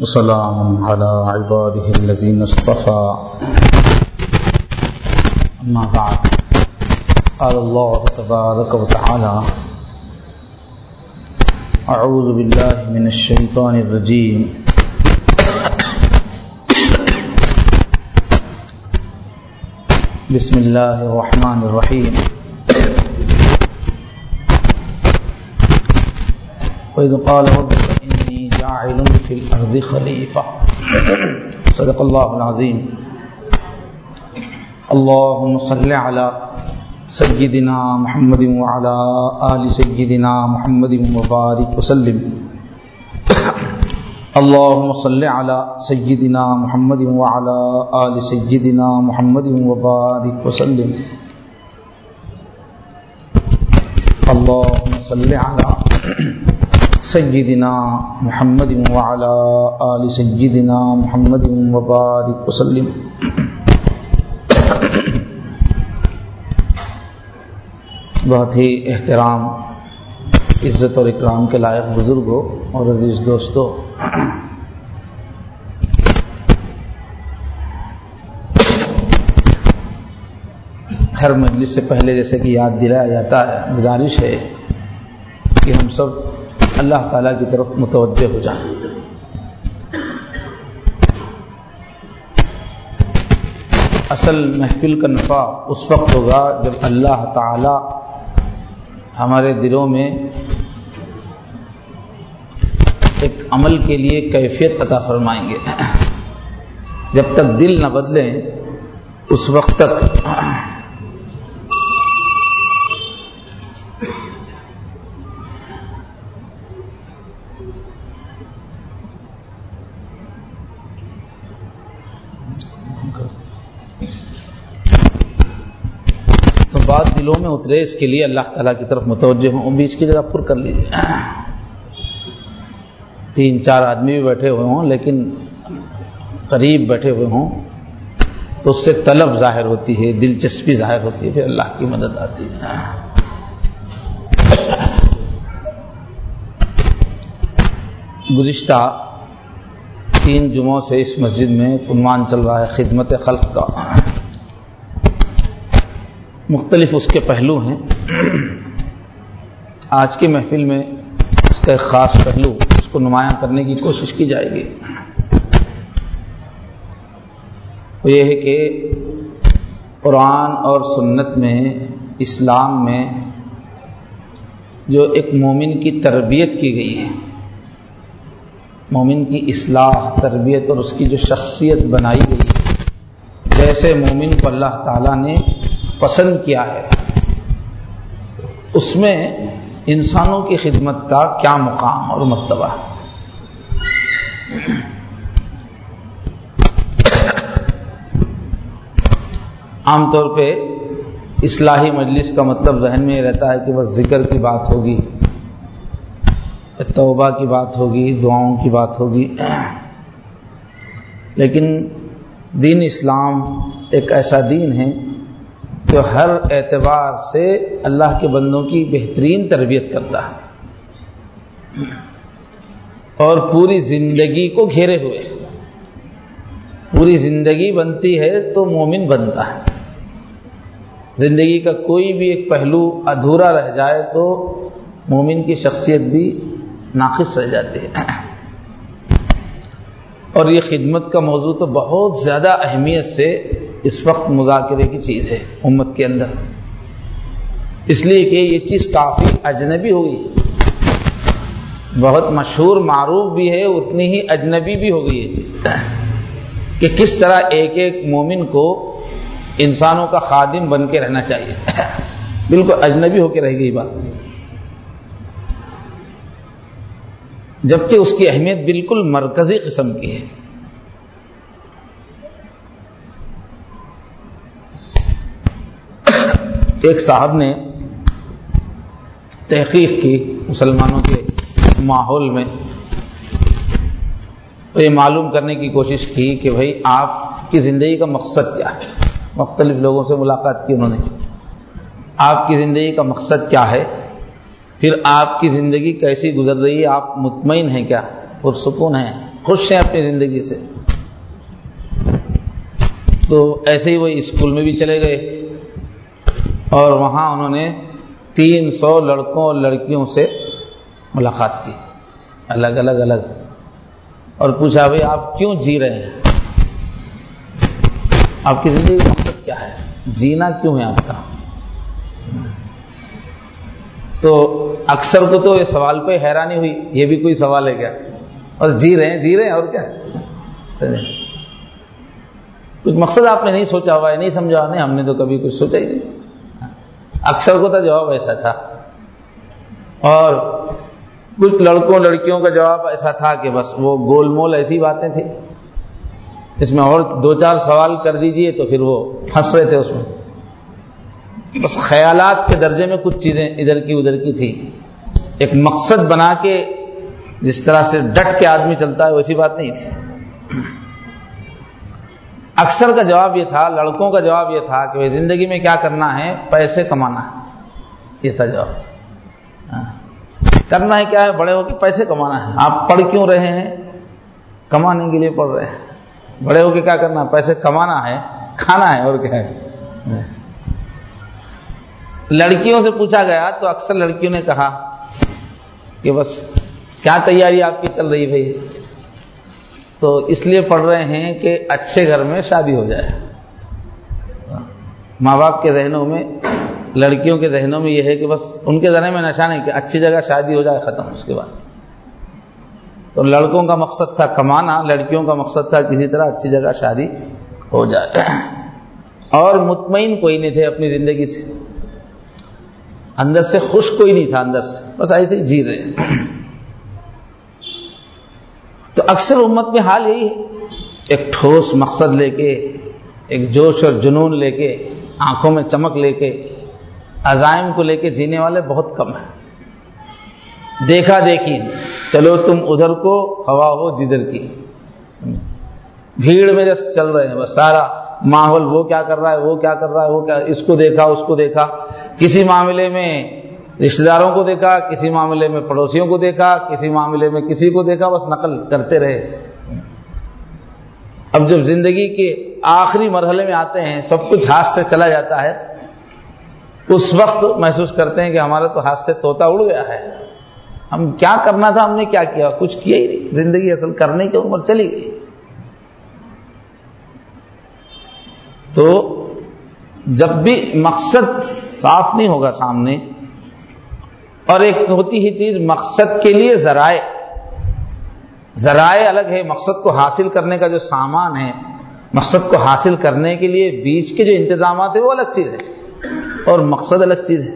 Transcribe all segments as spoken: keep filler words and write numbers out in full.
وسلام على عباده الذين اصطفى أما بعد قال الله تبارك وتعالى أعوذ بالله من الشيطان الرجيم بسم الله الرحمن الرحيم وإذ قال ربك إني جاعل في الأرض خليفة صدق الله العظيم اللهم صل على سيدنا محمد وعلى آل سيدنا محمد وبارك وسلم اللهم صل على سيدنا محمد وعلى آل سيدنا محمد وبارك وسلم اللهم صل على سيدنا محمد وعلى آل سيدنا محمد وبارك وسلم بہت ہی احترام، عزت اور اکرام کے لائق بزرگوں اور عزیز دوستوں، ہر مجلس سے پہلے جیسے کہ یاد دلایا جاتا ہے، گزارش ہے کہ ہم سب اللہ تعالیٰ کی طرف متوجہ ہو جائیں۔ اصل محفل کا نفع اس وقت ہوگا جب اللہ تعالیٰ ہمارے دلوں میں ایک عمل کے لیے کیفیت عطا فرمائیں گے۔ جب تک دل نہ بدلیں اس وقت تک تو بات دلوں میں اترے، اس کے لیے اللہ تعالیٰ کی طرف متوجہ ہوں۔ بھی اس کی جگہ پر کر لیجیے، تین چار آدمی بھی بیٹھے ہوئے ہوں لیکن قریب بیٹھے ہوئے ہوں تو اس سے طلب ظاہر ہوتی ہے، دلچسپی ظاہر ہوتی ہے، پھر اللہ کی مدد آتی ہے۔ گزشتہ تین جمعوں سے اس مسجد میں عنوان چل رہا ہے خدمت خلق کا، مختلف اس کے پہلو ہیں۔ آج کی محفل میں اس کا ایک خاص پہلو اس کو نمایاں کرنے کی کوشش کی جائے گی، وہ یہ ہے کہ قرآن اور سنت میں، اسلام میں جو ایک مومن کی تربیت کی گئی ہے، مومن کی اصلاح، تربیت اور اس کی جو شخصیت بنائی گئی ہے، جیسے مومن کو اللہ تعالیٰ نے پسند کیا ہے، اس میں انسانوں کی خدمت کا کیا مقام اور مرتبہ ہے۔ عام طور پہ اصلاحی مجلس کا مطلب ذہن میں رہتا ہے کہ بس ذکر کی بات ہوگی، توبہ کی بات ہوگی، دعاؤں کی بات ہوگی، لیکن دین اسلام ایک ایسا دین ہے جو ہر اعتبار سے اللہ کے بندوں کی بہترین تربیت کرتا ہے اور پوری زندگی کو گھیرے ہوئے، پوری زندگی بنتی ہے تو مومن بنتا ہے۔ زندگی کا کوئی بھی ایک پہلو ادھورا رہ جائے تو مومن کی شخصیت بھی ناقص رہ جاتی ہے۔ اور یہ خدمت کا موضوع تو بہت زیادہ اہمیت سے اس وقت مذاکرے کی چیز ہے امت کے اندر، اس لیے کہ یہ چیز کافی اجنبی ہوئی، بہت مشہور معروف بھی ہے، اتنی ہی اجنبی بھی ہو گئی یہ چیز کہ کس طرح ایک ایک مومن کو انسانوں کا خادم بن کے رہنا چاہیے، بالکل اجنبی ہو کے رہ گئی بات، جبکہ اس کی اہمیت بالکل مرکزی قسم کی ہے۔ ایک صاحب نے تحقیق کی مسلمانوں کے ماحول میں، تو یہ معلوم کرنے کی کوشش کی کہ بھئی آپ کی زندگی کا مقصد کیا ہے۔ مختلف لوگوں سے ملاقات کی انہوں نے، آپ کی زندگی کا مقصد کیا ہے، پھر آپ کی زندگی کیسی گزر رہی ہے، آپ مطمئن ہیں کیا، پرسکون ہیں، خوش ہیں اپنی زندگی سے. تو ایسے ہی وہ اسکول میں بھی چلے گئے اور وہاں انہوں نے تین سو لڑکوں اور لڑکیوں سے ملاقات کی، الگ الگ الگ، اور پوچھا بھائی آپ کیوں جی رہے ہیں، آپ کی زندگی کا مقصد کیا ہے، جینا کیوں ہے آپ کا. تو اکثر کو تو اس سوال پہ حیرانی ہوئی، یہ بھی کوئی سوال ہے کیا، اور جی رہے ہیں جی رہے ہیں اور کیا، کچھ مقصد آپ نے نہیں سوچا ہوا ہے، نہیں سمجھا ہوا. نہیں، ہم نے تو کبھی کچھ سوچا ہی نہیں. اکثر کو تو جواب ایسا تھا. اور کچھ لڑکوں لڑکیوں کا جواب ایسا تھا کہ بس وہ گول مول ایسی باتیں تھیں، اس میں اور دو چار سوال کر دیجئے تو پھر وہ پھنس رہے تھے اس میں. بس خیالات کے درجے میں کچھ چیزیں ادھر کی ادھر کی تھی. ایک مقصد بنا کے جس طرح سے ڈٹ کے آدمی چلتا ہے ویسی بات نہیں تھی. اکثر کا جواب یہ تھا، لڑکوں کا جواب یہ تھا کہ زندگی میں کیا کرنا ہے، پیسے کمانا ہے. یہ تھا جواب. کرنا ہے کیا ہے، بڑے ہو کے پیسے کمانا ہے. آپ پڑھ کیوں رہے ہیں، کمانے کے لیے پڑھ رہے ہیں. بڑے ہو کے کیا کرنا ہے، پیسے کمانا ہے، کھانا ہے، اور کیا ہے. لڑکیوں سے پوچھا گیا تو اکثر لڑکیوں نے کہا کہ بس کیا تیاری آپ کی چل رہی بھائی، تو اس لیے پڑھ رہے ہیں کہ اچھے گھر میں شادی ہو جائے. ماں باپ کے ذہنوں میں، لڑکیوں کے ذہنوں میں یہ ہے کہ بس ان کے ذہن میں نشہ نہیں کہ اچھی جگہ شادی ہو جائے، ختم. اس کے بعد تو لڑکوں کا مقصد تھا کمانا، لڑکیوں کا مقصد تھا کسی طرح اچھی جگہ شادی ہو جائے. اور مطمئن کوئی نہیں تھے اپنی زندگی سے، اندر سے خوش کوئی نہیں تھا، اندر سے بس ایسے ہی جی رہے ہیں. تو اکثر امت میں حال یہی ہے، ایک ٹھوس مقصد لے کے، ایک جوش اور جنون لے کے، آنکھوں میں چمک لے کے، عزائم کو لے کے جینے والے بہت کم ہیں. دیکھا دیکھی، چلو تم ادھر کو ہوا ہو جدھر کی، بھیڑ میں جس چل رہے ہیں، بس سارا ماحول وہ کیا کر رہا ہے، وہ کیا کر رہا ہے، وہ کیا، اس کو دیکھا اس کو دیکھا، کسی معاملے میں رشتہ داروں کو دیکھا، کسی معاملے میں پڑوسیوں کو دیکھا، کسی معاملے میں کسی کو دیکھا، بس نقل کرتے رہے. اب جب زندگی کے آخری مرحلے میں آتے ہیں، سب کچھ ہاتھ سے چلا جاتا ہے، اس وقت محسوس کرتے ہیں کہ ہمارا تو ہاتھ سے طوطا اڑ گیا ہے. ہم کیا کرنا تھا، ہم نے کیا کیا، کچھ کیا ہی نہیں. زندگی اصل کرنے کی عمر چلی گئی. تو جب بھی مقصد صاف نہیں ہوگا سامنے، اور ایک ہوتی ہی چیز مقصد کے لیے ذرائع، ذرائع الگ ہے، مقصد کو حاصل کرنے کا جو سامان ہے، مقصد کو حاصل کرنے کے لیے بیچ کے جو انتظامات ہیں وہ الگ چیز ہے، اور مقصد الگ چیز ہے.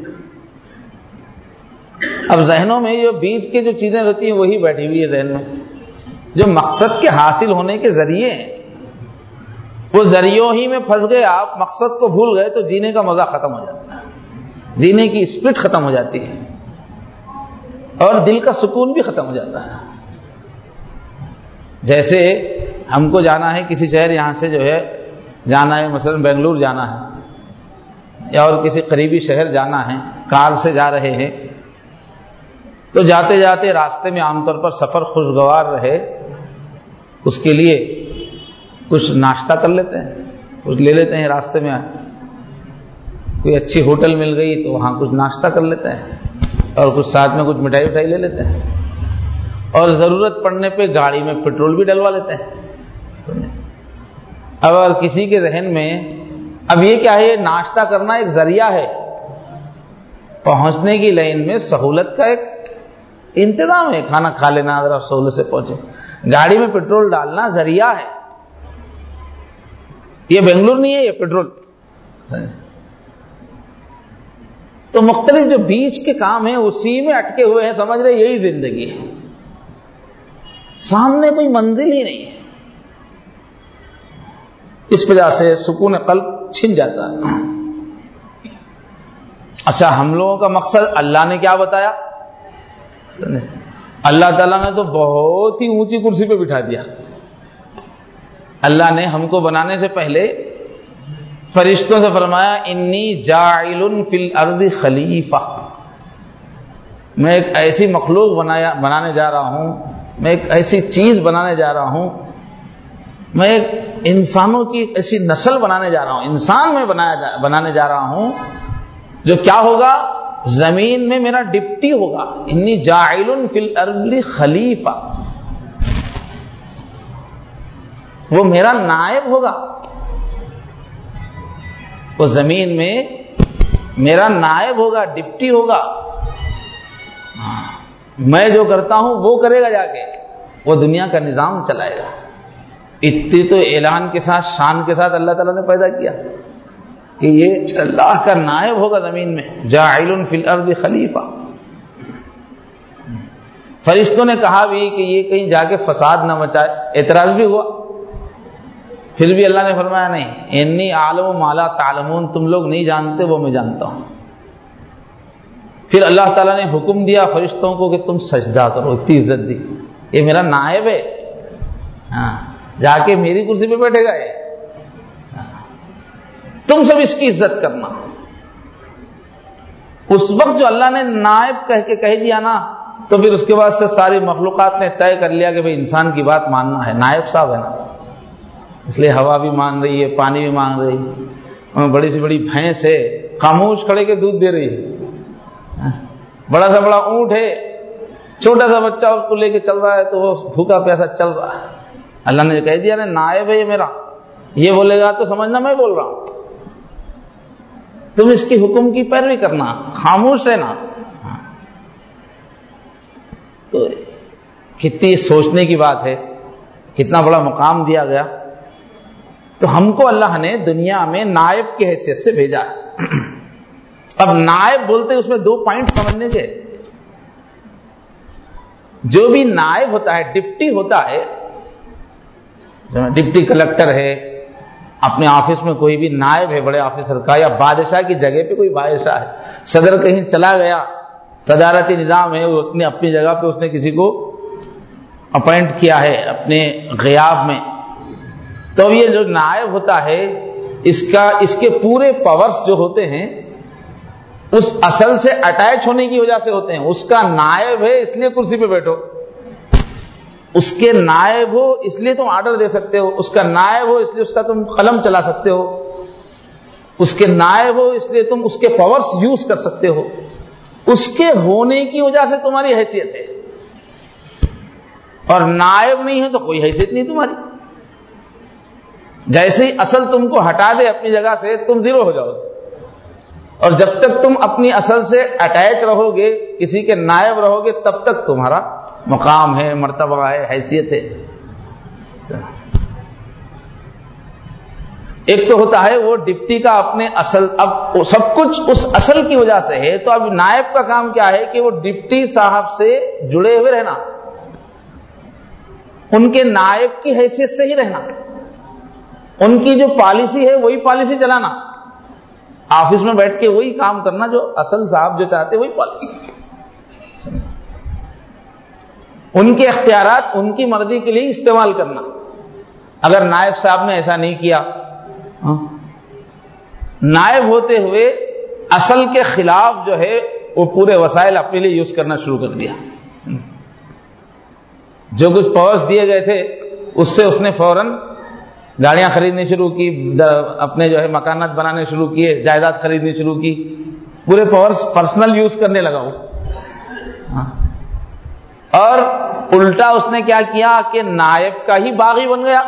اب ذہنوں میں جو بیچ کے جو چیزیں رہتی ہیں وہی بیٹھی ہوئی ہے ذہن میں، جو مقصد کے حاصل ہونے کے ذریعے ہیں، وہ ذریعوں ہی میں پھنس گئے آپ، مقصد کو بھول گئے تو جینے کا مزہ ختم ہو جاتا ہے، جینے کی اسپرٹ ختم ہو جاتی ہے، اور دل کا سکون بھی ختم ہو جاتا ہے. جیسے ہم کو جانا ہے کسی شہر، یہاں سے جو ہے جانا ہے، مثلا بنگلور جانا ہے یا اور کسی قریبی شہر جانا ہے، کار سے جا رہے ہیں، تو جاتے جاتے راستے میں عام طور پر سفر خوشگوار رہے اس کے لیے کچھ ناشتہ کر لیتے ہیں، کچھ لے لیتے ہیں راستے میں، کوئی اچھی ہوٹل مل گئی تو وہاں کچھ ناشتہ کر لیتے ہیں، اور کچھ ساتھ میں کچھ مٹھائی وٹھائی لے لیتے ہیں، اور ضرورت پڑنے پہ گاڑی میں پیٹرول بھی ڈلوا لیتے ہیں. اب اگر کسی کے ذہن میں اب یہ کیا ہے، ناشتہ کرنا ایک ذریعہ ہے، پہنچنے کی لائن میں سہولت کا ایک انتظام ہے، کھانا کھا لینا ذرا سہولت سے پہنچے، گاڑی میں پیٹرول ڈالنا ذریعہ ہے. یہ بنگلور نہیں ہے، یہ پیٹرول. تو مختلف جو بیچ کے کام ہیں اسی میں اٹکے ہوئے ہیں، سمجھ رہے یہی زندگی ہے، سامنے کوئی منزل ہی نہیں ہے. اس وجہ سے سکون قلب چھن جاتا ہے. اچھا، ہم لوگوں کا مقصد اللہ نے کیا بتایا؟ اللہ تعالیٰ نے تو بہت ہی اونچی کرسی پہ بٹھا دیا. اللہ نے ہم کو بنانے سے پہلے فرشتوں سے فرمایا انی جاعل فی الارض خلیفہ، میں ایک ایسی مخلوق بنایا بنانے جا رہا ہوں میں ایک ایسی چیز بنانے جا رہا ہوں، میں ایک انسانوں کی ایسی نسل بنانے جا رہا ہوں، انسان میں بنایا جا بنانے جا رہا ہوں جو کیا ہوگا، زمین میں میرا ڈپٹی ہوگا. انی جاعل فی الارض خلیفہ، وہ میرا نائب ہوگا، وہ زمین میں میرا نائب ہوگا، ڈپٹی ہوگا. میں جو کرتا ہوں وہ کرے گا، جا کے وہ دنیا کا نظام چلائے گا. اتنی تو اعلان کے ساتھ، شان کے ساتھ اللہ تعالیٰ نے پیدا کیا کہ یہ اللہ کا نائب ہوگا زمین میں. جاعل فی الارض خلیفہ. فرشتوں نے کہا بھی کہ یہ کہیں جا کے فساد نہ مچائے، اعتراض بھی ہوا، پھر بھی اللہ نے فرمایا نہیں، انی اعلم ما لا تعلمون، تم لوگ نہیں جانتے وہ میں جانتا ہوں. پھر اللہ تعالیٰ نے حکم دیا فرشتوں کو کہ تم سجدہ کرو، اتنی عزت دی، یہ میرا نائب ہے، ہاں جا کے میری کرسی پہ بیٹھے گا، یہ تم سب اس کی عزت کرنا. اس وقت جو اللہ نے نائب کہہ کے کہہ دیا نا، تو پھر اس کے بعد سے ساری مخلوقات نے طے کر لیا کہ بھئی انسان کی بات ماننا ہے، نائب صاحب ہے نا. اس لیے ہوا بھی مان رہی ہے، پانی بھی مان رہی ہے، بڑی سی بڑی بھینس ہے خاموش کھڑے کے دودھ دے رہی ہے، بڑا سا بڑا اونٹ ہے، چھوٹا سا بچہ اس کو لے کے چل رہا ہے تو وہ بھوکا پیاسا چل رہا ہے. اللہ نے کہہ دیا نا نائب ہے یہ میرا، یہ بولے گا تو سمجھنا میں بول رہا ہوں، تم اس کی حکم کی پیروی کرنا، خاموش رہنا. تو کتنی سوچنے کی بات ہے، کتنا بڑا مقام دیا گیا. تو ہم کو اللہ نے دنیا میں نائب کی حیثیت سے بھیجا ہے. اب نائب بولتے اس میں دو پوائنٹ سمجھنے کے. جو بھی نائب ہوتا ہے، ڈپٹی ہوتا ہے، ڈپٹی کلکٹر ہے، اپنے آفس میں کوئی بھی نائب ہے بڑے آفیسر کا، یا بادشاہ کی جگہ پہ کوئی بادشاہ ہے، صدر کہیں چلا گیا، صدارتی نظام ہے، وہ اپنی اپنی جگہ پہ اس نے کسی کو اپوائنٹ کیا ہے اپنے غیاب میں، تو یہ جو نائب ہوتا ہے اس کا اس کے پورے پاورز جو ہوتے ہیں اس اصل سے اٹیچ ہونے کی وجہ سے ہوتے ہیں. اس کا نائب ہے اس لیے کرسی پہ بیٹھو، اس کے نائب ہو اس لیے تم آرڈر دے سکتے ہو، اس کا نائب ہو اس لیے اس کا تم قلم چلا سکتے ہو، اس کے نائب ہو اس لیے تم اس کے پاورز یوز کر سکتے ہو. اس کے ہونے کی وجہ سے تمہاری حیثیت ہے، اور نائب نہیں ہے تو کوئی حیثیت نہیں تمہاری. جیسے ہی اصل تم کو ہٹا دے اپنی جگہ سے تم زیرو ہو جاؤ گے، اور جب تک تم اپنی اصل سے اٹیچ رہو گے، کسی کے نائب رہو گے، تب تک تمہارا مقام ہے، مرتبہ ہے، حیثیت ہے. ایک تو ہوتا ہے وہ ڈپٹی کا اپنے اصل، اب سب کچھ اس اصل کی وجہ سے ہے، تو اب نائب کا کام کیا ہے کہ وہ ڈپٹی صاحب سے جڑے ہوئے رہنا، ان کے نائب کی حیثیت سے ہی رہنا، ان کی جو پالیسی ہے وہی پالیسی چلانا، آفس میں بیٹھ کے وہی کام کرنا جو اصل صاحب جو چاہتے وہی پالیسی، ان کے اختیارات ان کی مرضی کے لیے استعمال کرنا. اگر نائب صاحب نے ایسا نہیں کیا، نائب ہوتے ہوئے اصل کے خلاف جو ہے وہ پورے وسائل اپنے لیے یوز کرنا شروع کر دیا، جو کچھ پاورز دیے گئے تھے اس سے اس نے فوراً گاڑیاں خریدنی شروع کی، اپنے جو ہے مکانات بنانے شروع کیے، جائیداد خریدنی شروع کی، پورے پاورز پرسنل یوز کرنے لگا وہ. اور الٹا اس نے کیا کیا کہ نائب کا ہی باغی بن گیا.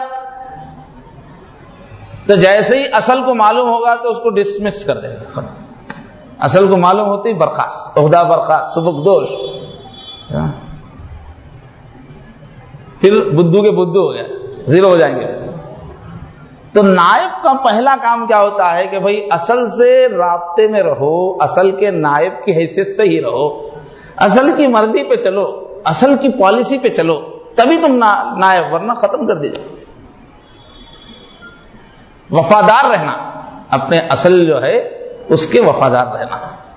تو جیسے ہی اصل کو معلوم ہوگا تو اس کو ڈسمس کر دے گا، اصل کو معلوم ہوتی برخاست، عہدہ برخاست، سبکدوش، پھر بدھو کے بدھو ہو گیا، زیرو ہو جائیں گے. تو نائب کا پہلا کام کیا ہوتا ہے کہ بھئی اصل سے رابطے میں رہو، اصل کے نائب کی حیثیت سے ہی رہو، اصل کی مرضی پہ چلو، اصل کی پالیسی پہ چلو، تبھی تم نائب، ورنہ ختم کر دیجئے. وفادار رہنا، اپنے اصل جو ہے اس کے وفادار رہنا.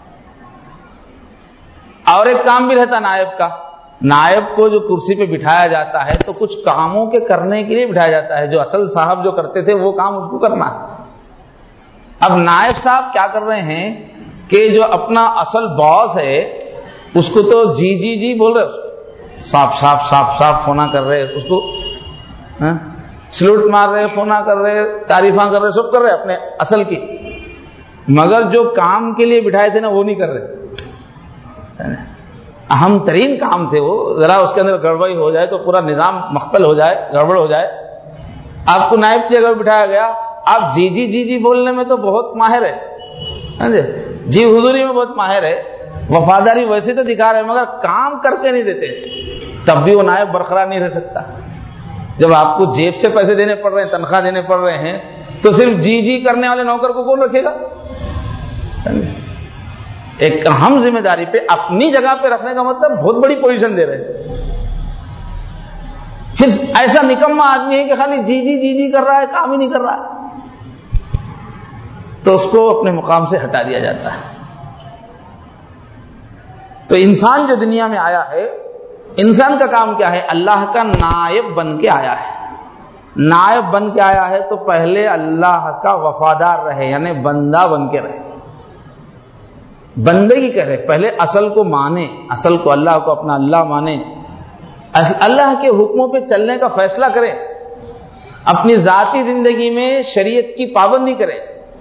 اور ایک کام بھی رہتا نائب کا، نائب کو جو کرسی پہ بٹھایا جاتا ہے تو کچھ کاموں کے کرنے کے لیے بٹھایا جاتا ہے، جو اصل صاحب جو کرتے تھے وہ کام اس کو کرنا ہے. اب نائب صاحب کیا کر رہے ہیں کہ جو اپنا اصل باس ہے اس کو تو جی جی جی بول رہے، صاف صاف صاف صاف فونا کر رہے اس کو سلوٹ مار رہے, فونا کر رہے, تعریفاں کر رہے, سب کر رہے اپنے اصل کی, مگر جو کام کے لیے بٹھائے تھے نا وہ نہیں کر رہے. اہم ترین کام تھے وہ, ذرا اس کے اندر گڑبڑی ہو جائے تو پورا نظام مختل ہو جائے, گڑبڑ ہو جائے. آپ کو نائب کی جگہ بٹھایا گیا, آپ جی جی جی جی بولنے میں تو بہت ماہر ہے, جی حضوری میں بہت ماہر ہے, وفاداری ویسے تو دکھا رہے مگر کام کر کے نہیں دیتے, تب بھی وہ نائب برقرار نہیں رہ سکتا. جب آپ کو جیب سے پیسے دینے پڑ رہے ہیں, تنخواہ دینے پڑ رہے ہیں, تو صرف جی جی کرنے والے نوکر کو کون رکھے گا؟ ایک اہم ذمہ داری پہ اپنی جگہ پہ رکھنے کا مطلب بہت بڑی پوزیشن دے رہے ہیں. پھر ایسا نکما آدمی ہے کہ خالی جی جی جی جی کر رہا ہے, کام ہی نہیں کر رہا ہے, تو اس کو اپنے مقام سے ہٹا دیا جاتا ہے. تو انسان جو دنیا میں آیا ہے, انسان کا کام کیا ہے؟ اللہ کا نائب بن کے آیا ہے. نائب بن کے آیا ہے تو پہلے اللہ کا وفادار رہے, یعنی بندہ بن کے رہے, بندگی کرے, پہلے اصل کو مانے, اصل کو اللہ کو اپنا اللہ مانے, اللہ کے حکموں پہ چلنے کا فیصلہ کرے, اپنی ذاتی زندگی میں شریعت کی پابندی کرے.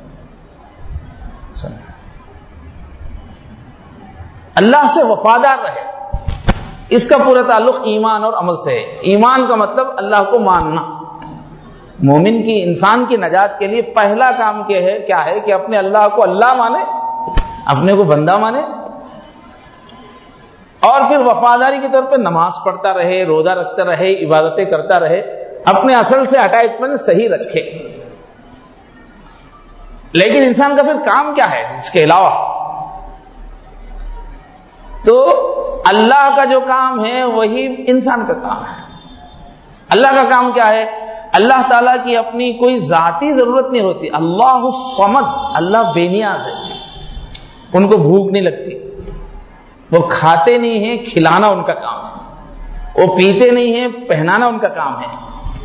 اللہ سے وفادار رہے. اس کا پورا تعلق ایمان اور عمل سے ہے. ایمان کا مطلب اللہ کو ماننا. مومن کی, انسان کی نجات کے لیے پہلا کام کیا ہے کیا ہے کہ اپنے اللہ کو اللہ مانے, اپنے کو بندہ مانے, اور پھر وفاداری کے طور پہ نماز پڑھتا رہے, روزہ رکھتا رہے, عبادتیں کرتا رہے, اپنے اصل سے اٹیچمنٹ صحیح رکھے. لیکن انسان کا پھر کام کیا ہے اس کے علاوہ؟ تو اللہ کا جو کام ہے وہی انسان کا کام ہے. اللہ کا کام کیا ہے؟ اللہ تعالیٰ کی اپنی کوئی ذاتی ضرورت نہیں ہوتی. اللہ الصمد, اللہ بے نیاز ہے, ان کو بھوک نہیں لگتی, وہ کھاتے نہیں ہیں, کھلانا ان کا کام ہے, وہ پیتے نہیں ہیں, پہنانا ان کا کام ہے,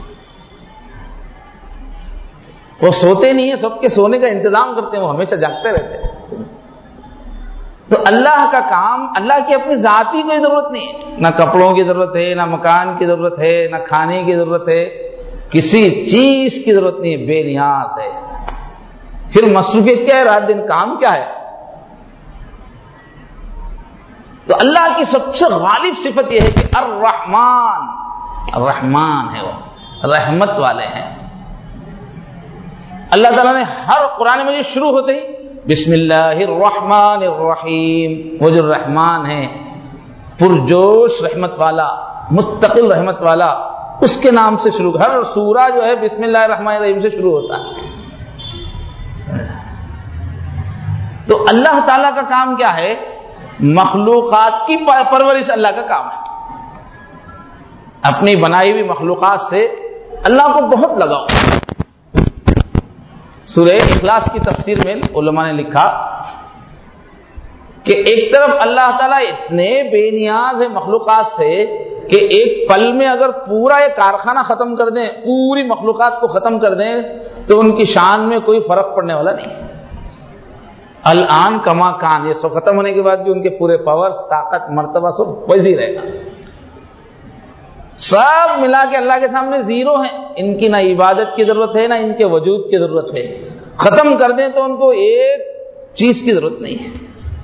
وہ سوتے نہیں ہیں, سب کے سونے کا انتظام کرتے ہیں, وہ ہمیشہ جاگتے رہتے ہیں. تو اللہ کا کام, اللہ کی اپنی ذاتی کوئی ضرورت نہیں ہے, نہ کپڑوں کی ضرورت ہے, نہ مکان کی ضرورت ہے, نہ کھانے کی ضرورت ہے, کسی چیز کی ضرورت نہیں ہے, بے نیاز ہے. پھر مصروفیت کیا ہے؟ رات دن کام کیا ہے؟ تو اللہ کی سب سے غالب صفت یہ ہے کہ الرحمن, الرحمن ہے, وہ رحمت والے ہیں. اللہ تعالیٰ نے ہر قرآن مجید شروع ہوتے ہی بسم اللہ الرحمن الرحیم, وہ جو رحمان ہے, پرجوش رحمت والا, مستقل رحمت والا, اس کے نام سے شروع. ہر سورہ جو ہے بسم اللہ الرحمن الرحیم سے شروع ہوتا ہے. تو اللہ تعالیٰ کا کام کیا ہے؟ مخلوقات کی پرورش اللہ کا کام ہے. اپنی بنائی ہوئی مخلوقات سے اللہ کو بہت لگاؤ. سورہ اخلاص کی تفسیر میں علماء نے لکھا کہ ایک طرف اللہ تعالیٰ اتنے بے نیاز ہے مخلوقات سے کہ ایک پل میں اگر پورا یہ کارخانہ ختم کر دیں, پوری مخلوقات کو ختم کر دیں, تو ان کی شان میں کوئی فرق پڑنے والا نہیں. الان کما کان, یہ سب ختم ہونے کے بعد بھی ان کے پورے پاورز, طاقت, مرتبہ سب ویسے ہی رہے گا. سب ملا کے اللہ کے سامنے زیرو ہیں. ان کی نہ عبادت کی ضرورت ہے, نہ ان کے وجود کی ضرورت ہے. ختم کر دیں تو ان کو ایک چیز کی ضرورت نہیں ہے,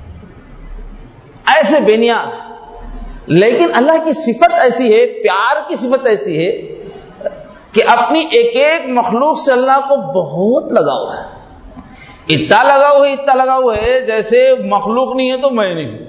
ایسے بے نیاز. لیکن اللہ کی صفت ایسی ہے, پیار کی صفت ایسی ہے کہ اپنی ایک ایک مخلوق سے اللہ کو بہت لگاؤ ہے. اتنا لگاؤ ہے, اتنا لگاؤ ہے جیسے مخلوق نہیں ہے تو میں نہیں ہوں,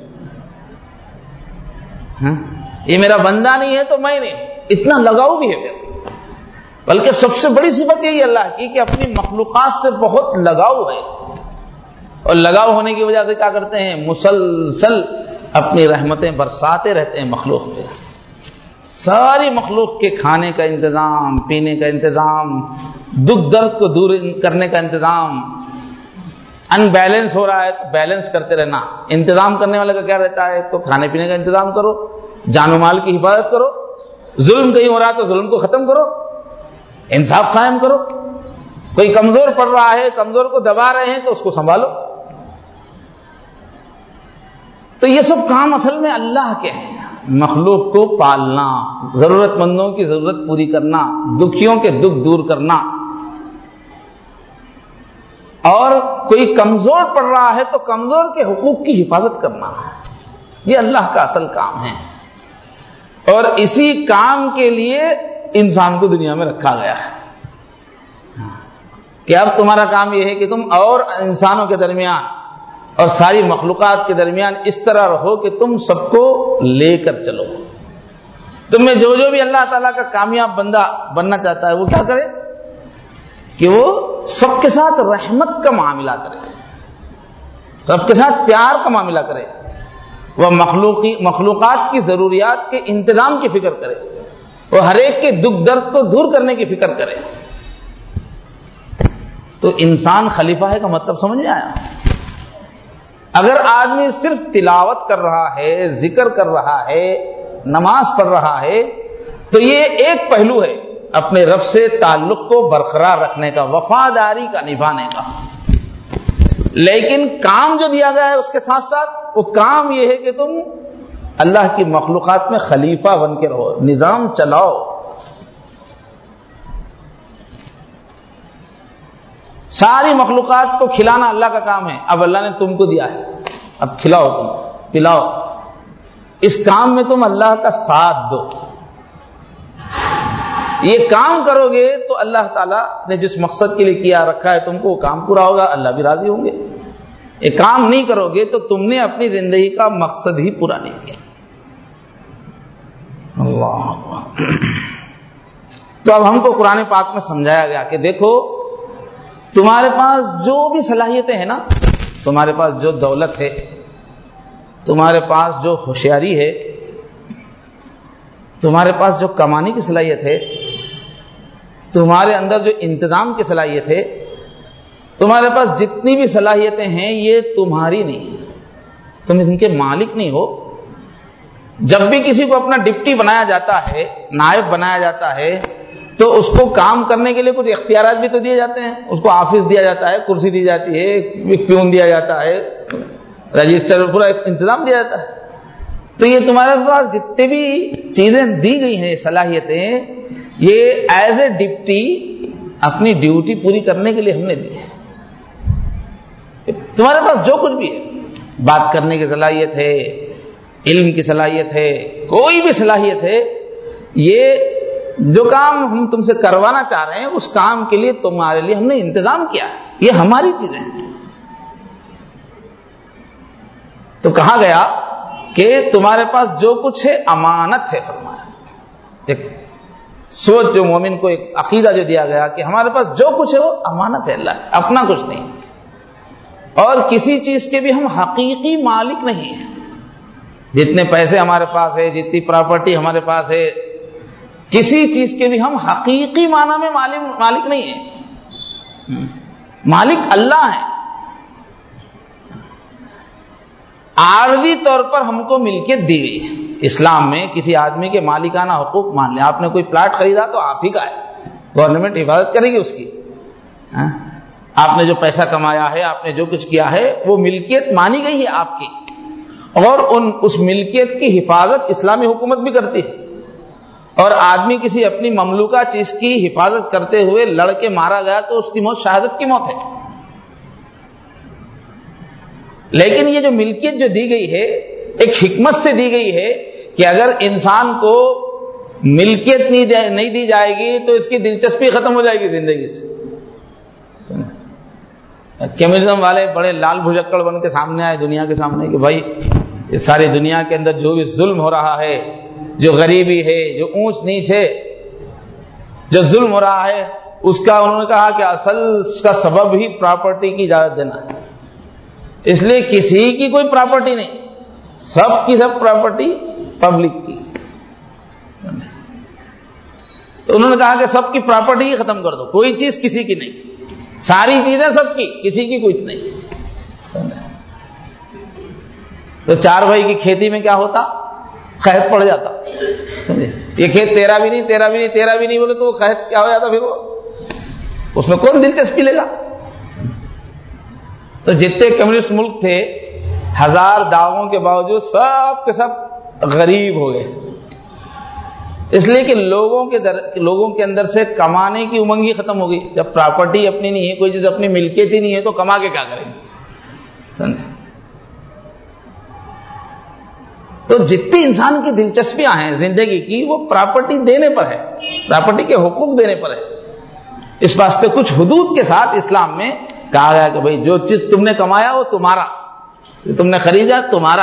ہاں؟ یہ میرا بندہ نہیں ہے تو میں نہیں ہوں, اتنا لگاؤ بھی ہے. بلکہ سب سے بڑی صفت یہی اللہ کی کہ اپنی مخلوقات سے بہت لگاؤ ہے. اور لگاؤ ہونے کی وجہ سے کیا کرتے ہیں؟ مسلسل اپنی رحمتیں برساتے رہتے ہیں مخلوق پہ. ساری مخلوق کے کھانے کا انتظام, پینے کا انتظام, دکھ درد کو دور کرنے کا انتظام. ان بیلنس ہو رہا ہے تو بیلنس کرتے رہنا. انتظام کرنے والے کا کیا رہتا ہے؟ تو کھانے پینے کا انتظام کرو, جان و مال کی حفاظت کرو, ظلم کہیں ہو رہا ہے تو ظلم کو ختم کرو, انصاف قائم کرو. کوئی کمزور پڑ رہا ہے, کمزور کو دبا رہے ہیں تو اس کو سنبھالو. تو یہ سب کام اصل میں اللہ کے ہیں. مخلوق کو پالنا، ضرورت مندوں کی ضرورت پوری کرنا، دکھیوں کے دکھ دور کرنا، اور کوئی کمزور پڑ رہا ہے تو کمزور کے حقوق کی حفاظت کرنا، یہ اللہ کا اصل کام ہے. اور اسی کام کے لیے انسان کو دنیا میں رکھا گیا ہے کہ اب تمہارا کام یہ ہے کہ تم اور انسانوں کے درمیان اور ساری مخلوقات کے درمیان اس طرح رہو کہ تم سب کو لے کر چلو. تم میں جو جو بھی اللہ تعالیٰ کا کامیاب بندہ بننا چاہتا ہے وہ کیا کرے کہ وہ سب کے ساتھ رحمت کا معاملہ کرے، سب کے ساتھ پیار کا معاملہ کرے، وہ مخلوقی مخلوقات کی ضروریات کے انتظام کی فکر کرے، وہ ہر ایک کے دکھ درد کو دور کرنے کی فکر کرے. تو انسان خلیفہ ہے کا مطلب سمجھ میں آیا؟ اگر آدمی صرف تلاوت کر رہا ہے، ذکر کر رہا ہے، نماز پڑھ رہا ہے تو یہ ایک پہلو ہے اپنے رب سے تعلق کو برقرار رکھنے کا، وفاداری کا نبھانے کا. لیکن کام جو دیا گیا ہے اس کے ساتھ ساتھ وہ کام یہ ہے کہ تم اللہ کی مخلوقات میں خلیفہ بن کے رہو، نظام چلاؤ. ساری مخلوقات کو کھلانا اللہ کا کام ہے، اب اللہ نے تم کو دیا ہے، اب کھلاؤ، تم پلاؤ. اس کام میں تم اللہ کا ساتھ دو. یہ کام کرو گے تو اللہ تعالیٰ نے جس مقصد کے لیے کیا رکھا ہے تم کو وہ کام پورا ہوگا، اللہ بھی راضی ہوں گے. یہ کام نہیں کرو گے تو تم نے اپنی زندگی کا مقصد ہی پورا نہیں کیا. اللہ. تو اب ہم کو قرآن پاک میں سمجھایا گیا کہ دیکھو تمہارے پاس جو بھی صلاحیتیں ہیں نا، تمہارے پاس جو دولت ہے، تمہارے پاس جو ہوشیاری ہے، تمہارے پاس جو کمانے کی صلاحیت ہے، تمہارے اندر جو انتظام کی صلاحیت ہے، تمہارے پاس جتنی بھی صلاحیتیں ہیں یہ تمہاری نہیں، تم ان کے مالک نہیں ہو. جب بھی کسی کو اپنا ڈپٹی بنایا جاتا ہے، نائب بنایا جاتا ہے، تو اس کو کام کرنے کے لیے کچھ اختیارات بھی تو دیے جاتے ہیں. اس کو آفس دیا جاتا ہے، کرسی دی جاتی ہے، ایک پیون دیا جاتا ہے، رجسٹر، پورا انتظام دیا جاتا ہے. تو یہ تمہارے پاس جتنے بھی چیزیں دی گئی ہیں، صلاحیتیں، یہ ایز اے ڈپٹی اپنی ڈیوٹی پوری کرنے کے لیے ہم نے دی ہے. تمہارے پاس جو کچھ بھی ہے، بات کرنے کی صلاحیت ہے، علم کی صلاحیت ہے، کوئی بھی صلاحیت ہے، یہ جو کام ہم تم سے کروانا چاہ رہے ہیں اس کام کے لیے تمہارے لیے ہم نے انتظام کیا ہے، یہ ہماری چیزیں ہیں. تو کہا گیا کہ تمہارے پاس جو کچھ ہے امانت ہے. فرمایا ایک سوچ جو مومن کو، ایک عقیدہ جو دیا گیا کہ ہمارے پاس جو کچھ ہے وہ امانت ہے، اللہ اپنا کچھ نہیں، اور کسی چیز کے بھی ہم حقیقی مالک نہیں ہیں. جتنے پیسے ہمارے پاس ہے، جتنی پراپرٹی ہمارے پاس ہے، کسی چیز کے بھی ہم حقیقی معنی میں مالک مالک نہیں ہیں. مالک اللہ ہے. عارضی طور پر ہم کو ملکیت دی گئی ہے. اسلام میں کسی آدمی کے مالکانہ حقوق مان لیں. آپ نے کوئی پلاٹ خریدا تو آپ ہی کا ہے، گورنمنٹ حفاظت کرے گی اس کی. آپ نے جو پیسہ کمایا ہے، آپ نے جو کچھ کیا ہے، وہ ملکیت مانی گئی ہے آپ کی، اور ان اس ملکیت کی حفاظت اسلامی حکومت بھی کرتی ہے. اور آدمی کسی اپنی مملوکہ چیز کی حفاظت کرتے ہوئے لڑ کے مارا گیا تو اس کی موت شہادت کی موت ہے. لیکن یہ جو ملکیت جو دی گئی ہے ایک حکمت سے دی گئی ہے کہ اگر انسان کو ملکیت نہیں دی جائے گی تو اس کی دلچسپی ختم ہو جائے گی زندگی سے. کمیونزم والے بڑے لال بھجکڑ بن کے سامنے آئے دنیا کے سامنے کہ بھائی یہ ساری دنیا کے اندر جو بھی ظلم ہو رہا ہے، جو غریبی ہے، جو اونچ نیچ ہے، جو ظلم ہو رہا ہے، اس کا انہوں نے کہا کہ اصل اس کا سبب ہی پراپرٹی کی اجازت دینا ہے. اس لیے کسی کی کوئی پراپرٹی نہیں، سب کی سب پراپرٹی پبلک کی. تو انہوں نے کہا کہ سب کی پراپرٹی ہی ختم کر دو، کوئی چیز کسی کی نہیں، ساری چیزیں سب کی، کسی کی کچھ نہیں. تو چار بھائی کی کھیتی میں کیا ہوتا؟ قحط پڑ جاتا. یہ کھیت تیرا بھی نہیں، تیرا بھی نہیں، تیرا بھی نہیں بولے تو قحط کیا ہو جاتا؟ پھر وہ اس میں کون دلچسپی لے گا؟ تو جتنے کمیونسٹ ملک تھے، ہزار دعووں کے باوجود سب کے سب غریب ہو گئے، اس لیے کہ لوگوں کے در... لوگوں کے اندر سے کمانے کی امنگ ہی ختم ہو گئی. جب پراپرٹی اپنی نہیں ہے، کوئی چیز اپنی ملکیت ہی نہیں ہے، تو کما کے کیا کریں گے؟ تو جتنی انسان کی دلچسپیاں ہیں زندگی کی، وہ پراپرٹی دینے پر ہے، پراپرٹی کے حقوق دینے پر ہے. اس واسطے کچھ حدود کے ساتھ اسلام میں کہا گیا کہ بھئی جو چیز تم نے کمایا وہ تمہارا، جو تم نے خریدا تمہارا.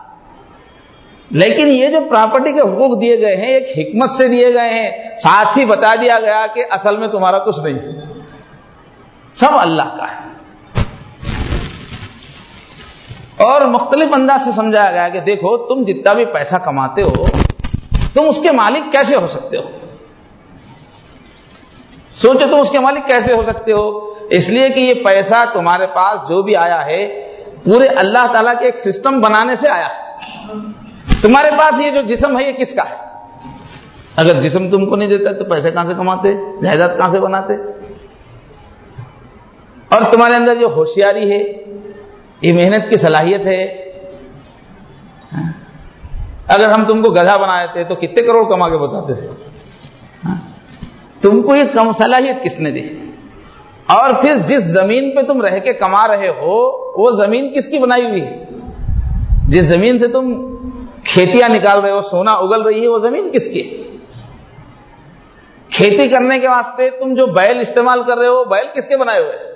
لیکن یہ جو پراپرٹی کے حقوق دیے گئے ہیں ایک حکمت سے دیے گئے ہیں، ساتھ ہی بتا دیا گیا کہ اصل میں تمہارا کچھ نہیں، سب اللہ کا ہے. اور مختلف انداز سے سمجھایا گیا کہ دیکھو تم جتنا بھی پیسہ کماتے ہو تم اس کے مالک کیسے ہو سکتے ہو؟ سوچو تم اس کے مالک کیسے ہو سکتے ہو؟ اس لیے کہ یہ پیسہ تمہارے پاس جو بھی آیا ہے پورے اللہ تعالیٰ کے ایک سسٹم بنانے سے آیا. تمہارے پاس یہ جو جسم ہے یہ کس کا ہے؟ اگر جسم تم کو نہیں دیتا تو پیسے کہاں سے کماتے، جائیداد کہاں سے بناتے؟ اور تمہارے اندر جو ہوشیاری ہے، یہ محنت کی صلاحیت ہے، اگر ہم تم کو گدھا بنائے تھے تو کتنے کروڑ کما کے بتاتے تھے؟ تم کو یہ کم صلاحیت کس نے دی؟ اور پھر جس زمین پہ تم رہ کے کما رہے ہو وہ زمین کس کی بنائی ہوئی ہے؟ جس زمین سے تم کھیتیاں نکال رہے ہو، سونا اگل رہی ہے، وہ زمین کس کی ہے؟ کھیتی کرنے کے واسطے تم جو بیل استعمال کر رہے ہو بیل کس کے بنائے ہوئے؟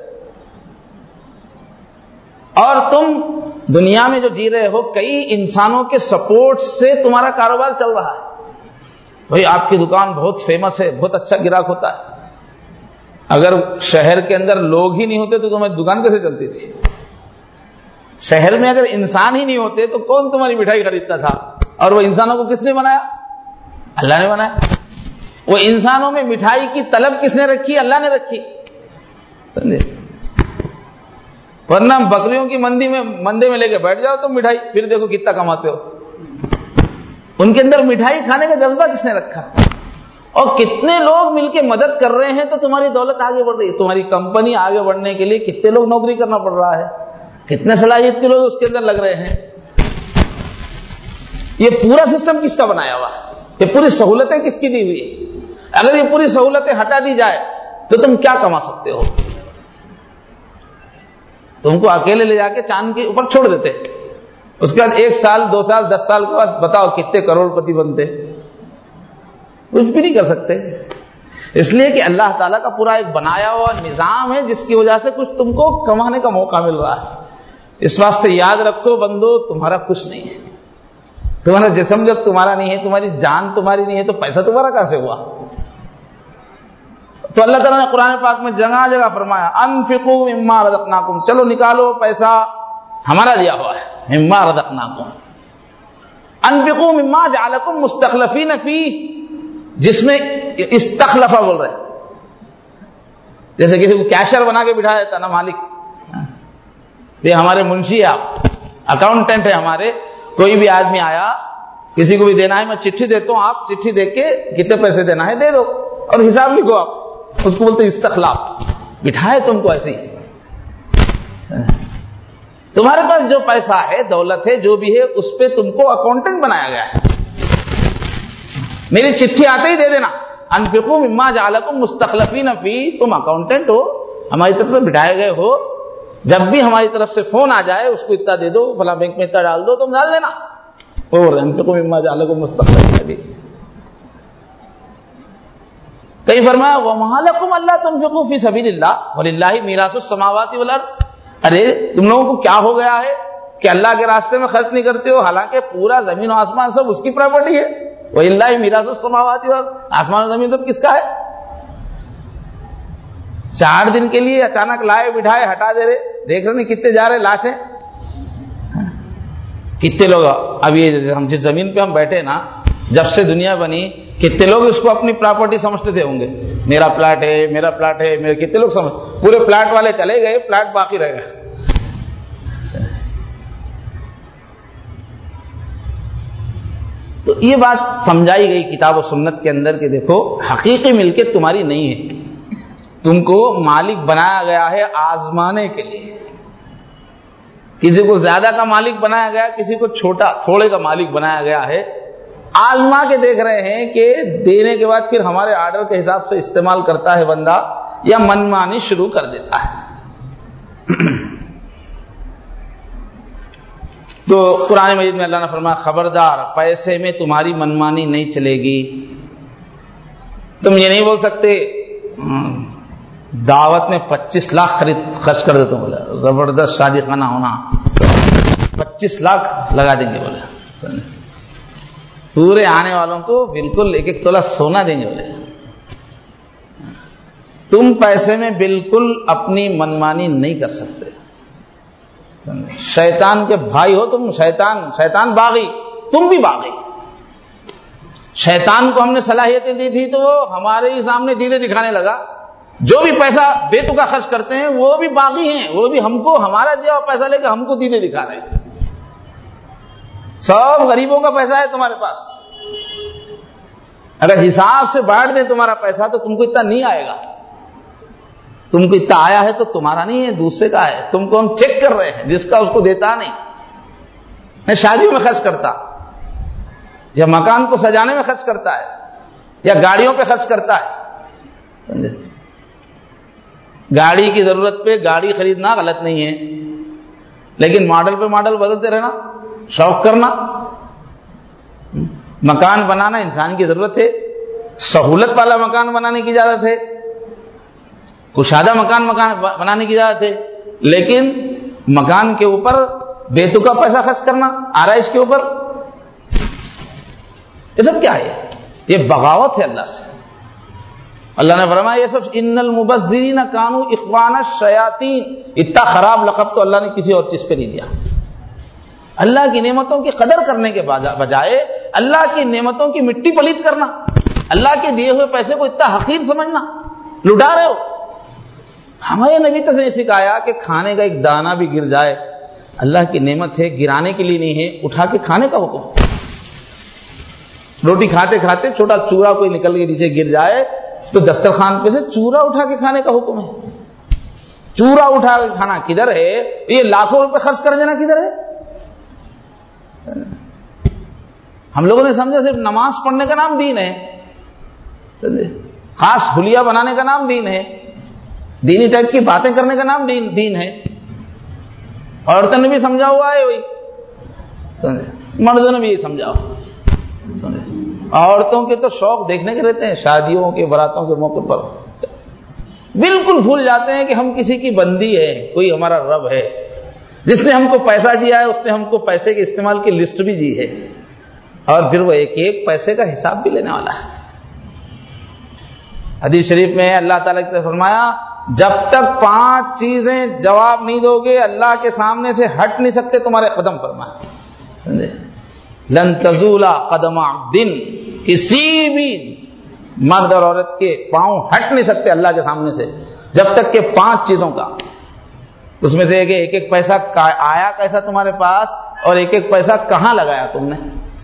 اور تم دنیا میں جو جی رہے ہو کئی انسانوں کے سپورٹ سے تمہارا کاروبار چل رہا ہے. بھئی آپ کی دکان بہت فیمس ہے، بہت اچھا گراہک ہوتا ہے. اگر شہر کے اندر لوگ ہی نہیں ہوتے تو تمہاری دکان کیسے چلتی تھی؟ شہر میں اگر انسان ہی نہیں ہوتے تو کون تمہاری مٹھائی خریدتا تھا؟ اور وہ انسانوں کو کس نے بنایا؟ اللہ نے بنایا. وہ انسانوں میں مٹھائی کی طلب کس نے رکھی؟ اللہ نے رکھی. سمجھے؟ ورنہ بکریوں کی مندی میں مندے میں لے کے بیٹھ جاؤ تم مٹھائی، پھر دیکھو کتنا کماتے ہو. ان کے اندر مٹھائی کھانے کا جذبہ کس نے رکھا؟ اور کتنے لوگ مل کے مدد کر رہے ہیں تو تمہاری دولت آگے بڑھ رہی ہے. تمہاری کمپنی آگے بڑھنے کے لیے کتنے لوگ نوکری کرنا پڑ رہا ہے، کتنے صلاحیت کے لوگ اس کے اندر لگ رہے ہیں. یہ پورا سسٹم کس کا بنایا ہوا ہے؟ یہ پوری سہولتیں کس کی دی ہوئی ہے؟ اگر یہ پوری سہولتیں ہٹا دی جائے تو تم کیا کما سکتے ہو؟ تم کو اکیلے لے جا کے چاند کے اوپر چھوڑ دیتے، اس کے بعد ایک سال دو سال دس سال کے بعد بتاؤ کتنے کروڑ پتی بنتے؟ کچھ بھی نہیں کر سکتے. اس لیے کہ اللہ تعالیٰ کا پورا ایک بنایا ہوا نظام ہے جس کی وجہ سے کچھ تم کو کمانے کا موقع مل رہا ہے. اس واسطے یاد رکھو بندو، تمہارا کچھ نہیں ہے. تمہارا جسم جب تمہارا نہیں ہے، تمہاری جان تمہاری نہیں ہے، تو پیسہ تمہارا کہاں سے ہوا؟ تو اللہ تعالیٰ نے قرآن پاک میں جگہ جگہ فرمایا انفقوا مما رزقناکم، چلو نکالو پیسہ ہمارا دیا ہوا ہے، مما رزقناکم. انفقوا مما جعلکم مستخلفین فیہ، جس میں استخلفہ بول رہے ہیں، جیسے کسی کو کیشر بنا کے بٹھا دیتا نا مالک، یہ ہمارے منشی ہے، آپ اکاؤنٹنٹ ہے ہمارے. کوئی بھی آدمی آیا کسی کو بھی دینا ہے، میں چٹھی دیتا ہوں، آپ چٹھی دے کے کتنے پیسے دینا ہے دے دو اور حساب لکھو. آپ اس کو بولتے استخلاف. بٹھائے تم کو ایسے ہی. تمہارے پاس جو پیسہ ہے، دولت ہے، جو بھی ہے، اس پہ تم کو اکاؤنٹنٹ بنایا گیا ہے. میری چٹھی آتے ہی دے دینا. انفقوا مما جعلکم مستخلفین فیہ، تم اکاؤنٹنٹ ہو، ہماری طرف سے بٹھائے گئے ہو. جب بھی ہماری طرف سے فون آ جائے اس کو اتنا دے دو، فلاں بینک میں اتنا ڈال دو، تم ڈال دینا. اور انفقوا مما جعلکم مستخلفین فیہ. کئی فرمایا وَمَا لَكُمْ أَلَّا تُنْفِقُوا فِي سَبِيلِ اللَّهِ وَلِلَّهِ مِيرَاثُ السَّمَاوَاتِ وَالْأَرْضِ. ارے تم لوگوں کو کیا ہو گیا ہے کہ اللہ کے راستے میں خرچ نہیں کرتے ہو، حالانکہ پورا زمین و آسمان سب اس کی پراپرٹی ہے. وَلِلَّهِ مِيرَاثُ السَّمَاوَاتِ وَالْأَرْضِ، آسمان و زمین سب کس کا ہے؟ چار دن کے لیے اچانک لائے بٹھائے ہٹا دے رہے، دیکھ رہے نہیں کتنے جا رہے لاشیں. کتنے لوگ اب یہ ہم جس زمین پہ ہم بیٹھے نا، جب سے دنیا بنی کتنے لوگ اس کو اپنی پراپرٹی سمجھتے تھے ہوں گے. میرا پلاٹ ہے، میرا پلاٹ ہے، میرے کتنے لوگ سمجھ، پورے پلاٹ والے چلے گئے، پلاٹ باقی رہ گئے. تو یہ بات سمجھائی گئی کتاب و سنت کے اندر کہ دیکھو حقیقی ملکیت تمہاری نہیں ہے، تم کو مالک بنایا گیا ہے آزمانے کے لیے. کسی کو زیادہ کا مالک بنایا گیا، کسی کو چھوٹا تھوڑے کا مالک بنایا گیا ہے. آزما کے دیکھ رہے ہیں کہ دینے کے بعد پھر ہمارے آرڈر کے حساب سے استعمال کرتا ہے بندہ یا منمانی شروع کر دیتا ہے. تو قرآن مجید میں اللہ نے فرمایا خبردار پیسے میں تمہاری منمانی نہیں چلے گی. تم یہ نہیں بول سکتے دعوت میں پچیس لاکھ خرید خرچ کر دیتا ہوں، بولے زبردست شادی خانہ ہونا پچیس لاکھ لگا دیں گے، بولے پورے آنے والوں کو بالکل ایک ایک تولہ سونا دیں گے. بولے تم پیسے میں بالکل اپنی منمانی نہیں کر سکتے. شیطان کے بھائی ہو تم، شیطان شیطان باغی، تم بھی باغی. شیطان کو ہم نے صلاحیتیں دی تھی تو وہ ہمارے ہی سامنے دیدے دکھانے لگا. جو بھی پیسہ بے تکا خرچ کرتے ہیں وہ بھی باغی ہیں، وہ بھی ہم کو ہمارا جو پیسہ لے کے ہم کو دیدے دکھا رہے ہیں. سب غریبوں کا پیسہ ہے تمہارے پاس. اگر حساب سے بانٹ دیں تمہارا پیسہ تو تم کو اتنا نہیں آئے گا. تم کو اتنا آیا ہے تو تمہارا نہیں ہے، دوسرے کا ہے. تم کو ہم چیک کر رہے ہیں، جس کا اس کو دیتا نہیں. میں شادیوں میں خرچ کرتا، یا مکان کو سجانے میں خرچ کرتا ہے، یا گاڑیوں پہ خرچ کرتا ہے. سمجھے؟ گاڑی کی ضرورت پہ گاڑی خریدنا غلط نہیں ہے، لیکن ماڈل پہ ماڈل بدلتے رہنا، شوق کرنا. مکان بنانا انسان کی ضرورت ہے، سہولت والا مکان بنانے کی اجازت ہے، کشادہ مکان مکان بنانے کی اجازت ہے، لیکن مکان کے اوپر بے تکا پیسہ خرچ کرنا، آرائش کے اوپر، یہ سب کیا ہے؟ یہ بغاوت ہے اللہ سے. اللہ نے فرمایا یہ سب ان المبذرین کانوا اخوان الشیاطین. اتنا خراب لقب تو اللہ نے کسی اور چیز پہ نہیں دیا. اللہ کی نعمتوں کی قدر کرنے کے بجائے اللہ کی نعمتوں کی مٹی پلیت کرنا، اللہ کے دیے ہوئے پیسے کو اتنا حقیر سمجھنا، لٹا رہے ہو. ہمارے نبی تو نے سکھایا کہ کھانے کا ایک دانہ بھی گر جائے اللہ کی نعمت ہے، گرانے کے لیے نہیں ہے، اٹھا کے کھانے کا حکم. روٹی کھاتے کھاتے چھوٹا چورا کوئی نکل کے نیچے گر جائے تو دسترخوان پہ سے چورا اٹھا کے کھانے کا حکم ہے. چورا اٹھا کے کھانا کدھر ہے؟ یہ لاکھوں روپے خرچ کر دینا کدھر ہے؟ ہم لوگوں نے سمجھا صرف نماز پڑھنے کا نام دین ہے، خاص حلیہ بنانے کا نام دین ہے، دینی ٹائپ کی باتیں کرنے کا نام دین دین ہے. عورتوں نے بھی سمجھا ہوا ہے وہی، مردوں نے بھی سمجھا ہوا. عورتوں کے تو شوق دیکھنے کے رہتے ہیں، شادیوں کے براتوں کے موقع پر بالکل بھول جاتے ہیں کہ ہم کسی کی بندی ہے، کوئی ہمارا رب ہے جس نے ہم کو پیسہ دیا ہے، اس نے ہم کو پیسے کے استعمال کی لسٹ بھی دی ہے، اور پھر وہ ایک ایک پیسے کا حساب بھی لینے والا ہے. حدیث شریف میں اللہ تعالیٰ نے فرمایا جب تک پانچ چیزیں جواب نہیں دو گے اللہ کے سامنے سے ہٹ نہیں سکتے تمہارے قدم. فرمایا لن تزولا قدم عبد، کسی بھی مرد اور عورت کے پاؤں ہٹ نہیں سکتے اللہ کے سامنے سے جب تک کہ پانچ چیزوں کا. اس میں سے ایک ایک ایک پیسہ آیا کیسا تمہارے پاس، اور ایک ایک پیسہ کہاں لگایا تم نے.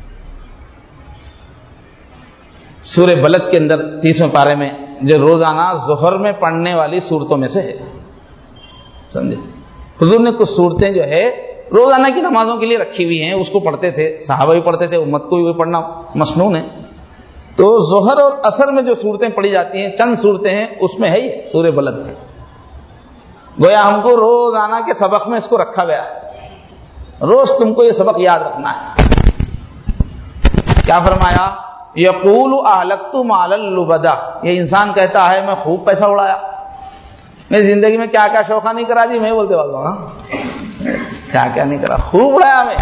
سورہ بلد کے اندر تیسویں پارے میں جو روزانہ ظہر میں پڑھنے والی صورتوں میں سے ہے، سمجھے. حضور نے کچھ صورتیں جو ہے روزانہ کی نمازوں کے لیے رکھی ہوئی ہیں، اس کو پڑھتے تھے، صحابہ بھی پڑھتے تھے، امت کو بھی پڑھنا مسنون ہے. تو ظہر اور عصر میں جو صورتیں پڑھی جاتی ہیں، چند صورتیں ہیں، اس میں ہے یہ سورہ بلد. گویا ہم کو روزانہ کے سبق میں اس کو رکھا گیا، روز تم کو یہ سبق یاد رکھنا ہے. کیا فرمایا؟ یقول اہلکت مالا لبدا، یہ انسان کہتا ہے میں خوب پیسہ اڑایا، میری زندگی میں کیا کیا شوخہ نہیں کرا جی. میں بولتے والا ہاں کیا کیا نہیں کرا، خوب اڑایا میں.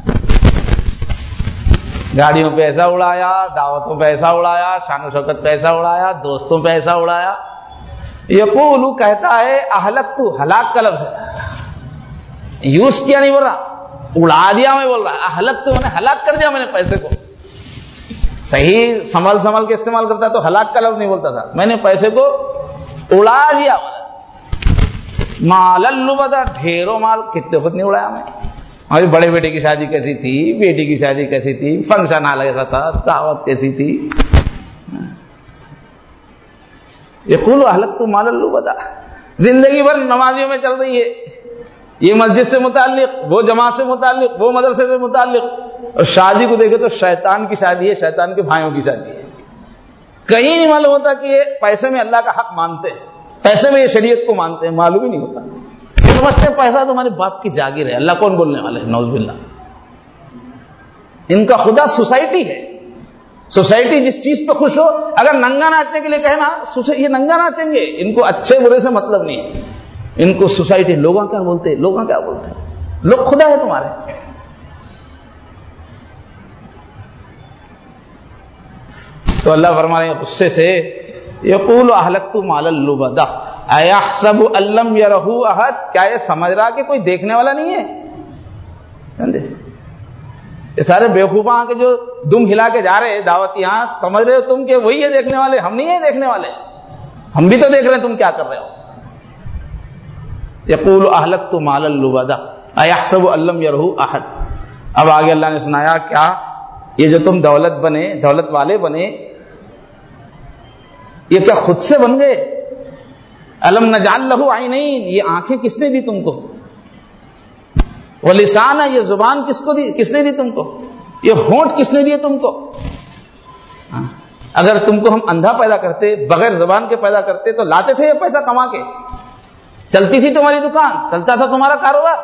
گاڑیوں پہ ایسا اڑایا، دعوتوں پہ ایسا اڑایا، شان و شوکت پہ ایسا اڑایا، دوستوں پہ ایسا اڑایا. یقول کہتا ہے اہلکت، ہلاک کا لفظ ہے، یوز کیا نہیں بول رہا، اڑا دیا میں بول رہا. اہلکت میں نے ہلاک کر دیا میں نے پیسے کو. صحیح سنبھل سنبھل کے استعمال کرتا تو ہلاک کا لفظ نہیں بولتا تھا، میں نے پیسے کو اڑا دیا. مال اللبدا، ڈھیروں مال، کتنے خود نہیں اڑایا میں. ہماری بڑے بیٹے کی شادی کیسی تھی، بیٹی کی شادی کیسی تھی، فنکشن حال ایسا تھا، دعوت کیسی تھی. یقول اہلکت مال اللبدا، زندگی بھر نمازیوں میں چل رہی ہے، یہ مسجد سے متعلق، وہ جماعت سے متعلق، وہ مدرسے سے متعلق. اور شادی کو دیکھے تو شیطان کی شادی ہے، شیطان کے بھائیوں کی شادی ہے. کہیں نہیں معلوم ہوتا کہ یہ پیسے میں اللہ کا حق مانتے ہیں، پیسے میں یہ شریعت کو مانتے ہیں، معلوم ہی نہیں ہوتا. سمجھتے ہیں پیسہ تمہارے باپ کی جاگیر ہے، اللہ کون بولنے والے، نعوذ باللہ. ان کا خدا سوسائٹی ہے. سوسائٹی جس چیز پہ خوش ہو، اگر ننگا ناچنے کے لیے کہے نا، یہ ننگا ناچیں گے، ان کو اچھے برے سے مطلب نہیں ہے. ان کو سوسائٹی، لوگوں کیا بولتے ہیں، لوگوں کیا بولتے ہیں، لوگ خدا ہے تمہارے. تو اللہ فرما رہے ہیں غصے سے، یقول اہلکت مالا لبدا ایحسب ان لم یرہ احد، کیا یہ سمجھ رہا کہ کوئی دیکھنے والا نہیں ہے؟ سمجھے؟ یہ سارے بیوقوفاں کے جو دم ہلا کے جا رہے ہیں دعوتیاں، سمجھ رہے ہو تم کہ وہی ہے دیکھنے والے، ہم نہیں ہیں دیکھنے والے، ہم بھی تو دیکھ رہے ہیں تم کیا کر رہے ہو. یقول اہلکت مالا لبدا ایحسب ان لم یرہ احد. اب آگے اللہ نے سنایا کیا یہ جو تم دولت بنے، دولت والے بنے، یہ کیا خود سے بن گئے؟ الم نجعل لہ عینین، یہ آنکھیں کس نے دی تم کو؟ ولسانہ، یہ زبان کس کو دی، کس نے دی تم کو؟ یہ ہونٹ کس نے دیے تم کو؟ اگر تم کو ہم اندھا پیدا کرتے، بغیر زبان کے پیدا کرتے، تو لاتے تھے یہ پیسہ کما کے؟ چلتی تھی تمہاری دکان، چلتا تھا تمہارا کاروبار؟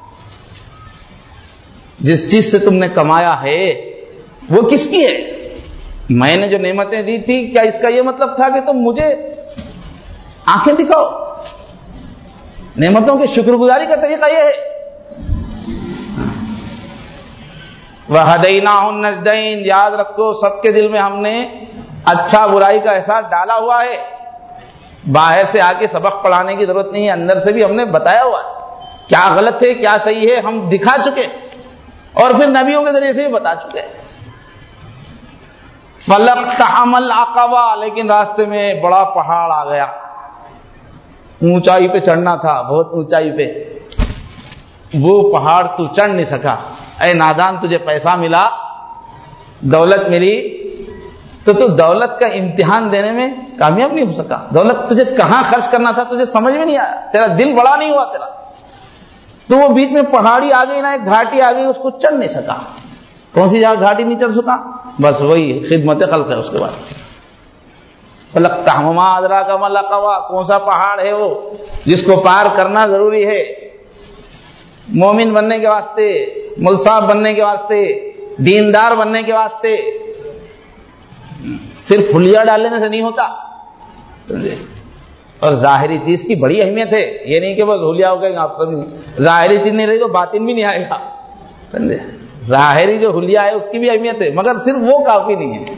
جس چیز سے تم نے کمایا ہے وہ کس کی ہے؟ میں نے جو نعمتیں دی تھی، کیا اس کا یہ مطلب تھا کہ تم مجھے آنکھیں دکھاؤ؟ نعمتوں کی شکر گزاری کا طریقہ یہ ہے. وَهَدَيْنَاهُ النَّجْدَيْنِ، یاد رکھو سب کے دل میں ہم نے اچھا برائی کا احساس ڈالا ہوا ہے. باہر سے آ کے سبق پڑھانے کی ضرورت نہیں ہے، اندر سے بھی ہم نے بتایا ہوا ہے کیا غلط ہے کیا صحیح ہے، ہم دکھا چکے اور پھر نبیوں کے ذریعے سے بھی بتا چکے. فَلَقْتَحَمَ الْعَقَبَةَ، لیکن راستے میں بڑا پہاڑ آ گیا، اونچائی پہ چڑھنا تھا، بہت اونچائی پہ، وہ پہاڑ تو چڑھ نہیں سکا. اے نادان، تجھے پیسہ ملا، دولت ملی، تو تو دولت کا امتحان دینے میں کامیاب نہیں ہو سکا. دولت تجھے کہاں خرچ کرنا تھا تجھے سمجھ میں نہیں آیا، تیرا دل بڑا نہیں ہوا تیرا، تو وہ بیچ میں پہاڑی آ گئی نا، ایک گھاٹی آ گئی، اس کو چڑھ نہیں سکا. کون سی جگہ گھاٹی نہیں چڑھ سکا؟ بس وہی خدمت خلق ہے. اس کے بعد فَلَقْتَحَمَ مَا أَدْرَاكَ مَا الْعَقَبَةُ، کون سا پہاڑ ہے وہ جس کو پار کرنا ضروری ہے. مومن بننے کے واسطے، ملصاب بننے کے واسطے، دیندار بننے کے واسطے صرف حلیہ ڈالنے سے نہیں ہوتا. اور ظاہری چیز کی بڑی اہمیت ہے. یہ نہیں کہ بس حلیہ ہو گئے آپ سب، ظاہری چیز نہیں رہی تو باطن بھی نہیں آئے گا. ظاہری جو حلیہ ہے اس کی بھی اہمیت ہے، مگر صرف وہ کافی نہیں ہے.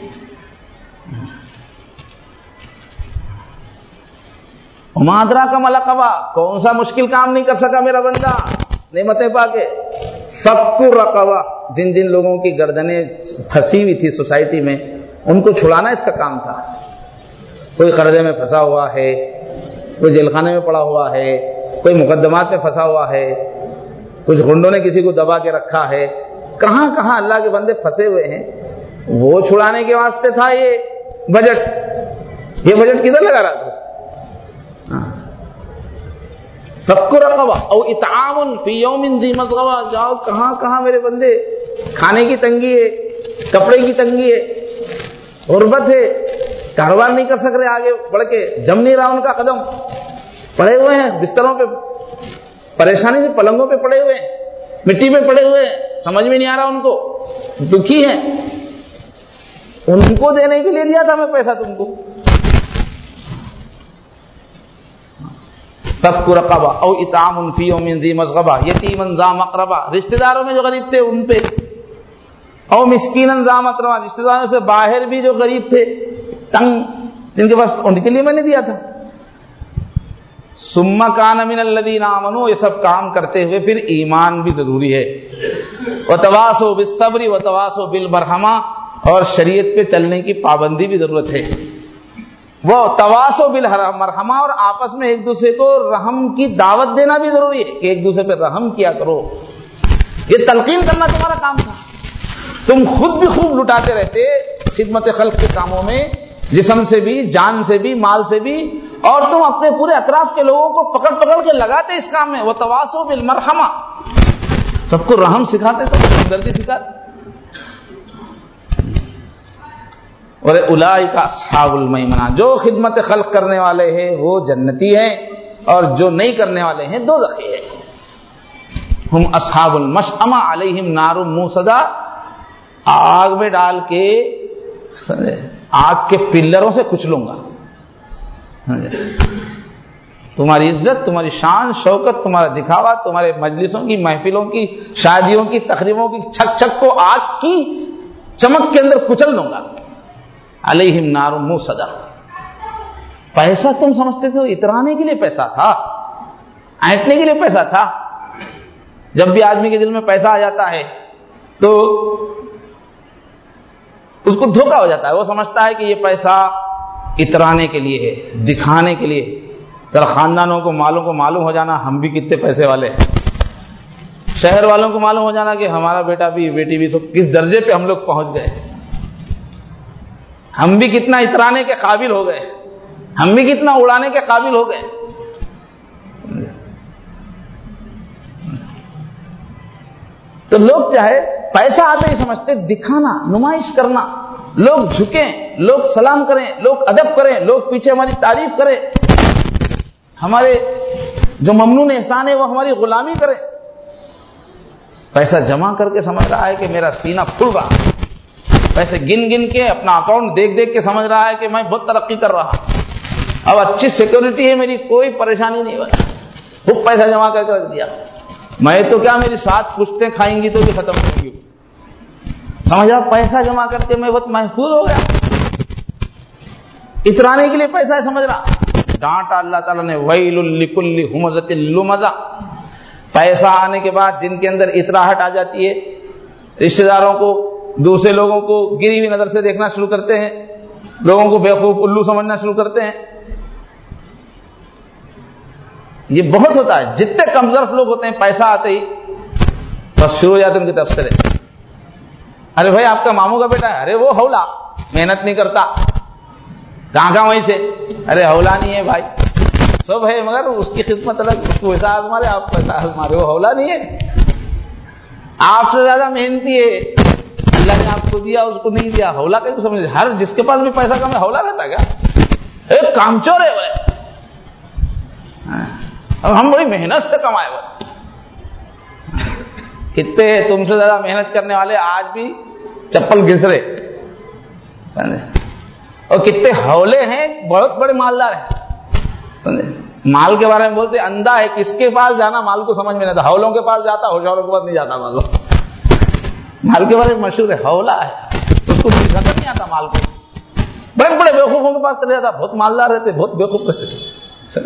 وما ادراک ما العقبہ، کون سا مشکل کام نہیں کر سکا میرا بندہ نعمتیں پا کے. فک الرقبہ، جن جن لوگوں کی گردنیں پھنسی ہوئی تھی سوسائٹی میں، ان کو چھڑانا اس کا کام تھا. کوئی قرضے میں پھنسا ہوا ہے، کوئی جیل خانے میں پڑا ہوا ہے، کوئی مقدمات میں پھنسا ہوا ہے، کچھ غنڈوں نے کسی کو دبا کے رکھا ہے. کہاں کہاں اللہ کے بندے پھنسے ہوئے ہیں، وہ چھڑانے کے واسطے تھا یہ بجٹ. یہ بجٹ کدھر لگا رہا تھا؟ فک رقبہ او اطعام فی یوم ذی مسغبہ. جاؤ کہاں کہاں میرے بندے، کھانے کی تنگی ہے، کپڑے کی تنگی ہے، غربت ہے، کاروبار نہیں کر سک رہے، آگے بڑھ کے جم نہیں رہا ان کا قدم، پڑے ہوئے ہیں بستروں پہ، پریشانی سے پلنگوں پہ پڑے ہوئے ہیں، مٹی پہ پڑے ہوئے ہیں، سمجھ میں نہیں آ رہا ان کو، دکھی ہیں. ان کو دینے کے لیے دیا تھا میں پیسہ تم کو. فک رقبہ او اطعام فی یوم ذی مسغبہ یتیما ذا مقربہ، رشتہ داروں میں جو غریب تھے ان پہ، او مسکینا ذا متربہ، رشتہ داروں سے باہر بھی جو غریب تھے تنگ، جن کے پاس، ان کے لیے میں نے دیا تھا. ثم کان من الذین آمنوا، یہ سب کام کرتے ہوئے پھر ایمان بھی ضروری ہے. وتواصوا بالصبر وتواصوا بالمرحمہ، اور شریعت پہ چلنے کی پابندی بھی ضرورت ہے. وہ تواصوا بالمرحمہ، اور آپس میں ایک دوسرے کو رحم کی دعوت دینا بھی ضروری ہے کہ ایک دوسرے پہ رحم کیا کرو. یہ تلقین کرنا تمہارا کام تھا. تم خود بھی خوب لٹاتے رہتے خدمت خلق کے کاموں میں، جسم سے بھی، جان سے بھی، مال سے بھی، اور تم اپنے پورے اطراف کے لوگوں کو پکڑ پکڑ کے لگاتے اس کام میں. وتواصوا بالمرحمہ, سب کو رحم سکھاتے, تو ہمدردی سکھاتے. اور اولئک اصحاب المیمنہ, جو خدمت خلق کرنے والے ہیں وہ جنتی ہیں, اور جو نہیں کرنے والے ہیں دوزخی ہیں. ہم اصحاب المشأمہ علیہم نار موصدہ, آگ میں ڈال کے آگ کے پلروں سے کچلوں گا. تمہاری عزت, تمہاری شان شوکت, تمہارا دکھاوا, تمہارے مجلسوں کی, محفلوں کی, شادیوں کی, تقریبوں کی چھک چھک کو آگ کی چمک کے اندر کچل دوں گا. علیہم نار موصدہ. پیسہ تم سمجھتے تھے اترانے کے لیے پیسہ تھا, اینٹنے کے لیے پیسہ تھا. جب بھی آدمی کے دل میں پیسہ آ جاتا ہے تو اس کو دھوکہ ہو جاتا ہے. وہ سمجھتا ہے کہ یہ پیسہ اترانے کے لیے ہے, دکھانے کے لیے. ذرا خاندانوں کو, مالوں کو معلوم ہو جانا ہم بھی کتنے پیسے والے ہیں. شہر والوں کو معلوم ہو جانا کہ ہمارا بیٹا بھی بیٹی بھی, تو کس درجے پہ ہم لوگ پہنچ گئے, ہم بھی کتنا اترانے کے قابل ہو گئے, ہم بھی کتنا اڑانے کے قابل ہو گئے. تو لوگ چاہے پیسہ آتے ہی سمجھتے دکھانا, نمائش کرنا, لوگ جھکیں, لوگ سلام کریں, لوگ ادب کریں, لوگ پیچھے ہماری تعریف کریں, ہمارے جو ممنون احسان ہے وہ ہماری غلامی کریں. پیسہ جمع کر کے سمجھ رہا ہے کہ میرا سینہ پھول رہا, پیسے گن گن کے اپنا اکاؤنٹ دیکھ دیکھ کے سمجھ رہا ہے کہ میں بہت ترقی کر رہا, اب اچھی سیکورٹی ہے میری, کوئی پریشانی نہیں ہوئی, خوب پیسہ جمع کر کے رکھ دیا. میں تو کیا, میری سات پشتیں کھائیں گی تو بھی ختم ہوں گی. سمجھ رہا پیسہ جمع کر کے میں بہت محفوظ ہو گیا, اترانے کے لیے پیسہ ہے سمجھ رہا. ڈانٹا اللہ تعالیٰ نے, ویل لکل ہمزۃ لمزہ. پیسہ آنے کے بعد جن کے اندر اتراہٹ آ جاتی ہے, رشتہ داروں کو, دوسرے لوگوں کو گری ہوئی نظر سے دیکھنا شروع کرتے ہیں, لوگوں کو بیوقوف الو سمجھنا شروع کرتے ہیں. یہ بہت ہوتا ہے. جتنے کمزور لوگ ہوتے ہیں پیسہ آتے ہی بس شروع ہو جاتے ہیں ان کی طرف سے. ارے بھائی آپ کا ماموں کا بیٹا ہے, ارے وہ ہولا, محنت نہیں کرتا, کہاں کہاں وہیں سے, ارے ہولا نہیں ہے بھائی, سب ہے مگر اس کی خدمت الگ, اس کو ایسا آزمارے, آپ پیسہ آزمارے, وہ ہولا نہیں ہے, آپ سے زیادہ محنتی ہے, اللہ نے آپ کو دیا اس کو نہیں دیا. ہولا کہیں سمجھ, ہر جس کے پاس بھی پیسہ کم ہے ہولا رہتا کیا, ایک کامچور ہے وہ, اب ہم بڑی محنت سے کمائے وہ. کتنے تم سے زیادہ محنت کرنے والے آج بھی چپل گھس رہے, اور کتنے ہولے ہیں بہت بڑے مالدار ہیں. مال کے بارے میں بولتے اندھا ہے, کس کے پاس جانا مال کو سمجھ میں نہیں آتا. ہولوں کے پاس جاتا, ہوشیاروں کے پاس نہیں جاتا. مال مال کے بارے میں مشہور ہے, ہولا ہے, اس کو نظر نہیں آتا مال کو. بڑے بڑے بیوقوفوں کے پاس چلے جاتا, بہت مالدار رہتے, بہت بیوقوف رہتے.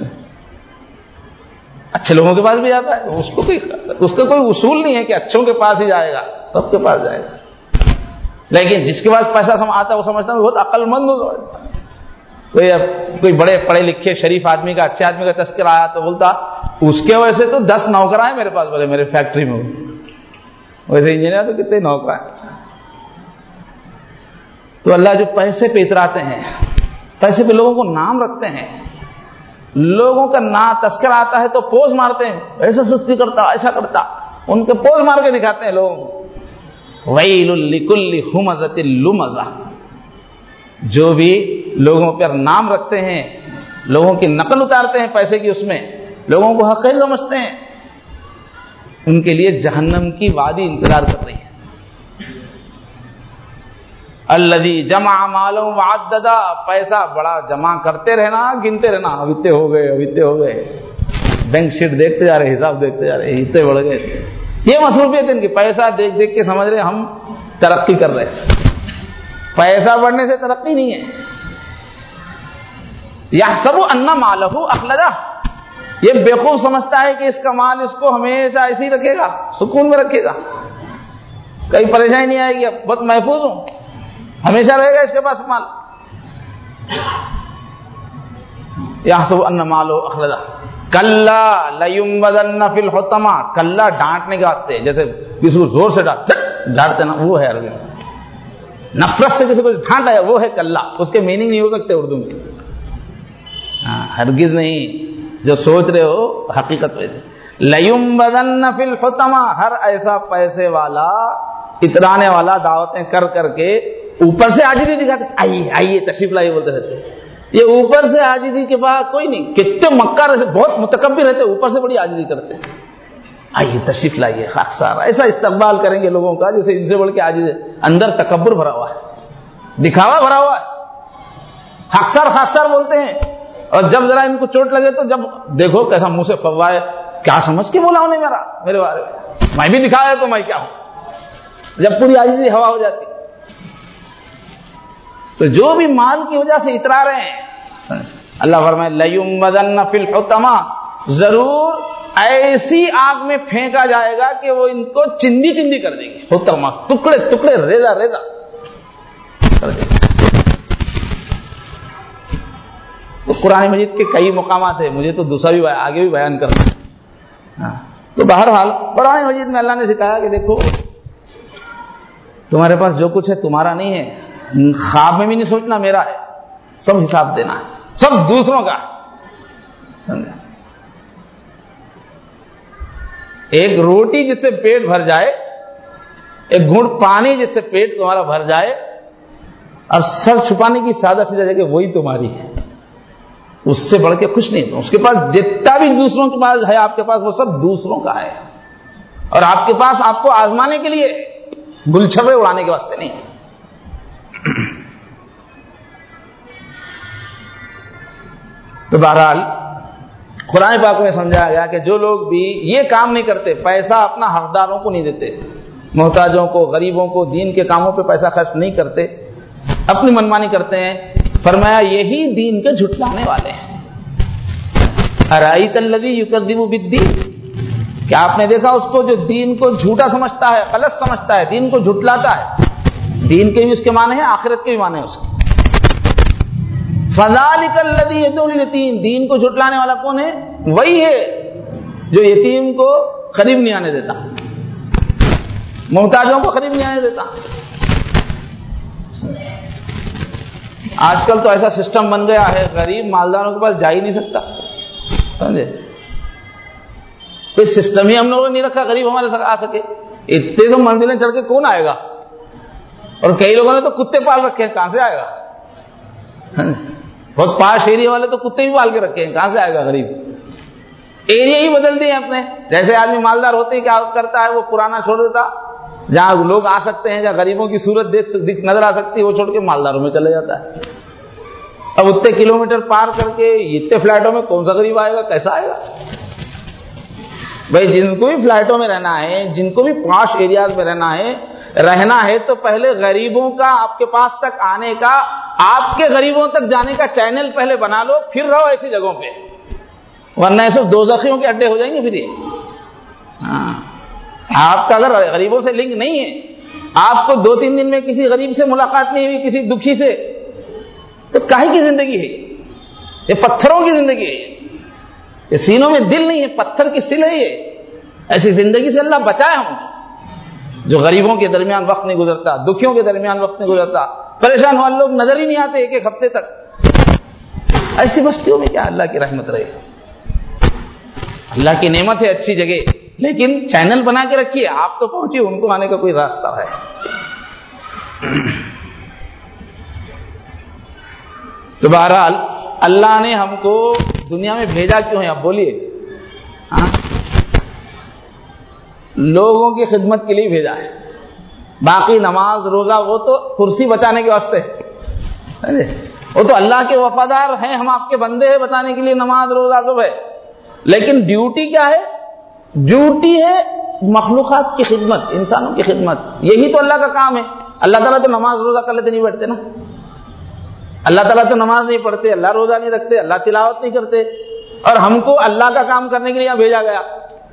اچھے لوگوں کے پاس بھی جاتا ہے, اس کو کوئی اس کا کوئی اصول نہیں ہے کہ اچھوں کے پاس ہی جائے گا, سب کے پاس جائے گا. لیکن جس کے پاس پیسہ آتا ہے وہ سمجھتا ہے بہت عقل مند ہو. کوئی کوئی بڑے پڑھے لکھے شریف آدمی کا, اچھے آدمی کا تذکرہ آیا تو بولتا اس کے وجہ سے تو دس نوکر ہیں میرے پاس, بولے میرے فیکٹری میں, ویسے انجینئر تو کتنے نوکر ہیں. تو اللہ جو پیسے پہ اتراتے ہیں, پیسے پہ لوگوں کو نام رکھتے ہیں, لوگوں کا نا تذکرہ آتا ہے تو پوز مارتے ہیں, ایسا سستی کرتا, ایسا کرتا, ان کے پوز مار کے دکھاتے ہیں لوگوں کو. ویل لکل ہمزۃ لمزہ. جو بھی لوگوں پر نام رکھتے ہیں, لوگوں کی نقل اتارتے ہیں پیسے کی, اس میں لوگوں کو حقیر سمجھتے ہیں, ان کے لیے جہنم کی وادی انتظار کر رہی ہے. الذی جمع مالا وعددا. پیسہ بڑا جمع کرتے رہنا, گنتے رہنا, اب اتنے ہو گئے, اب اتنے ہو گئے, بینک شیٹ دیکھتے جا رہے, حساب دیکھتے جا رہے, اتنے بڑھ گئے. یہ مصروفیت ان کی, پیسہ دیکھ دیکھ کے سمجھ رہے ہم ترقی کر رہے ہیں. پیسہ بڑھنے سے ترقی نہیں ہے. یحسب ان مالہ اخلدہ. یہ بیوقوف سمجھتا ہے کہ اس کا مال اس کو ہمیشہ ایسے ہی رکھے گا, سکون میں رکھے گا, کہیں پریشانی نہیں آئے گی, بہت محفوظ ہوں, ہمیشہ رہے گا اس کے پاس مال. یحسب ان مالہ اخلدہ. کلا لینبذن فی الحطمہ. کلا ڈانٹنے کے واسطے, جیسے کسی کو زور سے ڈانٹ ڈانٹتے نا, وہ ہے عربی میں. نفرت سے کسی کو ڈانٹ ہے وہ ہے کلا. اس کے میننگ نہیں ہو سکتے اردو میں. ہاں ہرگز نہیں، جو سوچ رہے ہو حقیقت میں لَيُنبَذَنَّ فِي الْحُطَمَةِ، ہر ایسا پیسے والا اترانے والا دعوتیں کر کر کے اوپر سے عاجزی دکھاتے، آئیے آئیے تشریف لائیے بولتے رہتے، یہ اوپر سے عاجزی کے بعد کوئی نہیں، کتنے مکہ رہتے، بہت متکبر رہتے، اوپر سے بڑی عاجزی کرتے، آئیے تشریف لائیے خاکسار، ایسا استقبال کریں گے لوگوں کا جیسے ان سے بڑھ کے عاجز ہے، اندر تکبر بھرا ہوا ہے، دکھاوا بھرا ہوا ہے، خاکسار خاکسار بولتے ہیں، اور جب ذرا ان کو چوٹ لگے تو جب دیکھو کیسا منہ سے فوائے، کیا سمجھ کے بولا انہیں میرا میرے بارے میں، میں بھی دکھایا تو میں کیا ہوں، جب پوری عاجزی ہوا ہو جاتی۔ تو جو بھی مال کی وجہ سے اترا رہے ہیں، اللہ فرمائے لَيُنبَذَنَّ فِي الْحُطَمَةِ، ضرور ایسی آگ میں پھینکا جائے گا کہ وہ ان کو چندی چندی کر دیں گے، حطمہ ٹکڑے ٹکڑے ریزہ ریزہ کر دیں گے۔ تو قرآن مجید کے کئی مقامات ہیں، مجھے تو دوسرا بھی آگے بھی بیان کرنا ہے۔ ہاں تو بہرحال قرآن مجید میں اللہ نے سکھایا کہ دیکھو تمہارے پاس جو کچھ ہے تمہارا نہیں ہے، خواب میں بھی نہیں سوچنا میرا ہے، سب حساب دینا ہے، سب دوسروں کا ہے، سمجھا؟ ایک روٹی جس سے پیٹ بھر جائے، ایک گھونٹ پانی جس سے پیٹ تمہارا بھر جائے، اور سر چھپانے کی سادہ سیدھا جگہ وہی تمہاری ہے، اس سے بڑھ کے کچھ نہیں۔ تو اس کے پاس جتنا بھی دوسروں کے پاس ہے، آپ کے پاس وہ سب دوسروں کا ہے، اور آپ کے پاس آپ کو آزمانے کے لیے، گلچھرے اڑانے کے واسطے نہیں۔ تو بہرحال قرآن پاک میں سمجھایا گیا کہ جو لوگ بھی یہ کام نہیں کرتے، پیسہ اپنا حقداروں کو نہیں دیتے، محتاجوں کو، غریبوں کو، دین کے کاموں پہ پیسہ خرچ نہیں کرتے، اپنی منمانی کرتے ہیں، فرمایا یہی دین کے جھٹلانے والے ہیں۔ ارائیت الذی یکذب بالدین، کیا آپ نے دیکھا اس کو جو دین کو جھوٹا سمجھتا ہے، غلط سمجھتا ہے، دین کو جھٹلاتا ہے، دین کے بھی اس کے معنی ہیں، آخرت کے بھی معنی ہیں اس کے۔ فذالک الذی یدعو الیتیم، دین کو جھٹلانے والا کون ہے؟ وہی ہے جو یتیم کو قریب نہیں آنے دیتا، محتاجوں کو قریب نہیں آنے دیتا۔ آج کل تو ایسا سسٹم بن گیا ہے، غریب مالداروں کے پاس جا ہی نہیں سکتا، سمجھے؟ کوئی سسٹم ہی ہم لوگوں نے نہیں رکھا غریب ہمارے ساتھ آ سکے، اتنے تو منزلیں چڑھ کے کون آئے گا؟ اور کئی لوگوں نے تو کتے پال رکھے ہیں، کہاں سے آئے گا؟ بہت پاش ایریا والے تو کتے بھی پال کے رکھے ہیں، کہاں سے آئے گا غریب؟ ایریا ہی بدل دیے اپنے، جیسے آدمی مالدار ہوتے ہی کیا کرتا ہے، وہ پرانا چھوڑ دیتا، جہاں لوگ آ سکتے ہیں، جہاں غریبوں کی صورت دیکھ نظر آ سکتی ہے، وہ چھوڑ کے مالداروں میں چلے جاتا ہے۔ اب اتنے کلومیٹر پار کر کے اتنے فلیٹوں میں کون سا غریب آئے گا، کیسا آئے گا؟ بھائی جن کو بھی فلیٹوں میں رہنا ہے، جن کو بھی پاش ایریاز میں رہنا ہے رہنا ہے تو پہلے غریبوں کا آپ کے پاس تک آنے کا، آپ کے غریبوں تک جانے کا چینل پہلے بنا لو، پھر رہو ایسی جگہوں پہ، ورنہ ایسے دوزخیوں کے اڈے ہو جائیں گے پھر یہ۔ ہاں آپ کا اگر غریبوں سے لنک نہیں ہے، آپ کو دو تین دن میں کسی غریب سے ملاقات نہیں ہوئی، کسی دکھی سے، تو کاہے کی زندگی ہے یہ؟ پتھروں کی زندگی ہے یہ، سینوں میں دل نہیں ہے، پتھر کی سل ہے یہ۔ ایسی زندگی سے اللہ بچائے ہم، جو غریبوں کے درمیان وقت نہیں گزرتا، دکھیوں کے درمیان وقت نہیں گزرتا، پریشان والے لوگ نظر ہی نہیں آتے ایک ایک ہفتے تک۔ ایسی بستیوں میں کیا اللہ کی رحمت رہے؟ اللہ کی نعمت ہے اچھی جگہ، لیکن چینل بنا کے رکھیے، آپ تو پہنچیے، ان کو آنے کا کوئی راستہ ہے۔ تو بہرحال اللہ نے ہم کو دنیا میں بھیجا کیوں ہے؟ اب بولیے۔ ہاں لوگوں کی خدمت کے لیے بھیجا ہے، باقی نماز روزہ وہ تو کرسی بچانے کے واسطے، وہ تو اللہ کے وفادار ہیں، ہم آپ کے بندے ہیں، بتانے کے لیے نماز روزہ سب ہے، لیکن ڈیوٹی کیا ہے؟ ڈیوٹی ہے مخلوقات کی خدمت، انسانوں کی خدمت، یہی تو اللہ کا کام ہے۔ اللہ تعالیٰ تو نماز روزہ کر لیتے نہیں بیٹھتے نا، اللہ تعالیٰ تو نماز نہیں پڑھتے، اللہ روزہ نہیں رکھتے، اللہ تلاوت نہیں کرتے، اور ہم کو اللہ کا کام کرنے کے لیے یہاں بھیجا گیا۔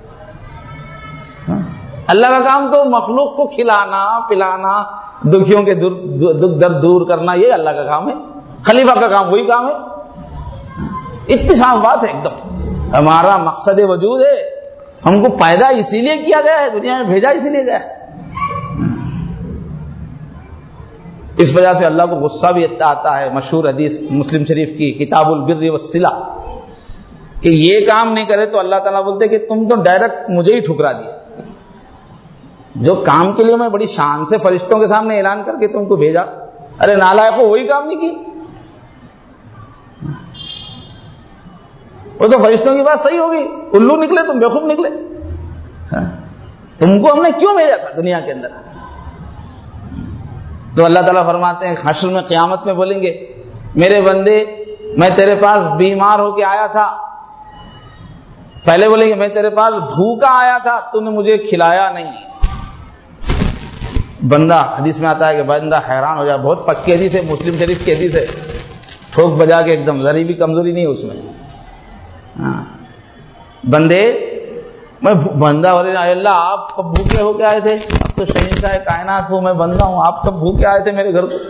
اللہ کا کام تو مخلوق کو کھلانا پلانا، دکھیوں کے دکھ درد دور کرنا، یہ اللہ کا کام ہے، خلیفہ کا کام وہی کام ہے۔ اتنی صاف بات ہے ایک دم، ہمارا مقصد وجود ہے، ہم کو پیدا اسی لیے کیا گیا ہے، دنیا میں بھیجا اسی لیے گیا ہے، اس وجہ سے اللہ کو غصہ بھی آتا ہے. مشہور حدیث مسلم شریف کی کتاب البر والصلہ کہ یہ کام نہیں کرے تو اللہ تعالیٰ بولتے کہ تم تو ڈائریکٹ مجھے ہی ٹھکرا دیا. جو کام کے لیے میں بڑی شان سے فرشتوں کے سامنے اعلان کر کے تم کو بھیجا, ارے نالائقو وہی کام نہیں کی. وہ تو فرشتوں کی بات صحیح ہوگی, الو نکلے تم بیوقوف نکلے. تم کو ہم نے کیوں بھیجا تھا دنیا کے اندر؟ تو اللہ تعالیٰ فرماتے ہیں حشر میں قیامت میں بولیں گے میرے بندے میں تیرے پاس بیمار ہو کے آیا تھا. پہلے بولیں گے میں تیرے پاس بھوکا آیا تھا, تو نے مجھے کھلایا نہیں. بندہ حدیث میں آتا ہے کہ بندہ حیران ہو جائے, بہت پکی حدیث ہے, مسلم شریف کی حدیث ہے, ٹھوک بجا کے ایک دم, ذری بھی کمزوری نہیں ہے اس میں. ہاں بندے میں بندہ ہو رہا ہے, اللہ آپ کب بھوکے ہو کے آئے تھے؟ اب تو شہنشاہ کائنات ہوں, میں بندہ ہوں, آپ کب بھوکے آئے تھے میرے گھر کو؟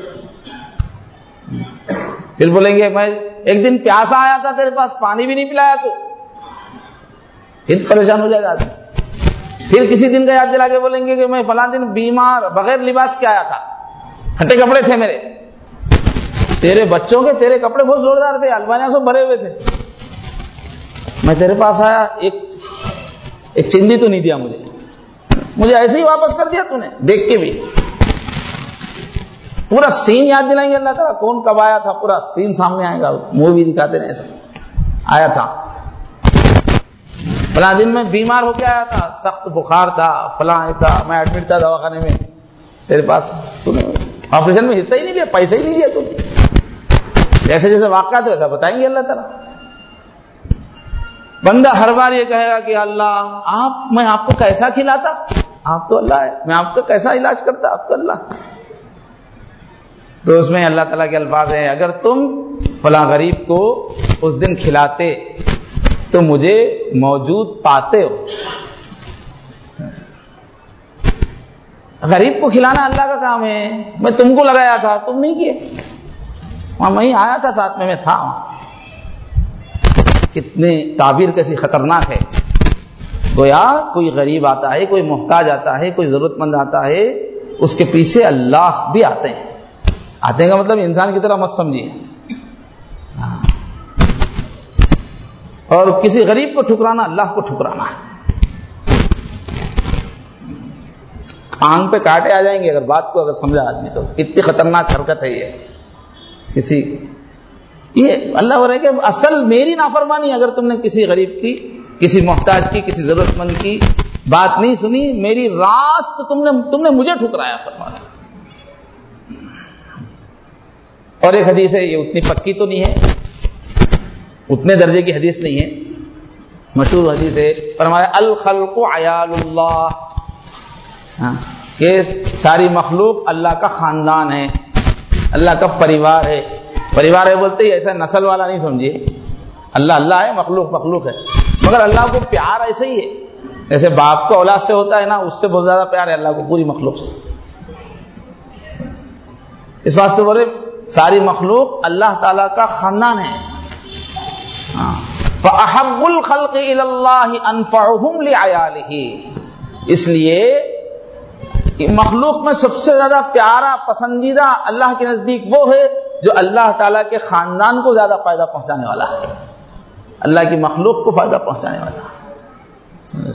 پھر بولیں گے میں ایک دن پیاسا آیا تھا تیرے پاس, پانی بھی نہیں پلایا تو. پھر پریشان ہو جائے گا. پھر کسی دن کا یاد دلا کے بولیں گے کہ میں فلاں دن بیمار بغیر لباس کے آیا تھا, پھٹے کپڑے تھے میرے, تیرے بچوں کے تیرے کپڑے بہت زوردار تھے, الماریاں سب بھرے ہوئے تھے, میں تیرے پاس آیا, ایک ایک چندی تو نہیں دیا مجھے, مجھے ایسے ہی واپس کر دیا تو نے دیکھ کے بھی. پورا سین یاد دلائیں گے اللہ تعالیٰ, کون کب آیا تھا پورا سین سامنے آئے گا, منہ بھی دکھاتے رہے ایسا آیا تھا. فلاں دن میں بیمار ہو کے آیا تھا, سخت بخار تھا, فلاں تھا, میں ایڈمٹ تھا دواخانے میں, تیرے پاس تو نے آپریشن میں حصہ ہی نہیں لیا, پیسہ ہی نہیں دیا تو. جیسے جیسے واقعات ویسا بتائیں گے اللہ تعالیٰ. بندہ ہر بار یہ کہے گا کہ اللہ آپ میں آپ کو کیسا کھلاتا, آپ تو اللہ ہے, میں آپ کا کیسا علاج کرتا, آپ تو اللہ. تو اس میں اللہ تعالیٰ کے الفاظ ہیں اگر تم فلاں غریب کو اس دن کھلاتے تو مجھے موجود پاتے ہو. غریب کو کھلانا اللہ کا کام ہے, میں تم کو لگایا تھا تم نہیں کیے, وہاں میں ہی آیا تھا ساتھ میں, میں تھا وہاں. کتنی تعبیر کیسی خطرناک ہے. گویا کوئی غریب آتا ہے, کوئی محتاج آتا ہے, کوئی ضرورت مند آتا ہے, اس کے پیچھے اللہ بھی آتے ہیں. آتے ہیں کا مطلب انسان کی طرح مت سمجھیے. اور کسی غریب کو ٹھکرانا اللہ کو ٹھکرانا ہے. آنکھ پہ کانٹے آ جائیں گے اگر بات کو اگر سمجھا آدمی تو. اتنی خطرناک حرکت ہے یہ. کسی یہ اللہ ہو رہا ہے کہ اصل میری نافرمانی, اگر تم نے کسی غریب کی, کسی محتاج کی, کسی ضرورت مند کی بات نہیں سنی, میری راست تم نے تم نے مجھے ٹھکرایا فرمایا. اور ایک حدیث ہے, یہ اتنی پکی تو نہیں ہے, اتنے درجے کی حدیث نہیں ہے, مشہور حدیث ہے, فرمایا الخلق عیال اللہ, کہ ساری مخلوق اللہ کا خاندان ہے, اللہ کا پریوار ہے. پریوار ہے بولتے ہی ایسا نسل والا نہیں سمجھیے, اللہ اللہ ہے, مخلوق مخلوق ہے, مگر اللہ کو پیار ایسے ہی ہے جیسے باپ کو اولاد سے ہوتا ہے نا, اس سے بہت زیادہ پیار ہے اللہ کو پوری مخلوق سے. اس واسطے بولے ساری مخلوق اللہ تعالی کا خاندان ہے. فَأَحَبُّ الْخَلْقِ إِلَى اللَّهِ أَنفَعُهُمْ لِعَيَالِهِ, اس لیے مخلوق میں سب سے زیادہ پیارا پسندیدہ اللہ کے نزدیک وہ ہے جو اللہ تعالیٰ کے خاندان کو زیادہ فائدہ پہنچانے والا ہے, اللہ کی مخلوق کو فائدہ پہنچانے والا ہے.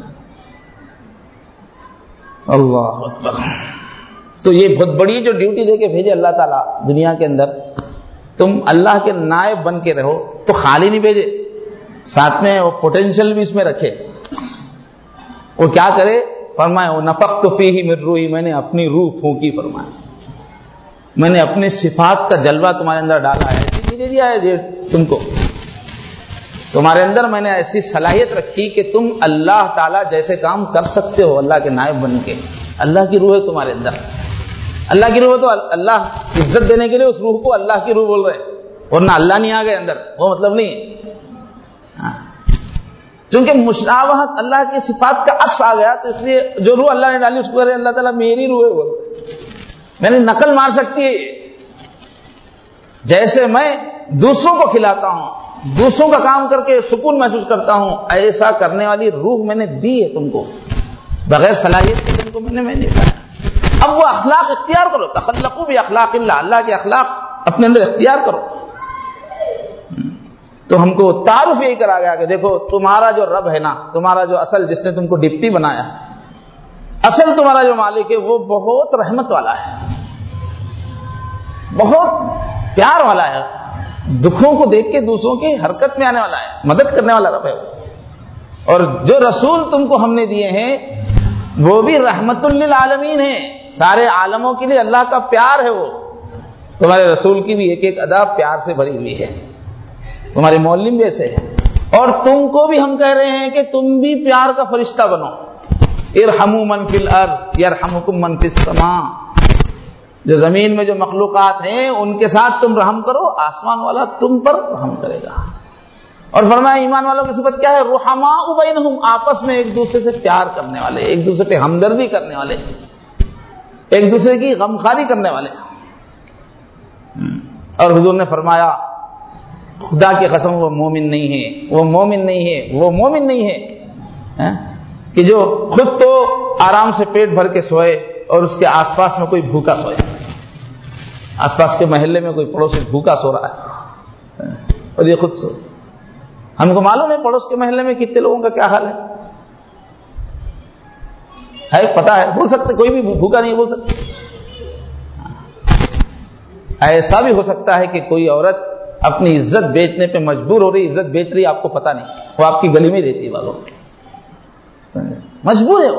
اللہ اکبر. تو یہ بہت بڑی جو ڈیوٹی دے کے بھیجے اللہ تعالیٰ دنیا کے اندر, تم اللہ کے نائب بن کے رہو, تو خالی نہیں بھیجے, ساتھ میں وہ پوٹینشیل بھی اس میں رکھے. وہ کیا کرے, فرمائے وہ نفخت فیہ من روحی, میں نے اپنی روح پھونکی, فرمائے میں نے اپنی صفات کا جلوہ تمہارے اندر ڈالا ہے. ایسی نہیں دے دیا ہے تم کو, تمہارے اندر میں نے ایسی صلاحیت رکھی کہ تم اللہ تعالیٰ جیسے کام کر سکتے ہو اللہ کے نائب بن کے. اللہ کی روح ہے تمہارے اندر, اللہ کی روح. تو اللہ عزت دینے کے لیے اس روح کو اللہ کی روح بول رہے, ورنہ اللہ نہیں آ گئے اندر, وہ مطلب نہیں ہے. چونکہ مشابہت اللہ کی صفات کا عکس آ گیا, تو اس لیے جو روح اللہ نے ڈالی اس کو کہہ رہے اللہ تعالیٰ میری روح ہے, وہ میں نے نقل مار سکتی ہے. جیسے میں دوسروں کو کھلاتا ہوں, دوسروں کا کام کر کے سکون محسوس کرتا ہوں, ایسا کرنے والی روح میں نے دی ہے تم کو, بغیر صلاحیت کے تم کو میں نے میں نے کہا. اب وہ اخلاق اختیار کرو، تخلقوا باخلاق اللہ، اللہ کے اخلاق اپنے اندر اختیار کرو. تو ہم کو تعارف یہی کرا گیا کہ دیکھو تمہارا جو رب ہے نا، تمہارا جو اصل جس نے تم کو ڈپٹی بنایا، اصل تمہارا جو مالک ہے وہ بہت رحمت والا ہے، بہت پیار والا ہے، دکھوں کو دیکھ کے دوسروں کی حرکت میں آنے والا ہے، مدد کرنے والا رب ہے وہ. اور جو رسول تم کو ہم نے دیے ہیں وہ بھی رحمت للعالمین ہیں، سارے عالموں کے لیے اللہ کا پیار ہے. وہ تمہارے رسول کی بھی ایک ایک ادا پیار سے بھری ہوئی ہے، تمہارے معلم بھی ایسے ہیں. اور تم کو بھی ہم کہہ رہے ہیں کہ تم بھی پیار کا فرشتہ بنو. ارحموا من فی الارض یرحمکم من فی السماء، جو زمین میں جو مخلوقات ہیں ان کے ساتھ تم رحم کرو، آسمان والا تم پر رحم کرے گا. اور فرمایا ایمان والوں کی صفت کیا ہے؟ رحماء بینہم، آپس میں ایک دوسرے سے پیار کرنے والے، ایک دوسرے پہ ہمدردی کرنے والے، ایک دوسرے کی غمخواری کرنے والے. اور حضور نے فرمایا خدا کی قسم وہ مومن نہیں ہے، وہ مومن نہیں ہے، وہ مومن نہیں ہے کہ جو خود تو آرام سے پیٹ بھر کے سوئے اور اس کے آس پاس میں کوئی بھوکا سوئے، آس پاس کے محلے میں کوئی پڑوسی بھوکا سو رہا ہے اور یہ خود سو. ہم کو معلوم ہے پڑوس کے محلے میں کتنے لوگوں کا کیا حال ہے، ہے پتا ہے، بول سکتے کوئی بھی بھوکا نہیں بول سکتے. ایسا بھی ہو سکتا ہے کہ کوئی عورت اپنی عزت بیچنے پہ مجبور ہو رہی، عزت بیچ رہی آپ کو پتا نہیں، وہ آپ کی گلی میں رہتی ہے، والوں مجبور ہے. وہ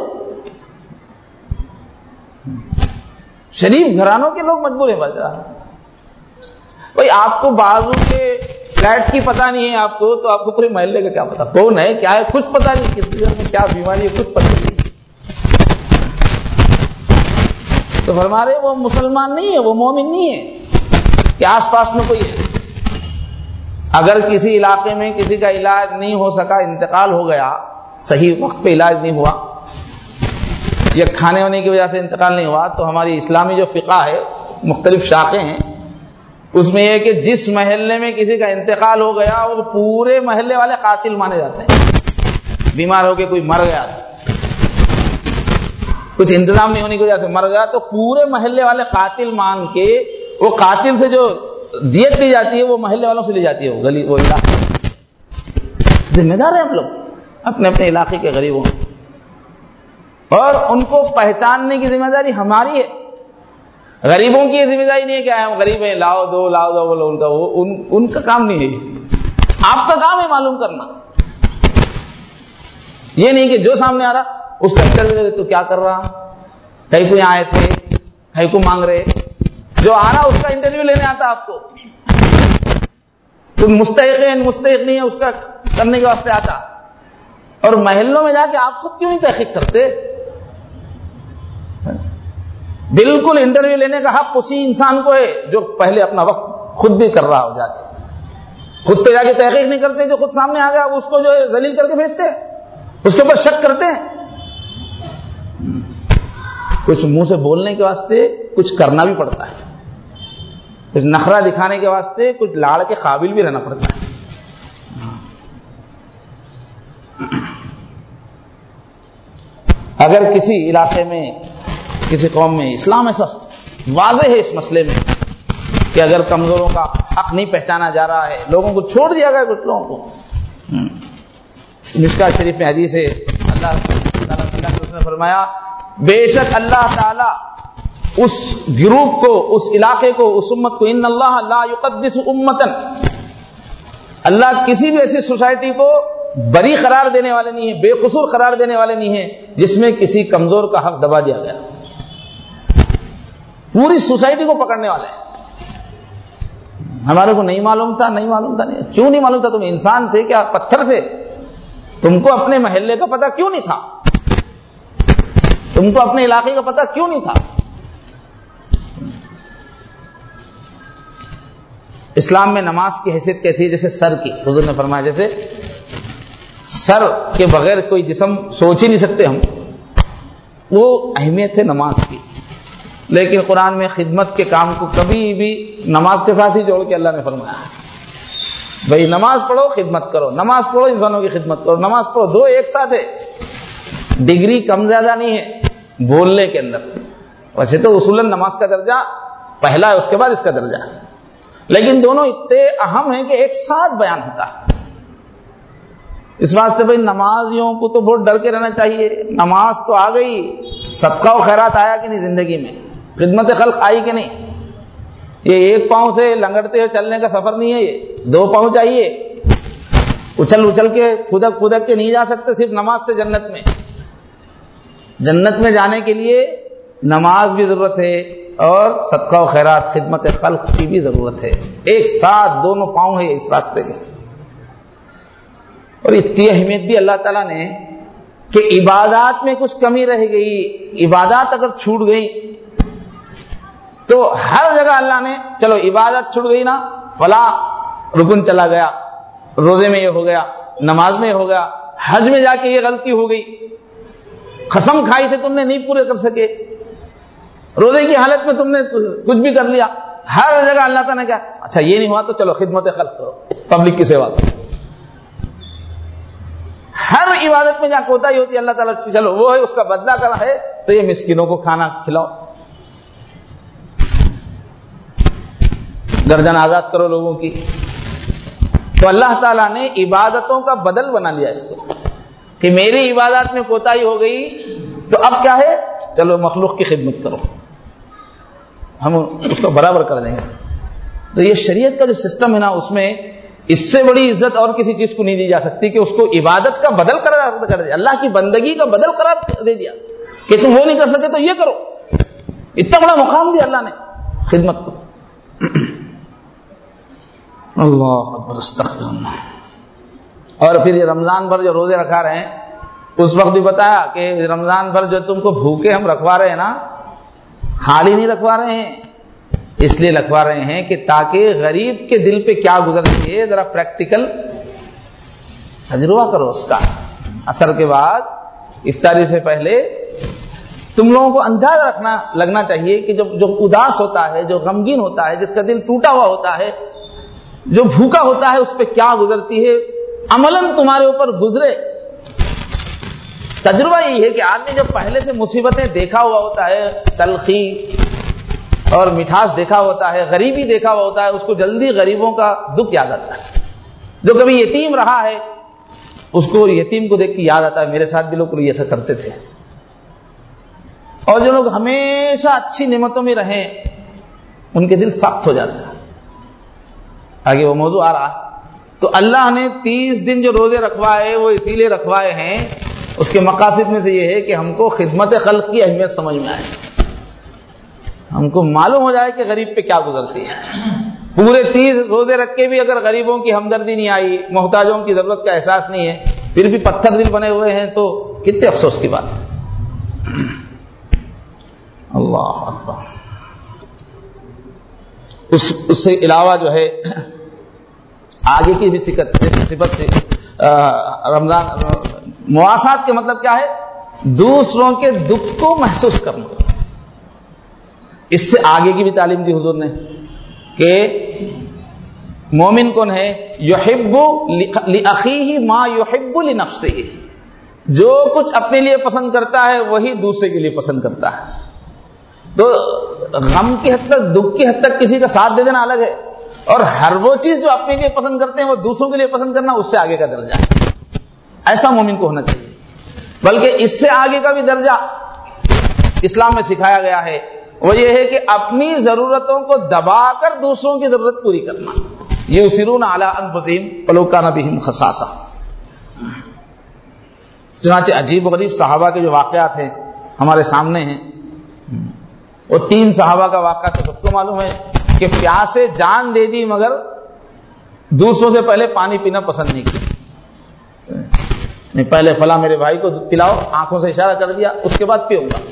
شریف گھرانوں کے لوگ مجبور ہیں. بجا بھائی آپ کو بازو کے فلیٹ کی پتہ نہیں ہے آپ کو، تو آپ کو پورے محلے کا کیا پتا کون ہے کیا ہے، کچھ پتا نہیں، کس گھر میں کیا بیماری ہے کچھ پتہ نہیں. تو فرما رہے وہ مسلمان نہیں ہے، وہ مومن نہیں ہے کہ آس پاس میں کوئی ہے. اگر کسی علاقے میں کسی کا علاج نہیں ہو سکا، انتقال ہو گیا، صحیح وقت پہ علاج نہیں ہوا یا کھانے ہونے کی وجہ سے انتقال نہیں ہوا، تو ہماری اسلامی جو فقہ ہے مختلف شاخیں ہیں، اس میں یہ کہ جس محلے میں کسی کا انتقال ہو گیا وہ پورے محلے والے قاتل مانے جاتے ہیں. بیمار ہو کے کوئی مر گیا، کچھ انتظام نہیں ہونے کی وجہ سے مر گیا، تو پورے محلے والے قاتل مان کے وہ قاتل سے جو دیت لی جاتی ہے وہ محلے والوں سے لی جاتی ہے، وہ گلی وہ علاقے. ذمہ دار ہیں ہم لوگ اپنے اپنے علاقے کے غریبوں، اور ان کو پہچاننے کی ذمہ داری ہماری ہے. غریبوں کی یہ ذمہ داری نہیں ہے کہ ہم غریب ہیں لاؤ دو لاؤ دو بولو، ان کا وہ ان, ان کا کام نہیں ہے. آپ کا کام ہے معلوم کرنا. یہ نہیں کہ جو سامنے آ رہا اس کا انٹرویو تو کیا کر رہا، کہیں کوئی آئے تھے کہیں کو مانگ رہے، جو آ رہا اس کا انٹرویو لینے آتا آپ کو، تم مستحق ہے مستحق نہیں ہے اس کا کرنے کے واسطے آتا. اور محلوں میں جا کے آپ خود کیوں نہیں تحقیق کرتے؟ بالکل انٹرویو لینے کا حق اسی انسان کو ہے جو پہلے اپنا وقت خود بھی کر رہا ہو، جا کے خود تو جا کے تحقیق نہیں کرتے، جو خود سامنے آ گیا اس کو جو ہے ذلیل کر کے بھیجتے ہیں، اس کے اوپر شک کرتے ہیں. کچھ منہ سے بولنے کے واسطے کچھ کرنا بھی پڑتا ہے، کچھ نخرہ دکھانے کے واسطے کچھ لاڑ کے قابل بھی رہنا پڑتا ہے. اگر کسی علاقے میں کسی قوم میں اسلام ایسا واضح ہے اس مسئلے میں کہ اگر کمزوروں کا حق نہیں پہچانا جا رہا ہے، لوگوں کو چھوڑ دیا گیا، کچھ لوگوں کو. مشکات شریف میں حدیث ہے، اللہ تعالیٰ نے فرمایا بے شک اللہ تعالیٰ اس گروپ کو، اس علاقے کو، اس امت کو، ان اللہ لا یقدس امتن، اللہ کسی بھی ایسی سوسائٹی کو بری قرار دینے والے نہیں ہیں، بے قصور قرار دینے والے نہیں ہیں جس میں کسی کمزور کا حق دبا دیا گیا. پوری سوسائٹی کو پکڑنے والے ہیں. ہمارے کو نہیں معلوم تھا نہیں معلوم تھا نہیں کیوں نہیں معلوم تھا؟ تم انسان تھے کیا پتھر تھے؟ تم کو اپنے محلے کا پتہ کیوں نہیں تھا؟ تم کو اپنے علاقے کا پتہ کیوں نہیں تھا؟ اسلام میں نماز کی حیثیت کیسی ہے؟ جیسے سر کی، حضور نے فرمایا جیسے سر کے بغیر کوئی جسم سوچ ہی نہیں سکتے ہم، وہ اہمیت ہے نماز کی. لیکن قرآن میں خدمت کے کام کو کبھی بھی نماز کے ساتھ ہی جوڑ کے اللہ نے فرمایا بھائی نماز پڑھو خدمت کرو، نماز پڑھو انسانوں کی خدمت کرو، نماز پڑھو، دو ایک ساتھ ہے. ڈگری کم زیادہ نہیں ہے بولنے کے اندر، ویسے تو اصولاً نماز کا درجہ پہلا ہے، اس کے بعد اس کا درجہ ہے، لیکن دونوں اتنے اہم ہیں کہ ایک ساتھ بیان ہوتا ہے۔ اس واسطے بھائی نمازیوں کو تو بہت ڈر کے رہنا چاہیے۔ نماز تو آ گئی، صدقہ و خیرات آیا کہ نہیں زندگی میں، خدمت خلق آئی کہ نہیں؟ یہ ایک پاؤں سے لنگڑتے ہوئے چلنے کا سفر نہیں ہے، یہ دو پاؤں چاہیے، اچھل اچھل کے پھدک پھدک کے نہیں جا سکتے صرف نماز سے جنت میں۔ جنت میں جانے کے لیے نماز بھی ضرورت ہے اور صدقہ و خیرات خدمت خلق کی بھی ضرورت ہے، ایک ساتھ دونوں پاؤں ہیں اس راستے کے۔ اور اتنی اہمیت بھی اللہ تعالیٰ نے کہ عبادات میں کچھ کمی رہ گئی، عبادات اگر چھوٹ گئی تو ہر جگہ اللہ نے چلو عبادت چھوٹ گئی نا، فلاں رکن چلا گیا، روزے میں یہ ہو گیا، نماز میں یہ ہو گیا، حج میں جا کے یہ غلطی ہو گئی، قسم کھائی تھے تم نے نہیں پورے کر سکے، روزے کی حالت میں تم نے کچھ بھی کر لیا۔ ہر جگہ اللہ تعالیٰ نے کہا اچھا یہ نہیں ہوا تو چلو خدمت خلق کرو، پبلک کی سیوا کرو۔ ہر عبادت میں جہاں کوتاہی ہوتی ہے اللہ تعالیٰ چلو وہ ہے، اس کا بدلہ کرنا ہے تو یہ مسکینوں کو کھانا کھلاؤ، گردن آزاد کرو لوگوں کی۔ تو اللہ تعالیٰ نے عبادتوں کا بدل بنا لیا اس کو کہ میری عبادات میں کوتاہی ہو گئی تو اب کیا ہے، چلو مخلوق کی خدمت کرو، ہم اس کو برابر کر دیں گے۔ تو یہ شریعت کا جو سسٹم ہے نا، اس میں اس سے بڑی عزت اور کسی چیز کو نہیں دی جا سکتی کہ اس کو عبادت کا بدل قرار کر دیا، اللہ کی بندگی کا بدل قرار دے دیا کہ تم وہ نہیں کر سکے تو یہ کرو۔ اتنا بڑا مقام دیا اللہ نے خدمت کو۔ اللہ اکبر، استغفر اللہ۔ اور پھر یہ رمضان بھر جو روزے رکھا رہے ہیں، اس وقت بھی بتایا کہ رمضان بھر جو تم کو بھوکے ہم رکھوا رہے ہیں نا، خالی نہیں رکھوا رہے ہیں، اس لیے رکھوا رہے ہیں کہ تاکہ غریب کے دل پہ کیا گزرتی ہے ذرا پریکٹیکل تجربہ کرو اس کا۔ عصر کے بعد افطاری سے پہلے تم لوگوں کو اندازہ رکھنا لگنا چاہیے کہ جب جو اداس ہوتا ہے، جو غمگین ہوتا ہے، جس کا دل ٹوٹا ہوا ہوتا ہے، جو بھوکا ہوتا ہے، اس پہ کیا گزرتی ہے، عملاً تمہارے اوپر گزرے۔ تجربہ یہی ہے کہ آدمی جب پہلے سے مصیبتیں دیکھا ہوا ہوتا ہے، تلخی اور مٹھاس دیکھا ہوتا ہے، غریبی دیکھا ہوا ہوتا ہے، اس کو جلدی غریبوں کا دکھ یاد آتا ہے۔ جو کبھی یتیم رہا ہے اس کو یتیم کو دیکھ کے یاد آتا ہے میرے ساتھ بھی لوگ ایسا کرتے تھے۔ اور جو لوگ ہمیشہ اچھی نعمتوں میں رہیں ان کے دل سخت ہو جاتا ہے۔ آگے وہ موضوع آ رہا ہے۔ تو اللہ نے تیس دن جو روزے رکھوائے وہ اسی لیے رکھوائے ہیں، اس کے مقاصد میں سے یہ ہے کہ ہم کو خدمت خلق کی اہمیت سمجھ میں آئے، ہم کو معلوم ہو جائے کہ غریب پہ کیا گزرتی ہے۔ پورے تیس روزے رکھ کے بھی اگر غریبوں کی ہمدردی نہیں آئی، محتاجوں کی ضرورت کا احساس نہیں ہے، پھر بھی پتھر دل بنے ہوئے ہیں تو کتنے افسوس کی بات ہے۔ اللہ اکبر۔ اس اس سے علاوہ جو ہے آگے کی بھی صفت سے رمضان مواسات کے مطلب کیا ہے، دوسروں کے دکھ کو محسوس کرنا۔ اس سے آگے کی بھی تعلیم دی حضور نے کہ مومن کون ہے، یحب لأخیہ ما یحب لنفسہ، جو کچھ اپنے لیے پسند کرتا ہے وہی دوسرے کے لیے پسند کرتا ہے۔ تو غم کی حد تک، دکھ کی حد تک کسی کا ساتھ دے دینا الگ ہے، اور ہر وہ چیز جو اپنے لیے پسند کرتے ہیں وہ دوسروں کے لیے پسند کرنا اس سے آگے کا درجہ ہے۔ ایسا مومن کو ہونا چاہیے۔ بلکہ اس سے آگے کا بھی درجہ اسلام میں سکھایا گیا ہے، وہ یہ ہے کہ اپنی ضرورتوں کو دبا کر دوسروں کی ضرورت پوری کرنا۔ یؤثرون علی انفسہم ولو کان بہم خصاصہ۔ چنانچہ عجیب و غریب صحابہ کے جو واقعات ہیں ہمارے سامنے ہیں، وہ تین صحابہ کا واقعہ تو سب کو معلوم ہے کہ پیاسے جان دے دی مگر دوسروں سے پہلے پانی پینا پسند نہیں کیا۔ نہیں، پہلے فلاں میرے بھائی کو پلاؤ، آنکھوں سے اشارہ کر دیا، اس کے بعد پیوں گا۔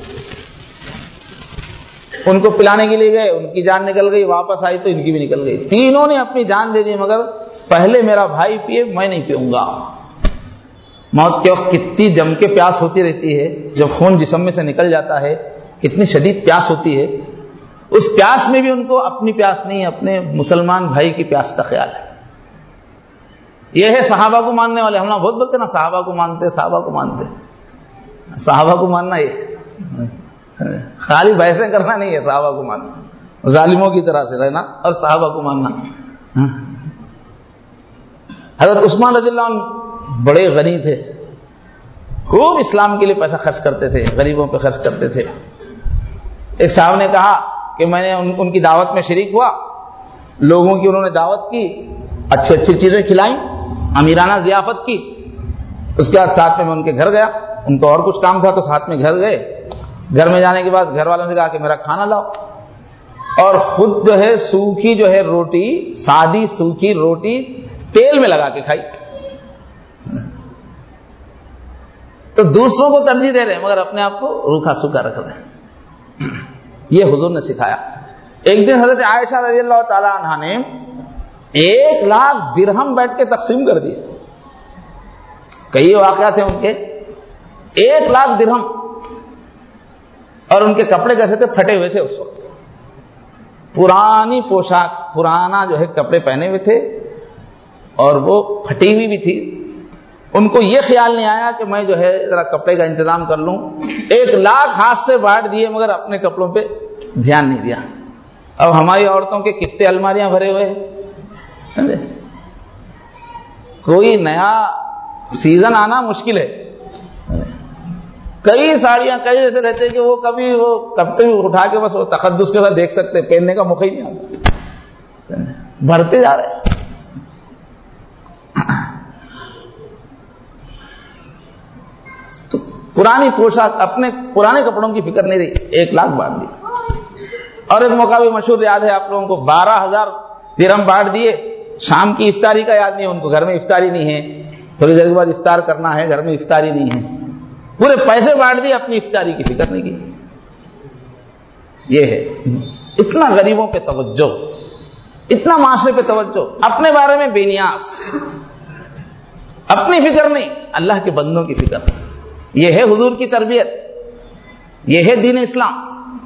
ان کو پلانے کے لیے گئے، ان کی جان نکل گئی، واپس آئی تو ان کی بھی نکل گئی۔ تینوں نے اپنی جان دے دی مگر پہلے میرا بھائی پیے، میں نہیں پیوں گا۔ موت کے وقت کتنی جم کے پیاس ہوتی رہتی ہے، جب خون جسم میں سے نکل جاتا ہے کتنی شدید پیاس ہوتی ہے۔ اس پیاس میں بھی ان کو اپنی پیاس نہیں، اپنے مسلمان بھائی کی پیاس کا خیال ہے۔ یہ ہے صحابہ کو ماننے والے۔ ہم لوگ بہت بولتے نا صحابہ کو مانتے، صحابہ کو مانتے، صحابہ کو ماننا یہ خالی بحثیں کرنا نہیں ہے، صحابہ کو ماننا، ظالموں کی طرح سے رہنا اور صحابہ کو ماننا۔ حضرت عثمان رضی اللہ عنہ بڑے غنی تھے، خوب اسلام کے لیے پیسہ خرچ کرتے تھے، غریبوں پہ خرچ کرتے تھے۔ ایک صاحب نے کہا کہ میں نے ان, ان کی دعوت میں شریک ہوا، لوگوں کی انہوں نے دعوت کی، اچھی اچھی چیزیں کھلائیں، امیرانہ ضیافت کی، اس کے بعد ساتھ میں میں ان کے گھر گیا، ان کو اور کچھ کام تھا تو ساتھ میں گھر گئے۔ گھر میں جانے کے بعد گھر والوں نے کہا کہ میرا کھانا لاؤ، اور خود جو ہے سوکھی جو ہے روٹی، سادی سوکھی روٹی تیل میں لگا کے کھائی۔ تو دوسروں کو ترجیح دے رہے ہیں مگر اپنے آپ کو روکھا سوکھا رکھ رہے ہیں، یہ حضور نے سکھایا۔ ایک دن حضرت عائشہ رضی اللہ تعالی عنہا نے ایک لاکھ درہم بیٹھ کے تقسیم کر دیے، کئی واقعات ہیں ان کے، ایک لاکھ درہم، اور ان کے کپڑے کیسے تھے؟ پھٹے ہوئے تھے اس وقت، پرانی پوشاک، پرانا جو ہے کپڑے پہنے ہوئے تھے اور وہ پھٹی ہوئی بھی تھی۔ ان کو یہ خیال نہیں آیا کہ میں جو ہے ذرا کپڑے کا انتظام کر لوں، ایک لاکھ ہاتھ سے بانٹ دیے مگر اپنے کپڑوں پہ دھیان نہیں دیا۔ اب ہماری عورتوں کے کتنے الماریاں بھرے ہوئے ہیں، کوئی نیا سیزن آنا مشکل ہے، کئی ساڑیاں کئی ایسے رہتے ہیں کہ وہ کبھی وہ کب تک اٹھا کے بس وہ تقدس کے ساتھ دیکھ سکتے، پہننے کا موقع ہی نہیں آتا، بھرتے جا رہے ہیں۔ تو پرانی پوشاک، اپنے پرانے کپڑوں کی فکر نہیں رہی، ایک لاکھ بانٹ دی۔ اور ایک موقع بھی مشہور یاد ہے آپ لوگوں کو، بارہ ہزار درہم بانٹ دیے، شام کی افطاری کا یاد نہیں ہے ان کو، گھر میں افطاری نہیں ہے، تھوڑی دیر کے بعد افطار کرنا ہے، گھر میں افطاری نہیں ہے، پورے پیسے بانٹ دیے، اپنی افطاری کی فکر نہیں کی۔ یہ ہے اتنا غریبوں پہ توجہ، اتنا معاشرے پہ توجہ، اپنے بارے میں بے نیاز، اپنی فکر نہیں، اللہ کے بندوں کی فکر۔ یہ ہے حضور کی تربیت، یہ ہے دین اسلام۔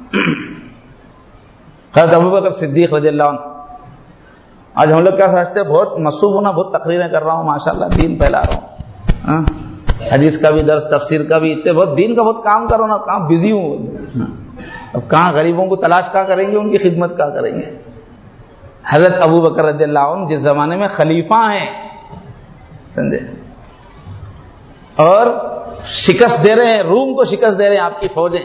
حضرت ابوبکر صدیق رضی اللہ عنہ، آج ہم لوگ کیا سمجھتے ہیں، بہت مصروف ہونا، بہت تقریریں کر رہا ہوں، ماشاءاللہ دین پھیلا رہا ہوں، حدیث کا بھی درس، تفسیر کا بھی، اتنے بہت دین کا بہت کام کرو نا، کہاں بزی ہوں، اب کہاں غریبوں کو تلاش کہاں کریں گے، ان کی خدمت کہاں کریں گے۔ حضرت ابوبکر رضی اللہ عنہ جس زمانے میں خلیفہ ہیں، سمجھے، اور شکست دے رہے ہیں، روم کو شکست دے رہے ہیں آپ کی فوجیں،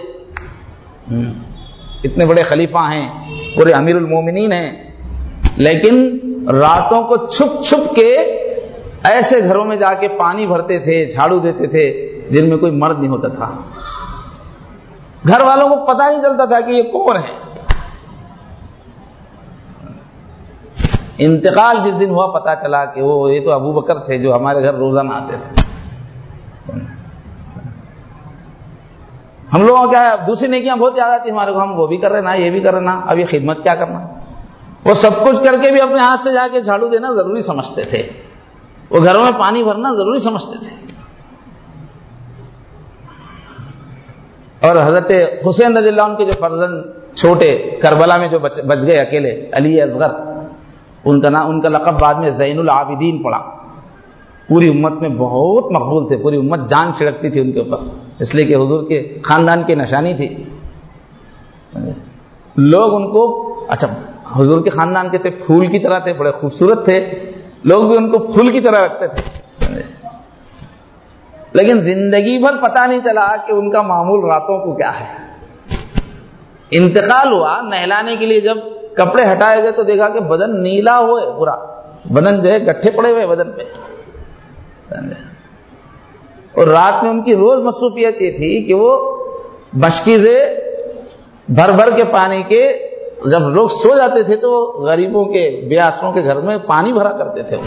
اتنے بڑے خلیفہ ہیں، پورے امیر المومنین ہیں، لیکن راتوں کو چھپ چھپ کے ایسے گھروں میں جا کے پانی بھرتے تھے، جھاڑو دیتے تھے جن میں کوئی مرد نہیں ہوتا تھا، گھر والوں کو پتہ نہیں چلتا تھا کہ یہ کون ہے۔ انتقال جس دن ہوا پتہ چلا کہ وہ یہ تو ابو بکر تھے جو ہمارے گھر روزانہ آتے تھے۔ ہم لوگوں کیا ہے، دوسری نیکیاں بہت زیادہ تھی ہمارے کو، ہم وہ بھی کر رہے نا، یہ بھی کر رہے نا، اب یہ خدمت کیا کرنا، وہ سب کچھ کر کے بھی اپنے ہاتھ سے جا کے جھاڑو دینا ضروری سمجھتے تھے، وہ گھروں میں پانی بھرنا ضروری سمجھتے تھے۔ اور حضرت حسین رضی اللہ عنہ کے جو فرزند چھوٹے کربلا میں جو بچ, بچ گئے اکیلے، علی اصغر، ان کا نام، ان کا لقب بعد میں زین العابدین پڑا، پوری امت میں بہت مقبول تھے، پوری امت جان چھڑکتی تھی ان کے اوپر، اس لیے کہ حضور کے خاندان کی نشانی تھی۔ لوگ ان کو، اچھا حضور کے خاندان کے تھے، پھول کی طرح تھے، بڑے خوبصورت تھے، لوگ بھی ان کو پھول کی طرح رکھتے تھے، لیکن زندگی بھر پتہ نہیں چلا کہ ان کا معمول راتوں کو کیا ہے۔ انتقال ہوا، نہلانے کے لیے جب کپڑے ہٹائے گئے تو دیکھا کہ بدن نیلا ہوئے، پورا بدن جو ہے گٹھے پڑے ہوئے بدن پہ، اور رات میں ان کی روز مصروفیت یہ تھی کہ وہ مشکی سے بھر بھر کے پانی کے، جب لوگ سو جاتے تھے تو وہ غریبوں کے، بے آسروں کے گھر میں پانی بھرا کرتے تھے۔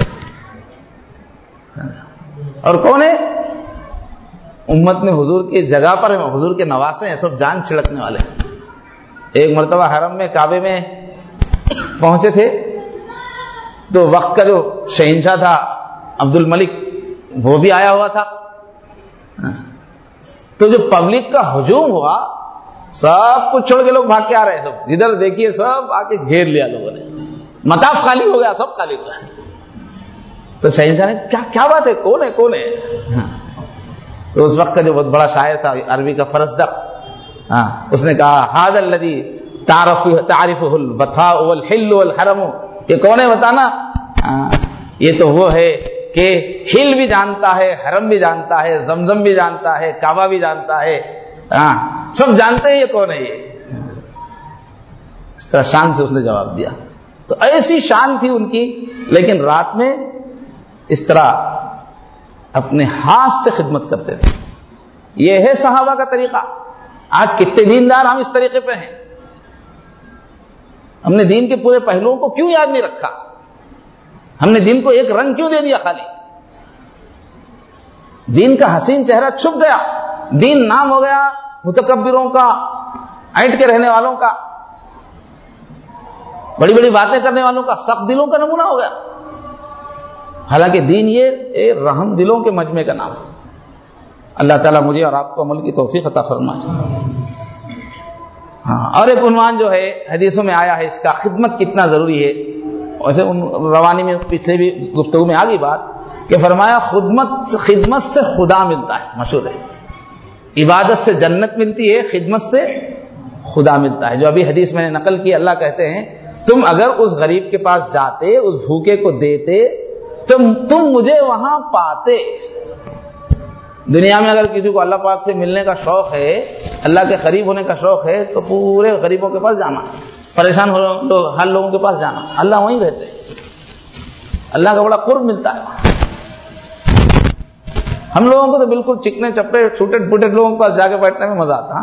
اور کون ہے؟ امت میں حضور کی جگہ پر حضور کے نواسے ہیں، سب جان چھڑکنے والے ہیں۔ ایک مرتبہ حرم میں کعبے میں پہنچے تھے تو وقت کا جو شہنشاہ تھا عبد الملک، وہ بھی آیا ہوا تھا، تو جو پبلک کا ہجوم ہوا، سب کچھ چھوڑ کے لوگ بھاگ کے آ رہے ہیں، سب ادھر دیکھیے، سب آ کے گھیر لیا لوگوں نے، مطاف خالی ہو گیا، سب خالی ہو گیا۔ تو شہنشاہ نے کیا کیا بات ہے، کون ہے کون ہے؟ تو اس وقت کا جو بہت بڑا شاعر تھا عربی کا، فرزدق، ہاں اس نے کہا ھذا الذی تعرف تعرفه البثاء والحل والحرم، یہ کون ہے بتانا؟ یہ تو وہ ہے کہ ہل بھی جانتا ہے، حرم بھی جانتا ہے، زمزم بھی جانتا ہے، کعبہ بھی جانتا ہے، ہاں سب جانتے ہیں یہ کون ہے یہ. اس طرح شان سے اس نے جواب دیا. تو ایسی شان تھی ان کی، لیکن رات میں اس طرح اپنے ہاتھ سے خدمت کرتے تھے. یہ ہے صحابہ کا طریقہ. آج کتنے دیندار ہم اس طریقے پہ ہیں. ہم نے دین کے پورے پہلوؤں کو کیوں یاد نہیں رکھا؟ ہم نے دین کو ایک رنگ کیوں دے دیا خالی؟ دین کا حسین چہرہ چھپ گیا. دین نام ہو گیا متکبروں کا، اینٹ کے رہنے والوں کا، بڑی بڑی باتیں کرنے والوں کا، سخت دلوں کا نمونہ ہو گیا. حالانکہ دین یہ رحم دلوں کے مجمع کا نام ہے. اللہ تعالیٰ مجھے اور آپ کو عمل کی توفیق عطا فرمائے. ہاں اور ایک عنوان جو ہے حدیثوں میں آیا ہے اس کا، خدمت کتنا ضروری ہے. ویسے روانی میں پچھلے بھی گفتگو میں آ گئی بات کہ فرمایا خدمت خدمت سے خدا ملتا ہے. مشہور ہے عبادت سے جنت ملتی ہے، خدمت سے خدا ملتا ہے. جو ابھی حدیث میں نے نقل کی، اللہ کہتے ہیں تم اگر اس غریب کے پاس جاتے، اس بھوکے کو دیتے، تم تم مجھے وہاں پاتے. دنیا میں اگر کسی کو اللہ پاک سے ملنے کا شوق ہے، اللہ کے قریب ہونے کا شوق ہے، تو پورے غریبوں کے پاس جانا، پریشان ہو لوگ ہر لوگوں کے پاس جانا. اللہ وہیں رہتے، اللہ کا بڑا قرب ملتا ہے. ہم لوگوں کو تو بالکل چکنے چپے چھوٹے پھوٹے لوگوں کے پاس جا کے بیٹھنے میں مزہ آتا.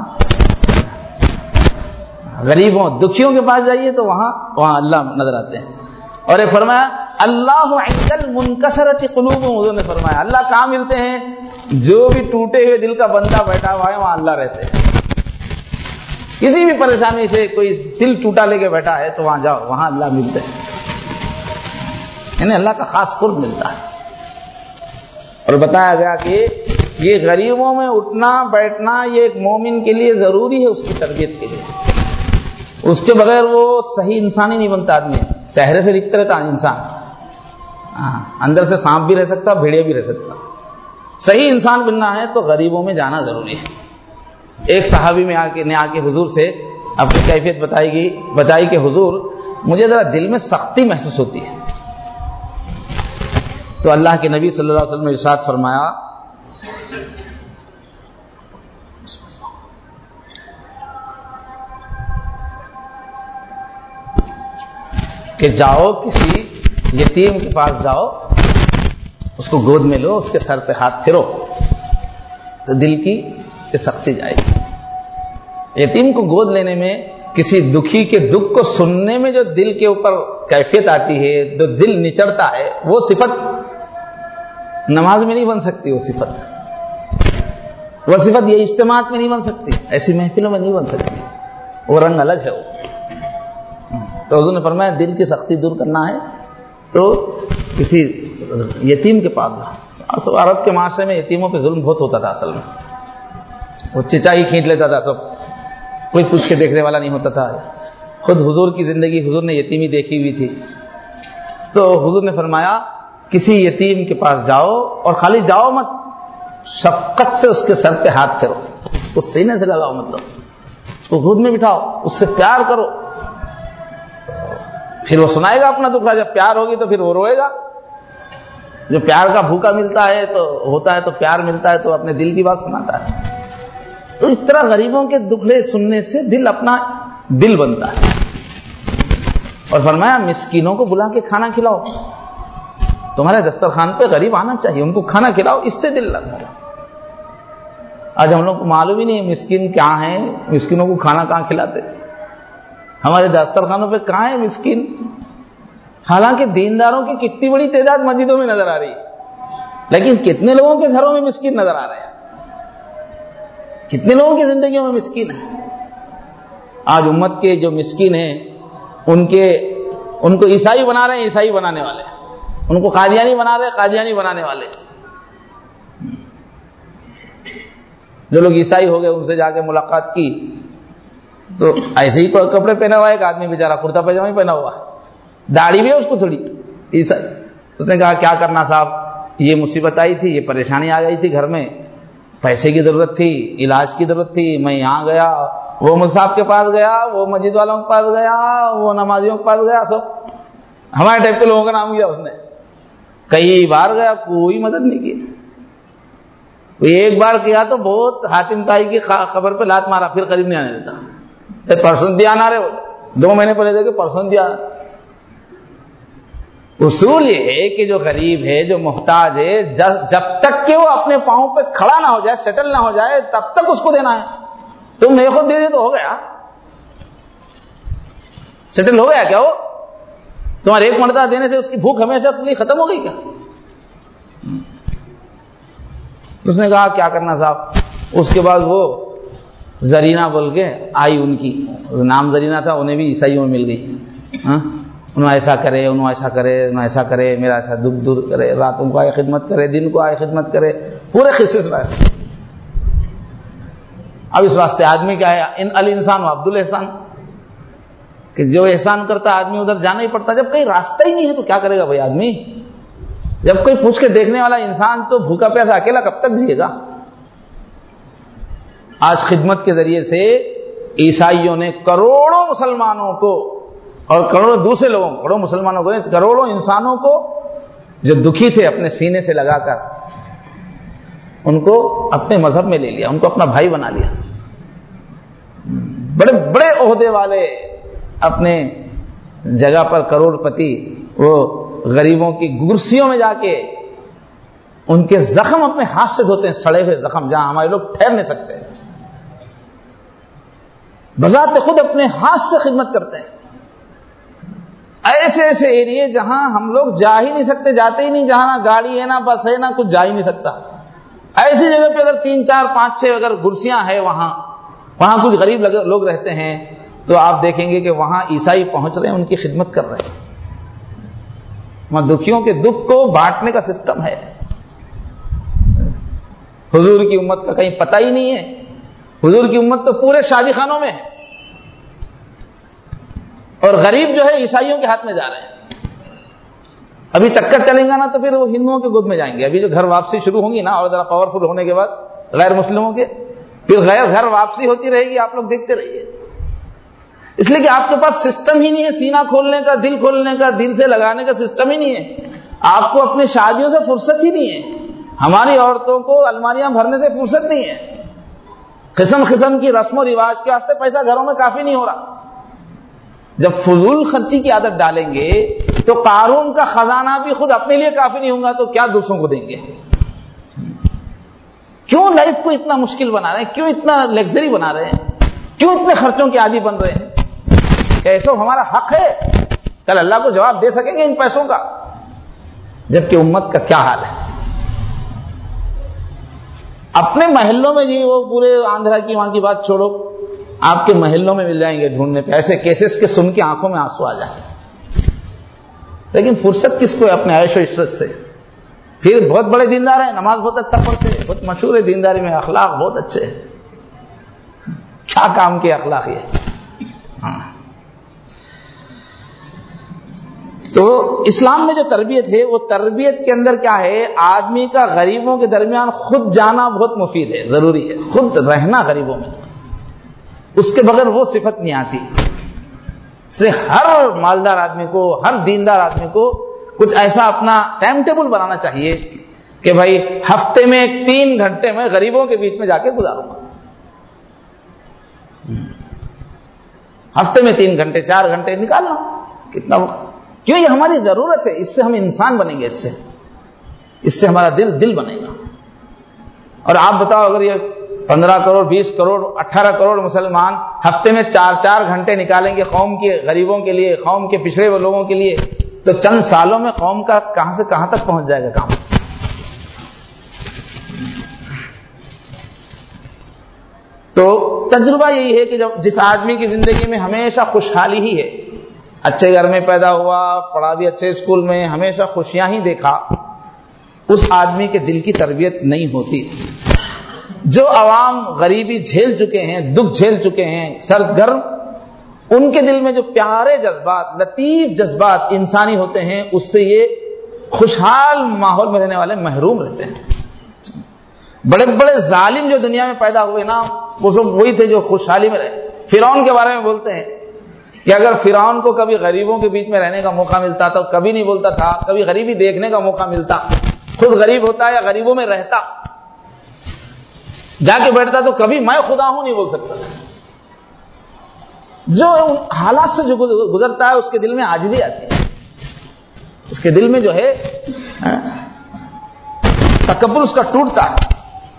غریبوں دکھیوں کے پاس جائیے تو وہاں وہاں اللہ نظر آتے ہیں. اور ایک فرمایا اللہ عند المنکسرۃ قلوبہم، حضور نے فرمایا اللہ کہاں ملتے ہیں؟ جو بھی ٹوٹے ہوئے دل کا بندہ بیٹھا ہوا ہے وہاں اللہ رہتے ہیں. کسی بھی پریشانی سے کوئی دل ٹوٹا لے کے بیٹھا ہے تو وہاں جاؤ، وہاں اللہ ملتے ہیں. یعنی اللہ کا خاص قرب ملتا ہے. اور بتایا گیا کہ یہ غریبوں میں اٹھنا بیٹھنا یہ ایک مومن کے لیے ضروری ہے، اس کی تربیت کے لیے. اس کے بغیر وہ صحیح انسان ہی نہیں بنتا. آدمی چہرے سے دکھتا رہتا انسان، اندر سے سانپ بھی رہ سکتا، بھیڑیا بھی رہ سکتا. صحیح انسان بننا ہے تو غریبوں میں جانا ضروری ہے. ایک صحابی میں آ کے نے آ کے حضور سے اپنی کیفیت بتائی گی بتائی کہ حضور مجھے ذرا دل میں سختی محسوس ہوتی ہے. تو اللہ کے نبی صلی اللہ علیہ وسلم نے ارشاد فرمایا کہ جاؤ کسی یتیم کے پاس جاؤ، اس کو گود میں لو، اس کے سر پہ ہاتھ پھرو تو دل کی سختی جائے گی. یتیم کو گود لینے میں، کسی دکھی کے دکھ کو سننے میں جو دل کے اوپر کیفیت آتی ہے، جو دل نچڑتا ہے، وہ صفت نماز میں نہیں بن سکتی. وہ صفت وہ صفت یہ اجتماعات میں نہیں بن سکتی، ایسی محفلوں میں نہیں بن سکتی. وہ رنگ الگ ہے. وہ تو حضور نے فرمایا دل کی سختی دور کرنا ہے تو کسی یتیم کے پاس جاؤ. عرب کے معاشرے میں یتیموں پہ ظلم بہت ہوتا تھا. اصل میں وہ چچا ہی کھینچ لیتا تھا، سب کوئی پوچھ کے دیکھنے والا نہیں ہوتا تھا. خود حضور کی زندگی، حضور نے یتیمی دیکھی ہوئی تھی. تو حضور نے فرمایا کسی یتیم کے پاس جاؤ، اور خالی جاؤ مت، شفقت سے اس کے سر پہ ہاتھ پھیرو، اس کو سینے سے لگاؤ، مطلب اس کو گود میں بٹھاؤ، اس سے پیار کرو. پھر وہ سنائے گا اپنا دکھ. جب پیار ہوگی تو پھر وہ روئے گا. جو پیار کا بھوکا ملتا ہے تو ہوتا ہے، تو پیار ملتا ہے تو اپنے دل کی بات سناتا ہے. تو اس طرح غریبوں کے دکھڑے سننے سے دل اپنا دل بنتا ہے. اور فرمایا مسکینوں کو بلا کے کھانا کھلاؤ. تمہارے دسترخوان پہ غریب آنا چاہیے، ان کو کھانا کھلاؤ، اس سے دل لگتا ہے. آج ہم لوگ کو معلوم ہی نہیں ہے مسکین کیا ہیں، مسکینوں کو کھانا کہاں کھلاتے. ہمارے دسترخوانوں پہ کہاں ہے مسکین؟ حالانکہ دینداروں کی کتنی بڑی تعداد مسجدوں میں نظر آ رہی ہے، لیکن کتنے لوگوں کے گھروں میں مسکین نظر آ رہے ہیں، کتنے لوگوں کی زندگیوں میں مسکین ہیں. آج امت کے جو مسکین ہیں ان کے ان کو عیسائی بنا رہے ہیں، عیسائی بنانے والے، ان کو قادیانی بنا رہے ہیں، قادیانی بنانے والے. جو لوگ عیسائی ہو گئے ان سے جا کے ملاقات کی تو ایسے ہی کپڑے پہنا ہوا ہے، ایک آدمی بیچارہ کرتا پاجامہ ہی پہنا ہوا، داڑھی بھی ہے اس کو تھوڑی، عیسائی. اس نے کہا کیا کرنا صاحب، یہ مصیبت آئی تھی، یہ پریشانی آ گئی تھی گھر میں، پیسے کی ضرورت تھی، علاج کی ضرورت تھی، میں یہاں گیا، وہ مل صاحب کے پاس گیا، وہ مسجد والوں کے پاس گیا، وہ نمازیوں کے پاس گیا، سب ہمارے ٹائپ کے لوگوں کا نام لیا اس نے. کئی بار گیا، کوئی مدد نہیں کی. ایک بار کیا تو بہت حاتم طائی کی خبر پہ لات مارا، پھر قریب نہیں آنے دیتا. پرسوں دیا نہ رہے، دو مہینے پہلے دیکھے پرسوں دیا. اصول یہ ہے کہ جو غریب ہے، جو محتاج ہے، جب تک کہ وہ اپنے پاؤں پہ کھڑا نہ ہو جائے، سیٹل نہ ہو جائے، تب تک اس کو دینا ہے. تم میرے خود دے دے تو ہو گیا، سیٹل ہو گیا کیا؟ وہ تمہارے ایک مرتبہ دینے سے اس کی بھوک ہمیشہ کے لیے ختم ہو گئی کیا؟ تو اس نے کہا کیا کرنا صاحب. اس کے بعد وہ زرینہ بول کے آئی، ان کی نام زرینہ تھا، انہیں بھی عیسائیوں میں مل گئی. ہاں انہوں ایسا کرے، انہوں ایسا کرے، انہوں ایسا کرے، میرا ایسا دکھ دور کرے، راتوں کو آئے خدمت کرے، دن کو آئے خدمت کرے، پورے قصے سنائے. اب اس واسطے آدمی کیا ہے، ان الانسان و عبد الاحسان، کہ جو احسان کرتا آدمی ادھر جانا ہی پڑتا. جب کہیں راستہ ہی نہیں ہے تو کیا کرے گا بھائی آدمی؟ جب کوئی پوچھ کے دیکھنے والا انسان تو بھوکا پیاسا اکیلا کب تک جیے گا؟ آج خدمت کے ذریعے سے عیسائیوں نے کروڑوں مسلمانوں کو، اور کروڑوں دوسرے لوگوں کو، کروڑوں مسلمانوں کو نہیں، کروڑوں انسانوں کو جو دکھی تھے اپنے سینے سے لگا کر، ان کو اپنے مذہب میں لے لیا، ان کو اپنا بھائی بنا لیا. بڑے بڑے عہدے والے اپنے جگہ پر کروڑ پتی، وہ غریبوں کی گرسیوں میں جا کے ان کے زخم اپنے ہاتھ سے دھوتے ہیں، سڑے ہوئے زخم جہاں ہمارے لوگ ٹھہر نہیں سکتے، بذات خود اپنے ہاتھ سے خدمت کرتے ہیں. ایسے ایسے ایریے جہاں ہم لوگ جا ہی نہیں سکتے، جاتے ہی نہیں، جہاں نہ گاڑی ہے، نہ بس ہے، نہ کچھ جا ہی نہیں سکتا. ایسی جگہ پہ اگر تین چار پانچ چھ اگر گرسیاں ہیں، وہاں وہاں کچھ غریب لوگ رہتے ہیں، تو آپ دیکھیں گے کہ وہاں عیسائی پہنچ رہے ہیں، ان کی خدمت کر رہے ہیں. وہاں دکھیوں کے دکھ کو بانٹنے کا سسٹم ہے. حضور کی امت کا کہیں پتہ ہی نہیں ہے. حضور کی امت تو پورے شادی خانوں میں ہے، اور غریب جو ہے عیسائیوں کے ہاتھ میں جا رہے ہیں. ابھی چکر چلیں گا نا تو پھر وہ ہندوؤں کے گود میں جائیں گے. ابھی جو گھر واپسی شروع ہوں گی نا، اور ذرا پاورفل ہونے کے بعد غیر مسلموں کے، پھر غیر گھر واپسی ہوتی رہے گی. آپ لوگ دیکھتے رہیے. اس لیے کہ آپ کے پاس سسٹم ہی نہیں ہے سینہ کھولنے کا، دل کھولنے کا، دل سے لگانے کا سسٹم ہی نہیں ہے. آپ کو اپنی شادیوں سے فرصت ہی نہیں ہے. ہماری عورتوں کو الماریاں بھرنے سے فرصت نہیں ہے. قسم قسم کی رسم و رواج کے واسطے پیسہ گھروں میں کافی نہیں ہو رہا. جب فضول خرچی کی عادت ڈالیں گے تو قارون کا خزانہ بھی خود اپنے لیے کافی نہیں ہوگا تو کیا دوسروں کو دیں گے؟ کیوں لائف کو اتنا مشکل بنا رہے ہیں؟ کیوں اتنا لگژری بنا رہے ہیں؟ کیوں اتنے خرچوں کے عادی بن رہے ہیں؟ ایسا ہمارا حق ہے، کل اللہ کو جواب دے سکیں گے ان پیسوں کا. جبکہ امت کا کیا حال ہے؟ اپنے محلوں میں جی وہ پورے آندھرا کی وہاں کی بات چھوڑو، آپ کے محلوں میں مل جائیں گے ڈھونڈنے پہ ایسے کیسز کے سن کے آنکھوں میں آنسو آ جائیں. لیکن فرصت کس کو ہے اپنے عیش و عشرت سے؟ پھر بہت بڑے دیندار ہیں، نماز بہت اچھا پڑھتے ہیں، بہت مشہور ہے دینداری میں، اخلاق بہت اچھے ہیں. کیا کام کے اخلاق یہ؟ ہاں. تو اسلام میں جو تربیت ہے، وہ تربیت کے اندر کیا ہے؟ آدمی کا غریبوں کے درمیان خود جانا بہت مفید ہے، ضروری ہے خود رہنا غریبوں میں. اس کے بغیر وہ صفت نہیں آتی. اس لیے ہر مالدار آدمی کو، ہر دیندار آدمی کو کچھ ایسا اپنا ٹائم ٹیبل بنانا چاہیے کہ بھائی ہفتے میں تین گھنٹے میں غریبوں کے بیچ میں جا کے گزاروں گا. ہفتے میں تین گھنٹے چار گھنٹے نکالنا، کتنا وقت؟ کیوں؟ یہ ہماری ضرورت ہے. اس سے ہم انسان بنیں گے، اس سے اس سے ہمارا دل دل بنے گا. اور آپ بتاؤ، اگر یہ پندرہ کروڑ بیس کروڑ اٹھارہ کروڑ مسلمان ہفتے میں چار چار گھنٹے نکالیں گے قوم کے غریبوں کے لیے، قوم کے پچھڑے ہوئے لوگوں کے لیے، تو چند سالوں میں قوم کا کہاں سے کہاں تک پہنچ جائے گا کام. تو تجربہ یہی ہے کہ جب جس آدمی کی زندگی میں ہمیشہ خوشحالی ہی ہے، اچھے گھر میں پیدا ہوا، پڑھا بھی اچھے اسکول میں، ہمیشہ خوشیاں ہی دیکھا، اس آدمی کے دل کی تربیت نہیں ہوتی. جو عوام غریبی جھیل چکے ہیں، دکھ جھیل چکے ہیں، سرد گرم، ان کے دل میں جو پیارے جذبات، لطیف جذبات انسانی ہوتے ہیں، اس سے یہ خوشحال ماحول میں رہنے والے محروم رہتے ہیں. بڑے بڑے ظالم جو دنیا میں پیدا ہوئے نا وہ سب وہی تھے جو خوشحالی میں رہے. فرعون کے بارے میں بولتے ہیں کہ اگر فرعون کو کبھی غریبوں کے بیچ میں رہنے کا موقع ملتا تو کبھی نہیں بولتا تھا, کبھی غریبی دیکھنے کا موقع ملتا, خود غریب ہوتا یا غریبوں میں رہتا, جا کے بیٹھتا تو کبھی میں خدا ہوں نہیں بول سکتا. جو حالات سے جو گزرتا ہے اس کے دل میں عاجزی آتی ہے, اس کے دل میں جو ہے تکبر اس کا ٹوٹتا ہے.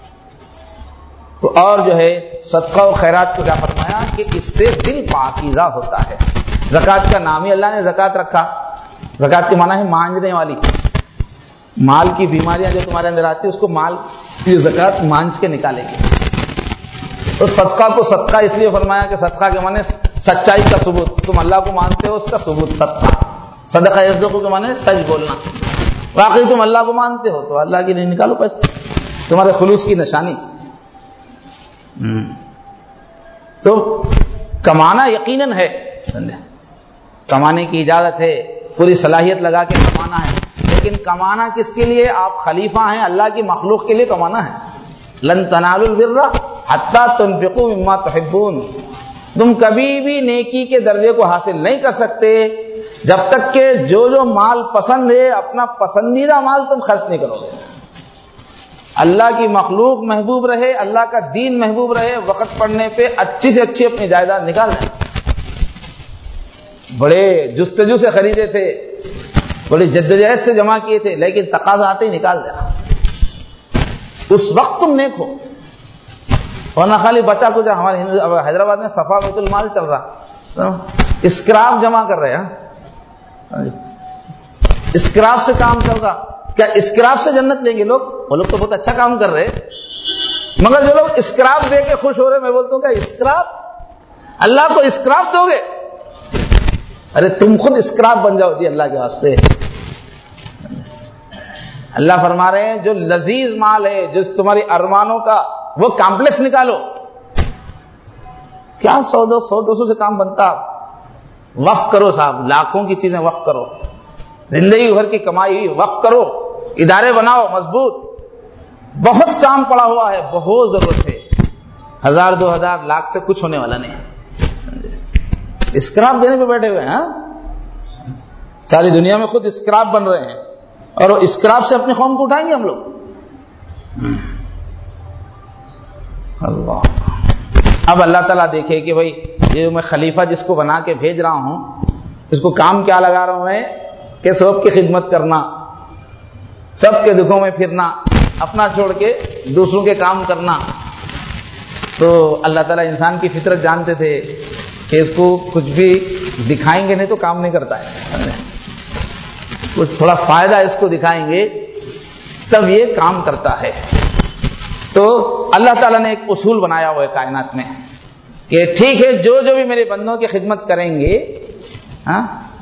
تو اور جو ہے صدقہ و خیرات کو کیا فرمایا کہ اس سے دل پاکیزہ ہوتا ہے. زکوٰۃ کا نام ہی اللہ نے زکوٰۃ رکھا. زکوٰۃ کے معنی ہے مانجنے والی. مال کی بیماریاں جو تمہارے اندر آتی ہے اس کو مال کی زکوٰۃ مانج کے نکالے گی. تو صدقہ کو صدقہ اس لیے فرمایا کہ صدقہ کے معنی سچائی کا ثبوت, تم اللہ کو مانتے ہو اس کا ثبوت صدقہ. صدقہ یصدق کے معنی سچ بولنا, واقعی تم اللہ کو مانتے ہو تو اللہ کے لیے نکالو پیسے, تمہارے خلوص کی نشانی. تو کمانا یقیناً ہے, کمانے کی اجازت ہے, پوری صلاحیت لگا کے کمانا ہے, لیکن کمانا کس کے لیے؟ آپ خلیفہ ہیں, اللہ کی مخلوق کے لیے کمانا ہے. لن تنالوا البر حتی تنفقوا مما تحبون. تم کبھی بھی نیکی کے درجے کو حاصل نہیں کر سکتے جب تک کہ جو جو مال پسند ہے اپنا پسندیدہ مال تم خرچ نہیں کرو گے. اللہ کی مخلوق محبوب رہے, اللہ کا دین محبوب رہے, وقت پڑنے پہ اچھی سے اچھی اپنی جائیداد نکال دیں. بڑے جستجو سے خریدے تھے, بڑی جدوجہد سے جمع کیے تھے, لیکن تقاضا آتے ہی نکال دیا. اس وقت تم نیک ہو, اور نہ خالی بچا کچھ. ہمارے حیدرآباد میں صفا بیت المال چل رہا, اسکراپ جمع کر رہے ہیں, اسکراپ سے کام چل رہا. کیا اسکراپ سے جنت لیں گے لوگ؟ وہ لوگ تو بہت اچھا کام کر رہے, مگر جو لوگ اسکراپ دے کے خوش ہو رہے, میں بولتا ہوں کیا اسکراپ اللہ کو اسکراپ دو گے؟ ارے تم خود اسکراپ بن جاؤ جی اللہ کے واسطے. اللہ فرما رہے ہیں جو لذیذ مال ہے, جو تمہاری ارمانوں کا وہ کمپلیکس نکالو. کیا سو دو سو دو سو سے کام بنتا؟ وقف کرو صاحب, لاکھوں کی چیزیں وقف کرو, زندگی بھر کی کمائی وقف کرو, ادارے بناؤ مضبوط. بہت کام پڑا ہوا ہے, بہت ضرورت ہے. ہزار دو ہزار لاکھ سے کچھ ہونے والا نہیں. اسکراپ دینے پہ بیٹھے ہوئے ہیں, ساری دنیا میں خود اسکراپ بن رہے ہیں, اور وہ اسکراپ سے اپنی قوم کو اٹھائیں گے ہم لوگ. اللہ. اب اللہ تعالیٰ دیکھے کہ بھائی یہ میں خلیفہ جس کو بنا کے بھیج رہا ہوں, اس کو کام کیا لگا رہا ہوں میں کہ سب کی خدمت کرنا, سب کے دکھوں میں پھرنا, اپنا چھوڑ کے دوسروں کے کام کرنا. تو اللہ تعالیٰ انسان کی فطرت جانتے تھے کہ اس کو کچھ بھی دکھائیں گے نہیں تو کام نہیں کرتا ہے, کچھ تھوڑا فائدہ اس کو دکھائیں گے تب یہ کام کرتا ہے. تو اللہ تعالیٰ نے ایک اصول بنایا ہوا ہے کائنات میں کہ ٹھیک ہے جو جو بھی میرے بندوں کی خدمت کریں گے, ہاں,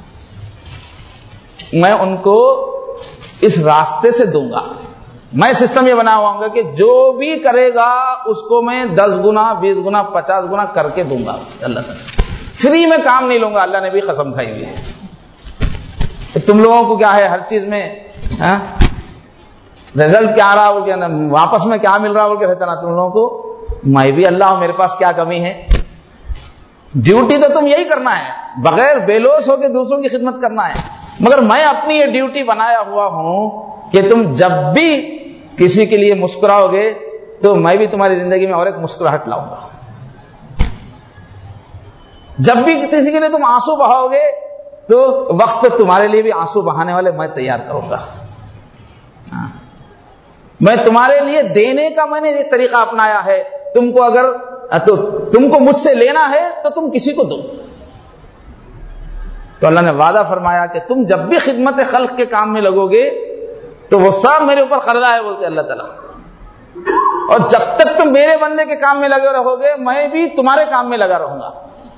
میں ان کو اس راستے سے دوں گا. میں سسٹم یہ بنا ہوا ہوں کہ جو بھی کرے گا اس کو میں دس گنا بیس گنا پچاس گنا کر کے دوں گا. اللہ تعالیٰ فری میں کام نہیں لوں گا, اللہ نے بھی قسم کھائی ہوئی ہے. تم لوگوں کو کیا ہے ہر چیز میں رزلٹ کیا آ رہا بول کے, واپس میں کیا مل رہا بول کے رہتا نا تم لوگوں کو. میں بھی اللہ ہوں, میرے پاس کیا کمی ہے. ڈیوٹی تو تم یہی کرنا ہے, بغیر بیلوس ہو کے دوسروں کی خدمت کرنا ہے. مگر میں اپنی یہ ڈیوٹی بنایا ہوا ہوں کہ تم جب بھی کسی کے لیے مسکراؤ گے تو میں بھی تمہاری زندگی میں اور ایک مسکراہٹ لاؤں گا. جب بھی کسی کے لیے تم آنسو بہاؤ گے تو وقت پہ تمہارے لیے بھی آنسو بہانے والے میں تیار کروں گا. میں تمہارے لیے دینے کا میں نے یہ طریقہ اپنایا ہے. تم کو اگر تو تم کو مجھ سے لینا ہے تو تم کسی کو دو. تو اللہ نے وعدہ فرمایا کہ تم جب بھی خدمت خلق کے کام میں لگو گے تو وہ سب میرے اوپر قرضہ ہے بولتے اللہ تعالیٰ. اور جب تک تم میرے بندے کے کام میں لگے رہو گے میں بھی تمہارے کام میں لگا رہوں گا.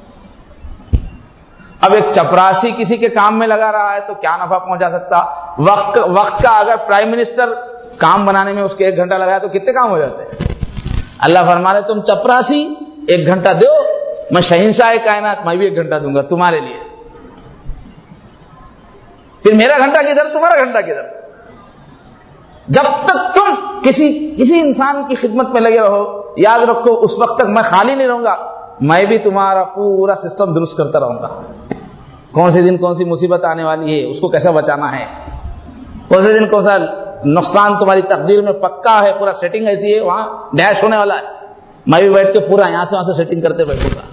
اب ایک چپراسی کسی کے کام میں لگا رہا ہے تو کیا نفع پہنچا سکتا؟ وقت وقت کا اگر پرائم منسٹر کام بنانے میں اس کے ایک گھنٹہ لگایا تو کتنے کام ہو جاتے ہیں؟ اللہ فرما رہے تم چپراسی ایک گھنٹہ دو, میں شہنشاہ کائنات میں بھی ایک گھنٹہ دوں گا تمہارے لیے. پھر میرا گھنٹہ کدھر, تمہارا گھنٹہ کدھر؟ جب تک تم کسی کسی انسان کی خدمت میں لگے رہو، یاد رکھو اس وقت تک میں خالی نہیں رہوں گا، میں بھی تمہارا پورا سسٹم درست کرتا رہوں گا. کون سے دن کون سی مصیبت آنے والی ہے، اس کو کیسے بچانا ہے، کون سے دن کون سا نقصان تمہاری تقدیر میں پکا ہے، پورا سیٹنگ ایسی ہے وہاں ڈیش ہونے والا ہے، میں بھی بیٹھ کے پورا یہاں سے وہاں سے سیٹنگ کرتے بیٹھوں گا.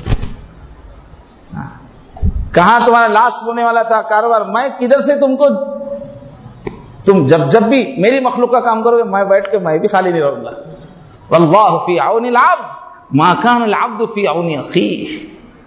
کہاں تمہارا لاس ہونے والا تھا کاروبار، میں کدھر سے تم کو، تم جب جب بھی میری مخلوق کا کام کرو گے میں بیٹھ کے میں بھی خالی نہیں رہوں گا. واللہ فی عون العبد ما کان العبد فی عون اخیہ.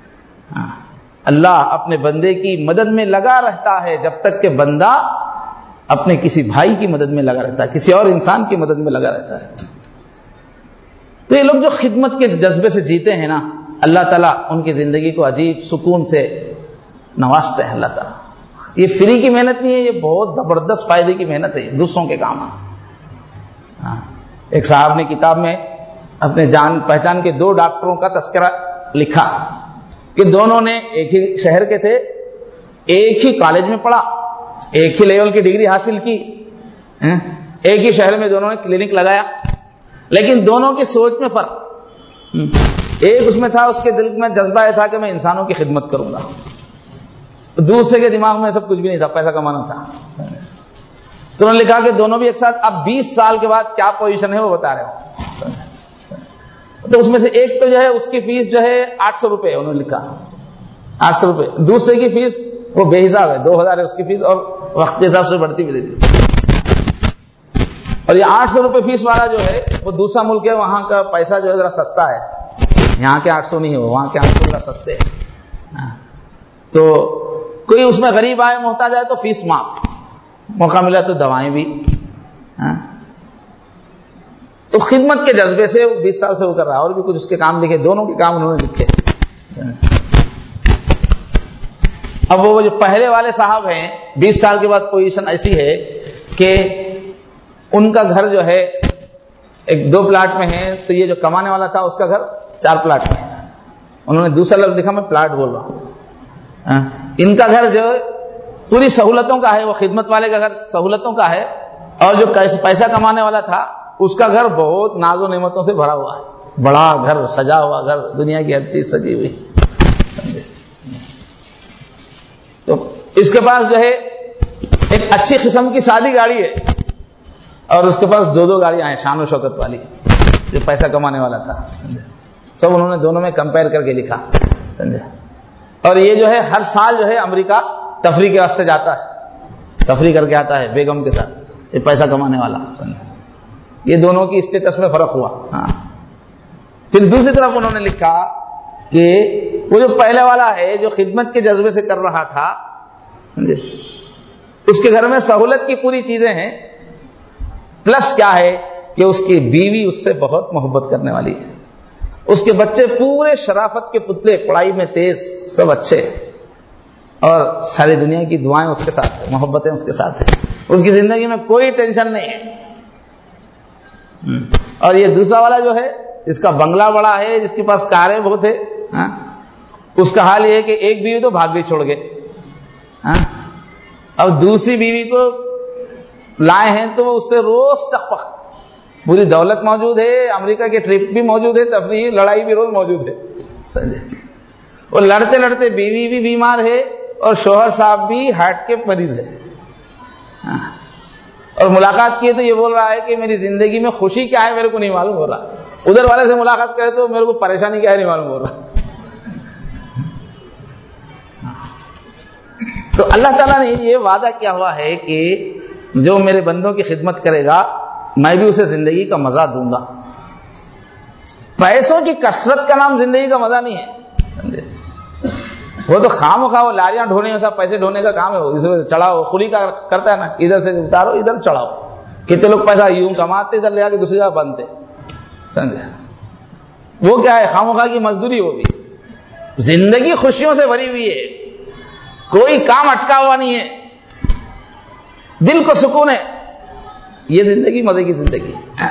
اللہ اپنے بندے کی مدد میں لگا رہتا ہے جب تک کہ بندہ اپنے کسی بھائی کی مدد میں لگا رہتا ہے، کسی اور انسان کی مدد میں لگا رہتا ہے. تو یہ لوگ جو خدمت کے جذبے سے جیتے ہیں نا، اللہ تعالیٰ ان کی زندگی کو عجیب سکون سے نوازتے ہیں. اللہ تعالیٰ یہ فری کی محنت نہیں ہے، یہ بہت زبردست فائدے کی محنت ہے، دوسروں کے کام ہے. ایک صاحب نے کتاب میں اپنے جان پہچان کے دو ڈاکٹروں کا تذکرہ لکھا کہ دونوں نے ایک ہی شہر کے تھے، ایک ہی کالج میں پڑھا، ایک ہی لیول کی ڈگری حاصل کی، ایک ہی شہر میں دونوں نے کلینک لگایا، لیکن دونوں کی سوچ میں فرق. ایک اس میں تھا، اس کے دل میں جذبہ یہ تھا کہ میں انسانوں کی خدمت کروں گا، دوسرے کے دماغ میں سب کچھ بھی نہیں تھا، پیسہ کمانا تھا. تو انہوں نے لکھا کہ دونوں بھی ایک ساتھ اب بیس سال کے بعد کیا پوزیشن ہے وہ بتا رہے ہوں. تو اس میں سے ایک تو جو ہے اس کی فیس جو ہے آٹھ سو روپے، انہوں نے لکھا آٹھ سو روپے، دوسرے کی فیس وہ بے حساب ہے، دو ہزار ہے اس کی فیس، اور وقت کے حساب سے بڑھتی بھی رہتی. اور یہ آٹھ سو روپے فیس والا جو ہے وہ دوسرا ملک ہے، وہاں کا پیسہ جو ہے ذرا سستا ہے، یہاں کے آٹھ سو نہیں ہے، وہاں کے آٹھ سو ذرا سستے ہیں. تو کوئی اس میں غریب آئے محتاج آئے تو فیس معاف، موقع ملا تو دوائیں بھی. تو خدمت کے جذبے سے بیس سال سے وہ کر رہا ہے، اور بھی کچھ اس کے کام لکھے، دونوں کے کام انہوں نے لکھے. اب وہ جو پہلے والے صاحب ہیں، بیس سال کے بعد پوزیشن ایسی ہے کہ ان کا گھر جو ہے ایک دو پلاٹ میں ہے، تو یہ جو کمانے والا تھا اس کا گھر چار پلاٹ میں ہے. انہوں نے دوسرا لفظ لکھا، میں پلاٹ بول رہا ہوں. ان کا گھر جو پوری سہولتوں کا ہے، وہ خدمت والے کا گھر سہولتوں کا ہے، اور جو پیسہ کمانے والا تھا اس کا گھر بہت ناز و نعمتوں سے بھرا ہوا ہے، بڑا گھر، سجا ہوا گھر، دنیا کی ہر چیز سجی ہوئی. تو اس کے پاس جو ہے ایک اچھی قسم کی سادی گاڑی ہے، اور اس کے پاس دو دو گاڑیاں ہیں شان و شوکت والی، جو پیسہ کمانے والا تھا. سب انہوں نے دونوں میں کمپیئر کر کے لکھا. اور یہ جو ہے ہر سال جو ہے امریکہ تفریح کے واسطے جاتا ہے، تفریح کر کے آتا ہے بیگم کے ساتھ، یہ پیسہ کمانے والا. یہ دونوں کی اسٹیٹس میں فرق ہوا. ہاں. پھر دوسری طرف انہوں نے لکھا کہ وہ جو پہلے والا ہے جو خدمت کے جذبے سے کر رہا تھا، سمجھے، اس کے گھر میں سہولت کی پوری چیزیں ہیں، پلس کیا ہے کہ اس کی بیوی اس سے بہت محبت کرنے والی ہے، اس کے بچے پورے شرافت کے پتلے، پڑھائی میں تیز، سب اچھے، اور ساری دنیا کی دعائیں اس کے ساتھ ہیں، محبتیں اس کے ساتھ ہیں، اس کی زندگی میں کوئی ٹینشن نہیں ہے. اور یہ دوسرا والا جو ہے اس کا بنگلہ بڑا ہے، جس کے پاس کاریں بہت ہے، اس کا حال یہ ہے کہ ایک بیوی تو بھاگ گئی چھوڑ گئے، اور دوسری بیوی کو لائے ہیں تو اس سے روز چکپک، پوری دولت موجود ہے، امریکہ کے ٹرپ بھی موجود ہے، تفریح لڑائی بھی روز موجود ہے. وہ لڑتے لڑتے بیوی بھی بیمار ہے اور شوہر صاحب بھی ہارٹ کے مریض ہے. اور ملاقات کی تو یہ بول رہا ہے کہ میری زندگی میں خوشی کیا ہے میرے کو نہیں معلوم ہو رہا، ادھر والے سے ملاقات کرے تو میرے کو پریشانی کیا ہے نہیں معلوم ہو رہا. تو اللہ تعالیٰ نے یہ وعدہ کیا ہوا ہے کہ جو میرے بندوں کی خدمت کرے گا میں بھی اسے زندگی کا مزہ دوں گا. پیسوں کی کثرت کا نام زندگی کا مزہ نہیں ہے، وہ تو خام و خواہ وہ لاریاں ڈھونے میں سب پیسے ڈھونے کا کام ہے، وہ اس میں چڑھاؤ خلی کا کرتا ہے نا، ادھر سے اتارو ادھر چڑھاؤ. کتنے لوگ پیسہ یوں کماتے ادھر لے جا کے دوسری جگہ بنتے، سمجھے، وہ کیا ہے خام و خواہ کی مزدوری. وہ بھی زندگی خوشیوں سے بھری ہوئی ہے، کوئی کام اٹکا ہوا نہیں ہے، دل کو سکون ہے، یہ زندگی مزے کی زندگی.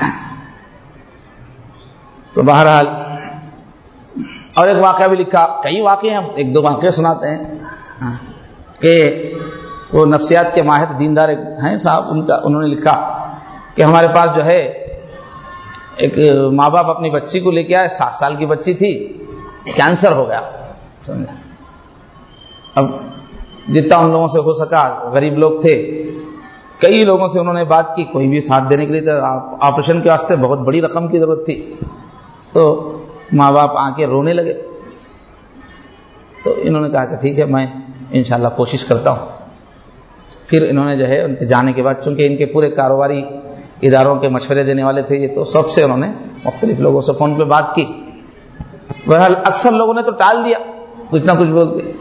تو بہرحال اور ایک واقعہ بھی لکھا، کئی واقعے ہیں، ایک دو واقعے سناتے ہیں کہ وہ نفسیات کے ماہر دیندار ہیں صاحب، ان کا انہوں نے لکھا کہ ہمارے پاس جو ہے ایک ماں باپ اپنی بچی کو لے کے آئے، سات سال کی بچی تھی، کینسر ہو گیا. سمجھا؟ اب جتنا ان لوگوں سے ہو سکا، غریب لوگ تھے، کئی لوگوں سے انہوں نے بات کی، کوئی بھی ساتھ دینے کے لیے تھا. آپریشن کے واسطے بہت بڑی رقم کی ضرورت تھی. تو ماں باپ آ کے رونے لگے. تو انہوں نے کہا کہ ٹھیک ہے، میں انشاءاللہ کوشش کرتا ہوں. پھر انہوں نے جو ہے ان کے جانے کے بعد، چونکہ ان کے پورے کاروباری اداروں کے مشورے دینے والے تھے یہ، تو سب سے انہوں نے مختلف لوگوں سے فون پہ بات کی. بہرحال اکثر لوگوں نے تو ٹال دیا کچھ نہ کچھ بول کے.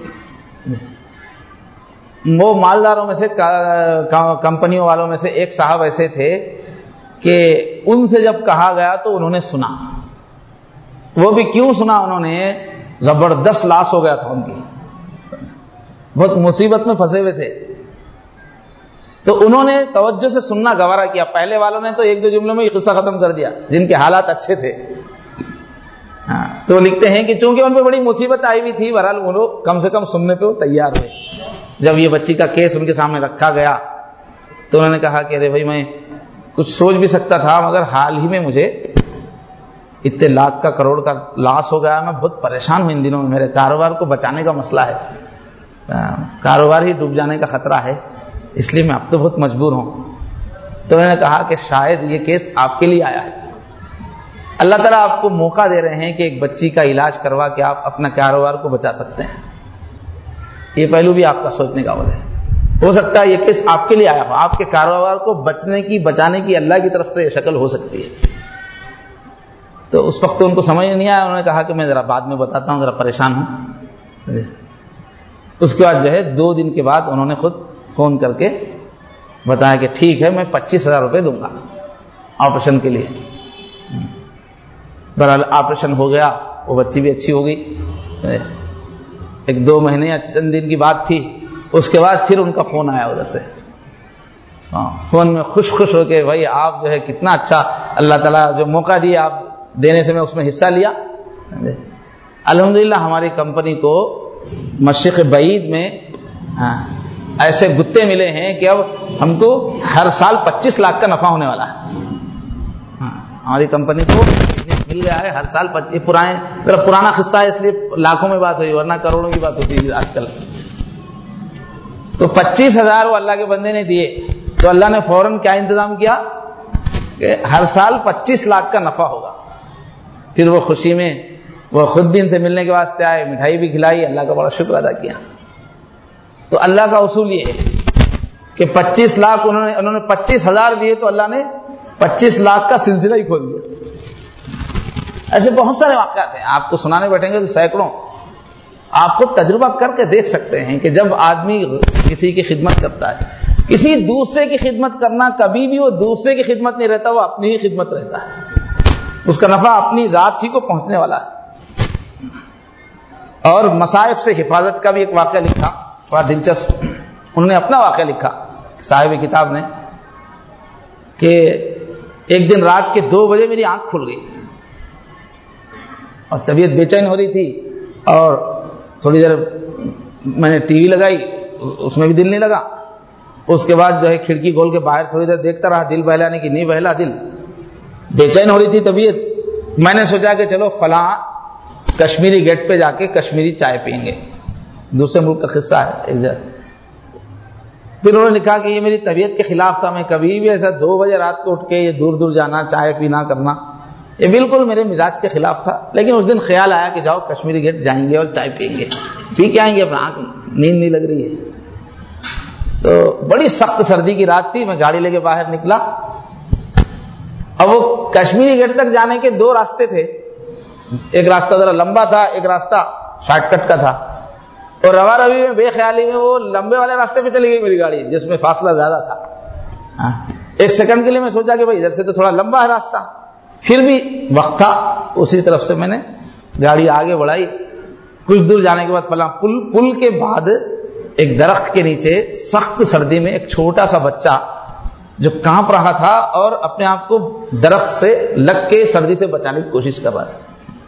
وہ مالداروں میں سے، کمپنیوں والوں میں سے ایک صاحب ایسے تھے کہ ان سے جب کہا گیا تو انہوں نے سنا. وہ بھی کیوں سنا انہوں نے؟ زبردست لاس ہو گیا تھا ان کی، بہت مصیبت میں پھنسے ہوئے تھے. تو انہوں نے توجہ سے سننا گوارا کیا. پہلے والوں نے تو ایک دو جملوں میں یہ قصہ ختم کر دیا جن کے حالات اچھے تھے. ہاں، تو لکھتے ہیں کہ چونکہ ان پہ بڑی مصیبت آئی ہوئی تھی، بہرحال وہ لوگ کم سے کم سننے پہ وہ تیار ہوئے. جب یہ بچی کا کیس ان کے سامنے رکھا گیا تو انہوں نے کہا کہ ارے بھائی، میں کچھ سوچ بھی سکتا تھا، مگر حال ہی میں مجھے اتنے لاکھ کا، کروڑ کا لاس ہو گیا. میں بہت پریشان ہوں ان دنوں میں، میرے کاروبار کو بچانے کا مسئلہ ہے، کاروبار ہی ڈوب جانے کا خطرہ ہے، اس لیے میں اب تو بہت مجبور ہوں. تو انہوں نے کہا کہ شاید یہ کیس آپ کے لیے آیا ہے. اللہ تعالیٰ آپ کو موقع دے رہے ہیں کہ ایک بچی کا علاج کروا کے آپ اپنا کاروبار کو بچا سکتے ہیں. یہ پہلو بھی آپ کا سوچنے کا ہے. ہو سکتا ہے یہ کیس آپ کے لیے آیا ہو، آپ کے کاروبار کو بچنے کی، بچانے کی اللہ کی طرف سے یہ شکل ہو سکتی ہے. تو اس وقت ان کو سمجھ نہیں آیا. انہوں نے کہا کہ میں ذرا بعد میں بتاتا ہوں، ذرا پریشان ہوں. اس کے بعد جو ہے دو دن کے بعد انہوں نے خود فون کر کے بتایا کہ ٹھیک ہے، میں پچیس ہزار روپے دوں گا آپریشن کے لیے. بہرحال آپریشن ہو گیا، وہ بچی بھی اچھی ہو گئی. ایک دو مہینے یا چند دن کی بات تھی. اس کے بعد پھر ان کا فون آیا ادھر سے. ہاں، فون میں خوش خوش ہو کے، بھائی آپ جو ہے کتنا اچھا، اللہ تعالیٰ جو موقع دیا آپ دینے سے میں اس میں حصہ لیا. الحمدللہ ہماری کمپنی کو مشرق بعید میں ہاں ایسے گتے ملے ہیں کہ اب ہم کو ہر سال پچیس لاکھ کا نفع ہونے والا ہے. ہماری کمپنی کو مل گیا ہے ہر سال. یہ پرانے میرا پرانا قصہ ہے، اس لیے لاکھوں میں بات ہوئی، ورنہ کروڑوں کی بات ہوتی ہے آج کل. تو پچیس ہزار وہ اللہ کے بندے نے دیے، تو اللہ نے فوراً کیا انتظام کیا کہ ہر سال پچیس لاکھ کا نفع ہوگا. پھر وہ خوشی میں وہ خود بھی ان سے ملنے کے واسطے آئے، مٹھائی بھی کھلائی، اللہ کا بڑا شکر ادا کیا. تو اللہ کا اصول یہ ہے کہ پچیس لاکھ انہوں نے انہوں نے پچیس ہزار دیے تو اللہ نے پچیس لاکھ کا سلسلہ ہی کھول دیا. ایسے بہت سارے واقعات ہیں، آپ کو سنانے بیٹھیں گے تو سینکڑوں. آپ کو تجربہ کر کے دیکھ سکتے ہیں کہ جب آدمی کسی کی خدمت کرتا ہے، کسی دوسرے کی خدمت کرنا کبھی بھی وہ دوسرے کی خدمت نہیں رہتا، وہ اپنی ہی خدمت رہتا ہے. اس کا نفع اپنی ذات ہی کو پہنچنے والا ہے. اور مصائب سے حفاظت کا بھی ایک واقعہ لکھا، بڑا دلچسپ. انہوں نے اپنا واقعہ لکھا صاحب کتاب نے کہ ایک دن رات کے دو بجے میری آنکھ کھل گئی اور طبیعت بے چین ہو رہی تھی، اور تھوڑی دیر میں نے ٹی وی لگائی، اس میں بھی دل نہیں لگا. اس کے بعد جو ہے کھڑکی کھول کے باہر تھوڑی دیر دیکھتا رہا، دل بہلانے کی نہیں بہلا، دل بے چین ہو رہی تھی طبیعت. میں نے سوچا کہ چلو فلاں کشمیری گیٹ پہ جا کے کشمیری چائے پئیں گے. دوسرے ملک کا قصہ ہے ایک جگہ. پھر انہوں نے لکھا کہ یہ میری طبیعت کے خلاف تھا. میں کبھی بھی ایسا دو بجے رات کو اٹھ کے یہ دور دور جانا، چائے پینا کرنا، یہ بالکل میرے مزاج کے خلاف تھا. لیکن اس دن خیال آیا کہ جاؤ کشمیری گیٹ جائیں گے اور چائے پئیں گے، پی کے آئیں گے. اپنا آنکھ نیند نہیں لگ رہی ہے. تو بڑی سخت سردی کی رات تھی. میں گاڑی لے کے باہر نکلا. اب وہ کشمیری گیٹ تک جانے کے دو راستے تھے. ایک راستہ ذرا لمبا تھا، ایک راستہ شارٹ کٹ کا تھا. اور روا روی میں بے خیالی میں وہ لمبے والے راستے پہ چلی گئی میری گاڑی، جس میں فاصلہ زیادہ تھا. ایک سیکنڈ کے لیے میں سوچا کہ بھائی ادھر سے تو تھوڑا لمبا ہے راستہ. پھر بھی وقت تھا، اسی طرف سے میں نے گاڑی آگے بڑھائی. کچھ دور جانے کے بعد فلاں پل پل کے بعد ایک درخت کے نیچے سخت سردی میں ایک چھوٹا سا بچہ جو کانپ رہا تھا اور اپنے آپ کو درخت سے لگ کے سردی سے بچانے کی کوشش کر رہا تھا.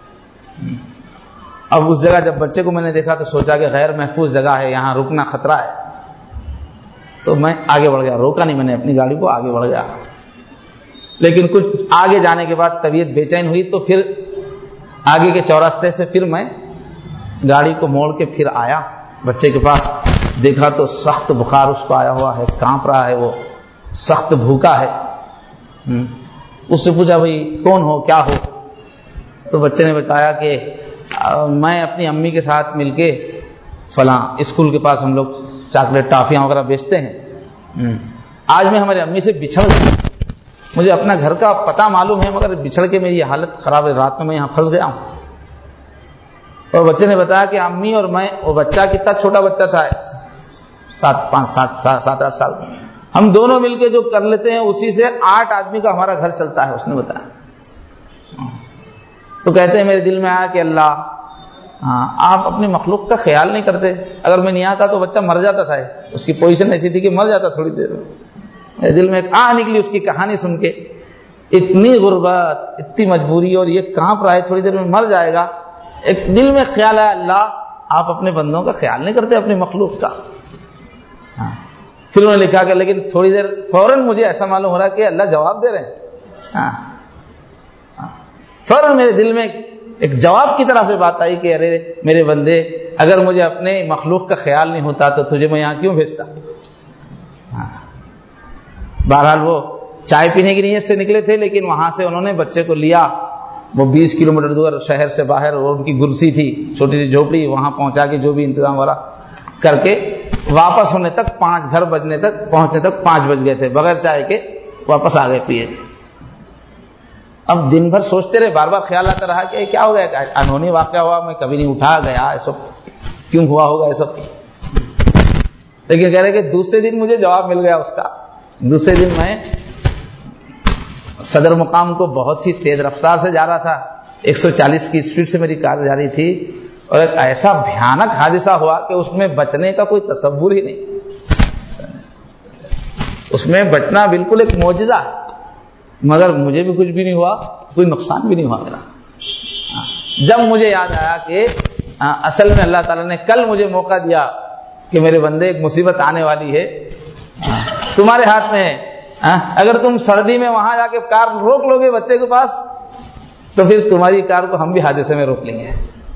اب اس جگہ جب بچے کو میں نے دیکھا تو سوچا کہ غیر محفوظ جگہ ہے، یہاں رکنا خطرہ ہے. تو میں آگے بڑھ گیا، روکا نہیں میں نے اپنی گاڑی کو، آگے بڑھ گیا. لیکن کچھ آگے جانے کے بعد طبیعت بے چین ہوئی تو پھر آگے کے چوراستے سے پھر میں گاڑی کو موڑ کے پھر آیا بچے کے پاس. دیکھا تو سخت بخار اس کو آیا ہوا ہے, کانپ رہا ہے, وہ سخت بھوکا ہے. اس سے پوچھا بھائی کون ہو, کیا ہو؟ تو بچے نے بتایا کہ میں اپنی امی کے ساتھ مل کے فلاں اسکول کے پاس ہم لوگ چاکلیٹ ٹافیاں وغیرہ بیچتے ہیں, آج میں ہماری امی سے بچھڑ گیا, مجھے اپنا گھر کا پتہ معلوم ہے مگر بچھڑ کے میری حالت خراب ہے, رات میں میں یہاں پھنس گیا ہوں. اور بچے نے بتایا کہ امی اور میں, وہ بچہ کتنا چھوٹا بچہ تھا, سات پانچ سات سات آٹھ سال, ہم دونوں مل کے جو کر لیتے ہیں اسی سے آٹھ آدمی کا ہمارا گھر چلتا ہے, اس نے بتایا. تو کہتے ہیں میرے دل میں آیا کہ اللہ, آپ اپنی مخلوق کا خیال نہیں کرتے, اگر میں نہیں آتا تو بچہ مر جاتا تھا, اس کی پوزیشن ایسی تھی کہ مر جاتا تھوڑی دیر میں. میرے دل میں ایک آہ نکلی اس کی کہانی سن کے, اتنی غربت, اتنی مجبوری, اور یہ کانپ رہا ہے, تھوڑی دیر میں مر جائے گا. ایک دل میں خیال ہے اللہ آپ اپنے بندوں کا خیال نہیں کرتے, اپنی مخلوق کا. ہاں. پھر انہوں نے لکھا کہ لیکن تھوڑی دیر فوراً مجھے ایسا معلوم ہو رہا کہ اللہ جواب دے رہے ہیں. ہاں. ہاں. فوراً میرے دل میں ایک جواب کی طرح سے بات آئی کہ ارے میرے بندے, اگر مجھے اپنے مخلوق کا خیال نہیں ہوتا تو تجھے میں یہاں کیوں بھیجتا. ہاں. بہرحال وہ چائے پینے کی نیت سے نکلے تھے, لیکن وہاں سے انہوں نے بچے کو لیا, وہ بیس کلو میٹر دور شہر سے باہر, اور ان کی گرسی تھی چھوٹی سی جھوپڑی, وہاں پہنچا کے جو بھی انتظام والا کر کے واپس ہونے تک پانچ, گھر بجنے تک پہنچنے تک پانچ بج گئے تھے, بغیر چائے کے واپس آ گئے پیے. اب دن بھر سوچتے رہے, بار بار خیال آتا رہا کہ کیا ہو گیا, انہونی واقعہ ہوا, میں کبھی نہیں اٹھا گیا, ایسا کیوں ہوا ہوگا یہ سب. لیکن کہہ رہے کہ دوسرے دن مجھے جواب مل گیا اس کا. دوسرے دن میں صدر مقام کو بہت ہی تیز رفتار سے جا رہا تھا, ایک سو چالیس کی اسپیڈ سے میری کار جا رہی تھی, اور ایک ایسا بھیانک حادثہ ہوا کہ اس میں بچنے کا کوئی تصور ہی نہیں. اس میں بچنا بالکل ایک معجزہ, مگر مجھے بھی کچھ بھی نہیں ہوا, کوئی نقصان بھی نہیں ہوا میرا. جب مجھے یاد آیا کہ اصل میں اللہ تعالیٰ نے کل مجھے موقع دیا کہ میرے بندے ایک مصیبت آنے والی ہے, تمہارے ہاتھ میں ہے, اگر تم سردی میں وہاں جا کے کار روک لو گے بچے کے پاس تو پھر تمہاری کار کو ہم بھی حادثے میں روک لیں گے.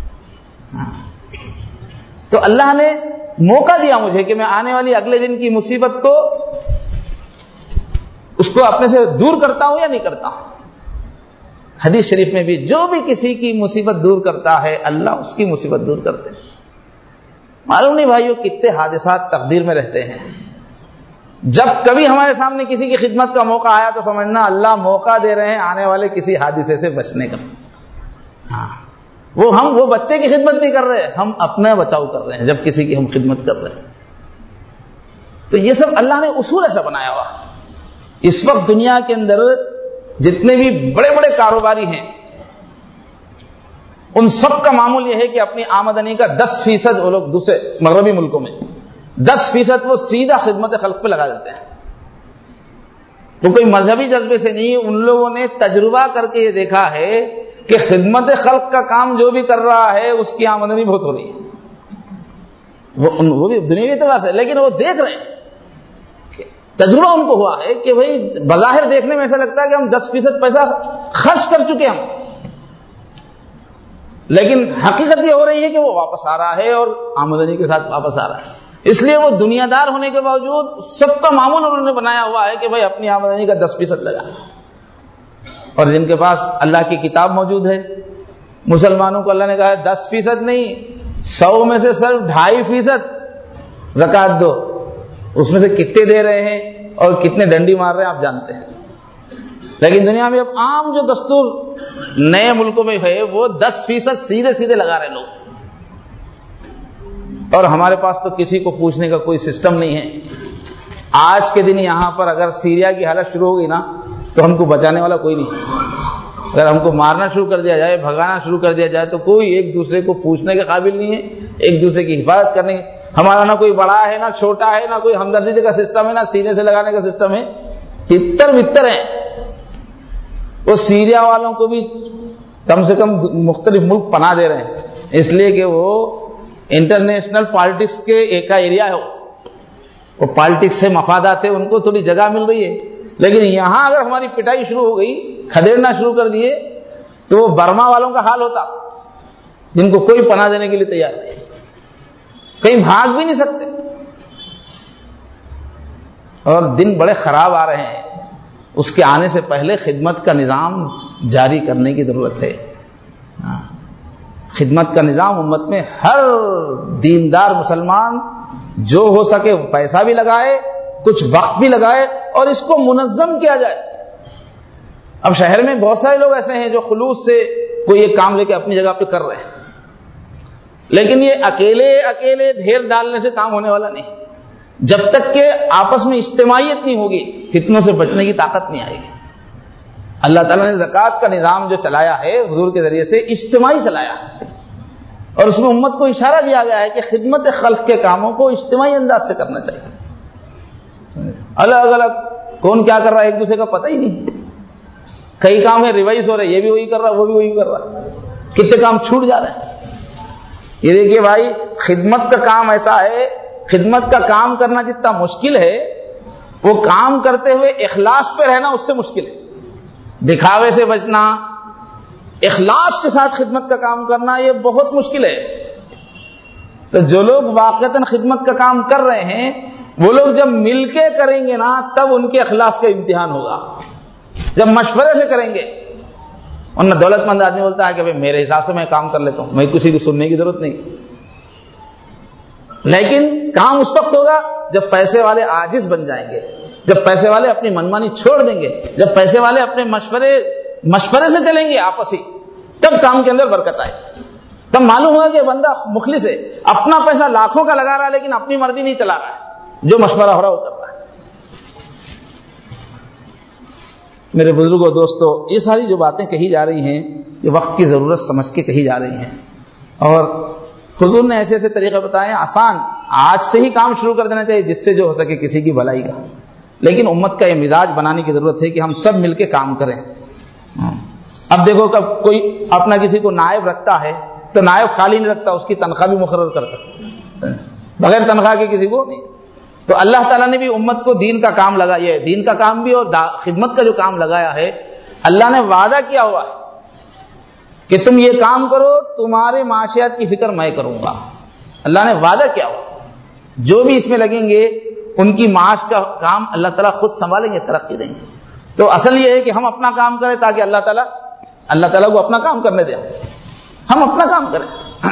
تو اللہ نے موقع دیا مجھے کہ میں آنے والی اگلے دن کی مصیبت کو, اس کو اپنے سے دور کرتا ہوں یا نہیں کرتا ہوں. حدیث شریف میں بھی جو بھی کسی کی مصیبت دور کرتا ہے اللہ اس کی مصیبت دور کرتے ہیں. معلوم نہیں بھائیو کتنے حادثات تقدیر میں رہتے ہیں. جب کبھی ہمارے سامنے کسی کی خدمت کا موقع آیا تو سمجھنا اللہ موقع دے رہے ہیں آنے والے کسی حادثے سے بچنے کا. ہاں, وہ ہم وہ بچے کی خدمت نہیں کر رہے, ہم اپنا بچاؤ کر رہے ہیں جب کسی کی ہم خدمت کر رہے ہیں. تو یہ سب اللہ نے اصول ایسا بنایا ہوا. اس وقت دنیا کے اندر جتنے بھی بڑے بڑے کاروباری ہیں ان سب کا معمول یہ ہے کہ اپنی آمدنی کا دس فیصد وہ لوگ دوسرے مغربی ملکوں میں دس فیصد وہ سیدھا خدمت خلق پہ لگا دیتے ہیں. تو کوئی مذہبی جذبے سے نہیں, ان لوگوں نے تجربہ کر کے یہ دیکھا ہے کہ خدمت خلق کا کام جو بھی کر رہا ہے اس کی آمدنی بہت ہو رہی ہے, وہ بھی دنیاوی اعتبار سے, لیکن وہ دیکھ رہے ہیں, تجربہ ان کو ہوا ہے کہ بھائی بظاہر دیکھنے میں ایسا لگتا ہے کہ ہم دس فیصد پیسہ خرچ کر چکے ہم, لیکن حقیقت یہ ہو رہی ہے کہ وہ واپس آ رہا ہے اور آمدنی کے ساتھ واپس آ رہا ہے. اس لیے وہ دنیا دار ہونے کے باوجود سب کا معمول انہوں نے بنایا ہوا ہے کہ بھائی اپنی آمدنی کا دس فیصد لگا. اور جن کے پاس اللہ کی کتاب موجود ہے, مسلمانوں کو اللہ نے کہا ہے دس فیصد نہیں, سو میں سے صرف ڈھائی فیصد زکات دو. اس میں سے کتنے دے رہے ہیں اور کتنے ڈنڈی مار رہے ہیں آپ جانتے ہیں. لیکن دنیا میں اب عام جو دستور نئے ملکوں میں ہے وہ دس فیصد سیدھے سیدھے لگا رہے لوگ, اور ہمارے پاس تو کسی کو پوچھنے کا کوئی سسٹم نہیں ہے. آج کے دن یہاں پر اگر سیریا کی حالت شروع ہوگی نا تو ہم کو بچانے والا کوئی نہیں. اگر ہم کو مارنا شروع کر دیا جائے, بھگانا شروع کر دیا جائے, تو کوئی ایک دوسرے کو پوچھنے کے قابل نہیں ہے, ایک دوسرے کی حفاظت کرنے کے. ہمارا نہ کوئی بڑا ہے نہ چھوٹا ہے, نہ کوئی ہمدردی کا سسٹم ہے, نہ سینے سے لگانے کا سسٹم ہے. تتر بتر ہیں. وہ سیریا والوں کو بھی کم سے کم مختلف ملک پناہ دے رہے ہیں, اس لیے کہ وہ انٹرنیشنل پالیٹکس کے ایک کا ایریا ہے, وہ پالیٹکس سے مفادات ہے, ان کو تھوڑی جگہ مل رہی ہے. لیکن یہاں اگر ہماری پٹائی شروع ہو گئی، کھدیڑنا شروع کر دیے، تو وہ برما والوں کا حال ہوتا جن کو کوئی پناہ دینے کے لیے تیار نہیں، کہیں بھاگ بھی نہیں سکتے، اور دن بڑے خراب آ رہے ہیں۔ اس کے آنے سے پہلے خدمت کا نظام جاری کرنے کی ضرورت ہے۔ خدمت کا نظام امت میں ہر دیندار مسلمان جو ہو سکے پیسہ بھی لگائے، کچھ وقت بھی لگائے، اور اس کو منظم کیا جائے۔ اب شہر میں بہت سارے لوگ ایسے ہیں جو خلوص سے کوئی ایک کام لے کے اپنی جگہ پہ کر رہے ہیں، لیکن یہ اکیلے اکیلے ڈھیر ڈالنے سے کام ہونے والا نہیں۔ جب تک کہ آپس میں اجتماعیت نہیں ہوگی، فتنوں سے بچنے کی طاقت نہیں آئے گی۔ اللہ تعالیٰ نے زکوٰۃ کا نظام جو چلایا ہے حضور کے ذریعے سے، اجتماعی چلایا، اور اس میں امت کو اشارہ دیا گیا ہے کہ خدمت خلق کے کاموں کو اجتماعی انداز سے کرنا چاہیے۔ الگ الگ کون کیا کر رہا ہے ایک دوسرے کا پتہ ہی نہیں۔ کئی کام ہے ریوائز ہو رہے، یہ بھی وہی کر رہا، وہ بھی وہی کر رہا، کتنے کام چھوٹ جا رہے ہیں۔ یہ دیکھیے بھائی، خدمت کا کام ایسا ہے، خدمت کا کام کرنا جتنا مشکل ہے، وہ کام کرتے ہوئے اخلاص پہ رہنا اس سے مشکل ہے۔ دکھاوے سے بچنا، اخلاص کے ساتھ خدمت کا کام کرنا، یہ بہت مشکل ہے۔ تو جو لوگ واقعتاً خدمت کا کام کر رہے ہیں، وہ لوگ جب مل کے کریں گے نا، تب ان کے اخلاص کا امتحان ہوگا۔ جب مشورے سے کریں گے، ورنہ دولت مند آدمی بولتا ہے کہ بھائی میرے حساب سے میں کام کر لیتا ہوں، میں کسی کو سننے کی ضرورت نہیں۔ لیکن کام اس وقت ہوگا جب پیسے والے عاجز بن جائیں گے، جب پیسے والے اپنی منمانی چھوڑ دیں گے، جب پیسے والے اپنے مشورے مشورے سے چلیں گے آپسی، تب کام کے اندر برکت آئے۔ تب معلوم ہوگا کہ بندہ مخلص ہے، اپنا پیسہ لاکھوں کا لگا رہا ہے لیکن اپنی مرضی نہیں چلا رہا ہے، جو مشورہ ہو رہا ہے وہ کر رہا ہے۔ میرے بزرگوں دوستو، یہ ساری جو باتیں کہی جا رہی ہیں، یہ وقت کی ضرورت سمجھ کے کہی جا رہی ہیں، اور حضور نے ایسے ایسے طریقے بتائے، آسان، آج سے ہی کام شروع کر دینا چاہیے جس سے جو ہو سکے کسی کی بھلائی کا۔ لیکن امت کا یہ مزاج بنانے کی ضرورت ہے کہ ہم سب مل کے کام کریں۔ اب دیکھو، کب کوئی اپنا کسی کو نائب رکھتا ہے تو نائب خالی نہیں رکھتا، اس کی تنخواہ بھی مقرر کرتا، بغیر تنخواہ کے کسی کو نہیں۔ تو اللہ تعالیٰ نے بھی امت کو دین کا کام لگایا ہے، دین کا کام بھی اور خدمت کا جو کام لگایا ہے، اللہ نے وعدہ کیا ہوا ہے کہ تم یہ کام کرو، تمہارے معاشیات کی فکر میں کروں گا۔ اللہ نے وعدہ کیا ہوا، جو بھی اس میں لگیں گے ان کی معاش کا کام اللہ تعالیٰ خود سنبھالیں گے، ترقی دیں گے۔ تو اصل یہ ہے کہ ہم اپنا کام کریں تاکہ اللہ تعالیٰ اللہ تعالیٰ کو اپنا کام کرنے دیں، ہم اپنا کام کریں،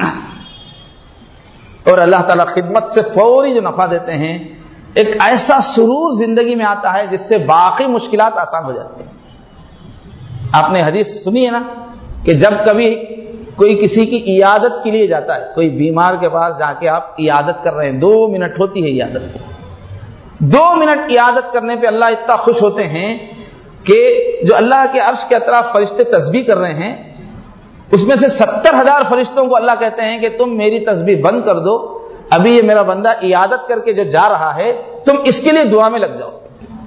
اور اللہ تعالیٰ خدمت سے فوری جو نفع دیتے ہیں، ایک ایسا سرور زندگی میں آتا ہے جس سے باقی مشکلات آسان ہو جاتی ہیں۔ آپ نے حدیث سنی ہے نا کہ جب کبھی کوئی کسی کی عیادت کے لیے جاتا ہے، کوئی بیمار کے پاس جا کے آپ عیادت کر رہے ہیں، دو منٹ ہوتی ہے عیادت، دو منٹ عیادت کرنے پہ اللہ اتنا خوش ہوتے ہیں کہ جو اللہ کے عرش کے اطراف فرشتے تسبیح کر رہے ہیں، اس میں سے ستر ہزار فرشتوں کو اللہ کہتے ہیں کہ تم میری تسبیح بند کر دو، ابھی یہ میرا بندہ عیادت کر کے جو جا رہا ہے، تم اس کے لیے دعا میں لگ جاؤ۔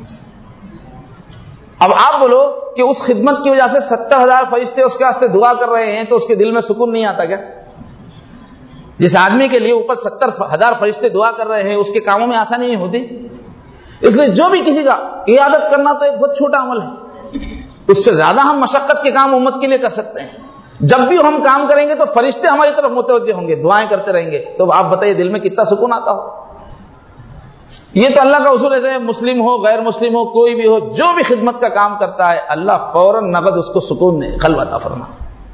اب آپ بولو کہ اس خدمت کی وجہ سے ستر ہزار فرشتے اس کے واسطے دعا کر رہے ہیں تو اس کے دل میں سکون نہیں آتا کیا؟ جس آدمی کے لیے اوپر ستر ہزار فرشتے دعا کر رہے ہیں، اس کے کاموں میں آسانی نہیں ہوتی۔ اس لیے جو بھی کسی کا عیادت کرنا تو ایک بہت چھوٹا عمل ہے، اس سے زیادہ ہم مشقت کے کام امت کے لیے کر سکتے ہیں۔ جب بھی ہم کام کریں گے تو فرشتے ہماری طرف متوجہ ہوں گے، دعائیں کرتے رہیں گے، تو آپ بتائیے دل میں کتنا سکون آتا ہو۔ یہ تو اللہ کا اصول ہے، مسلم ہو غیر مسلم ہو کوئی بھی ہو، جو بھی خدمت کا کام کرتا ہے اللہ فوراً نقد اس کو سکون دے، قلب عطا فرما۔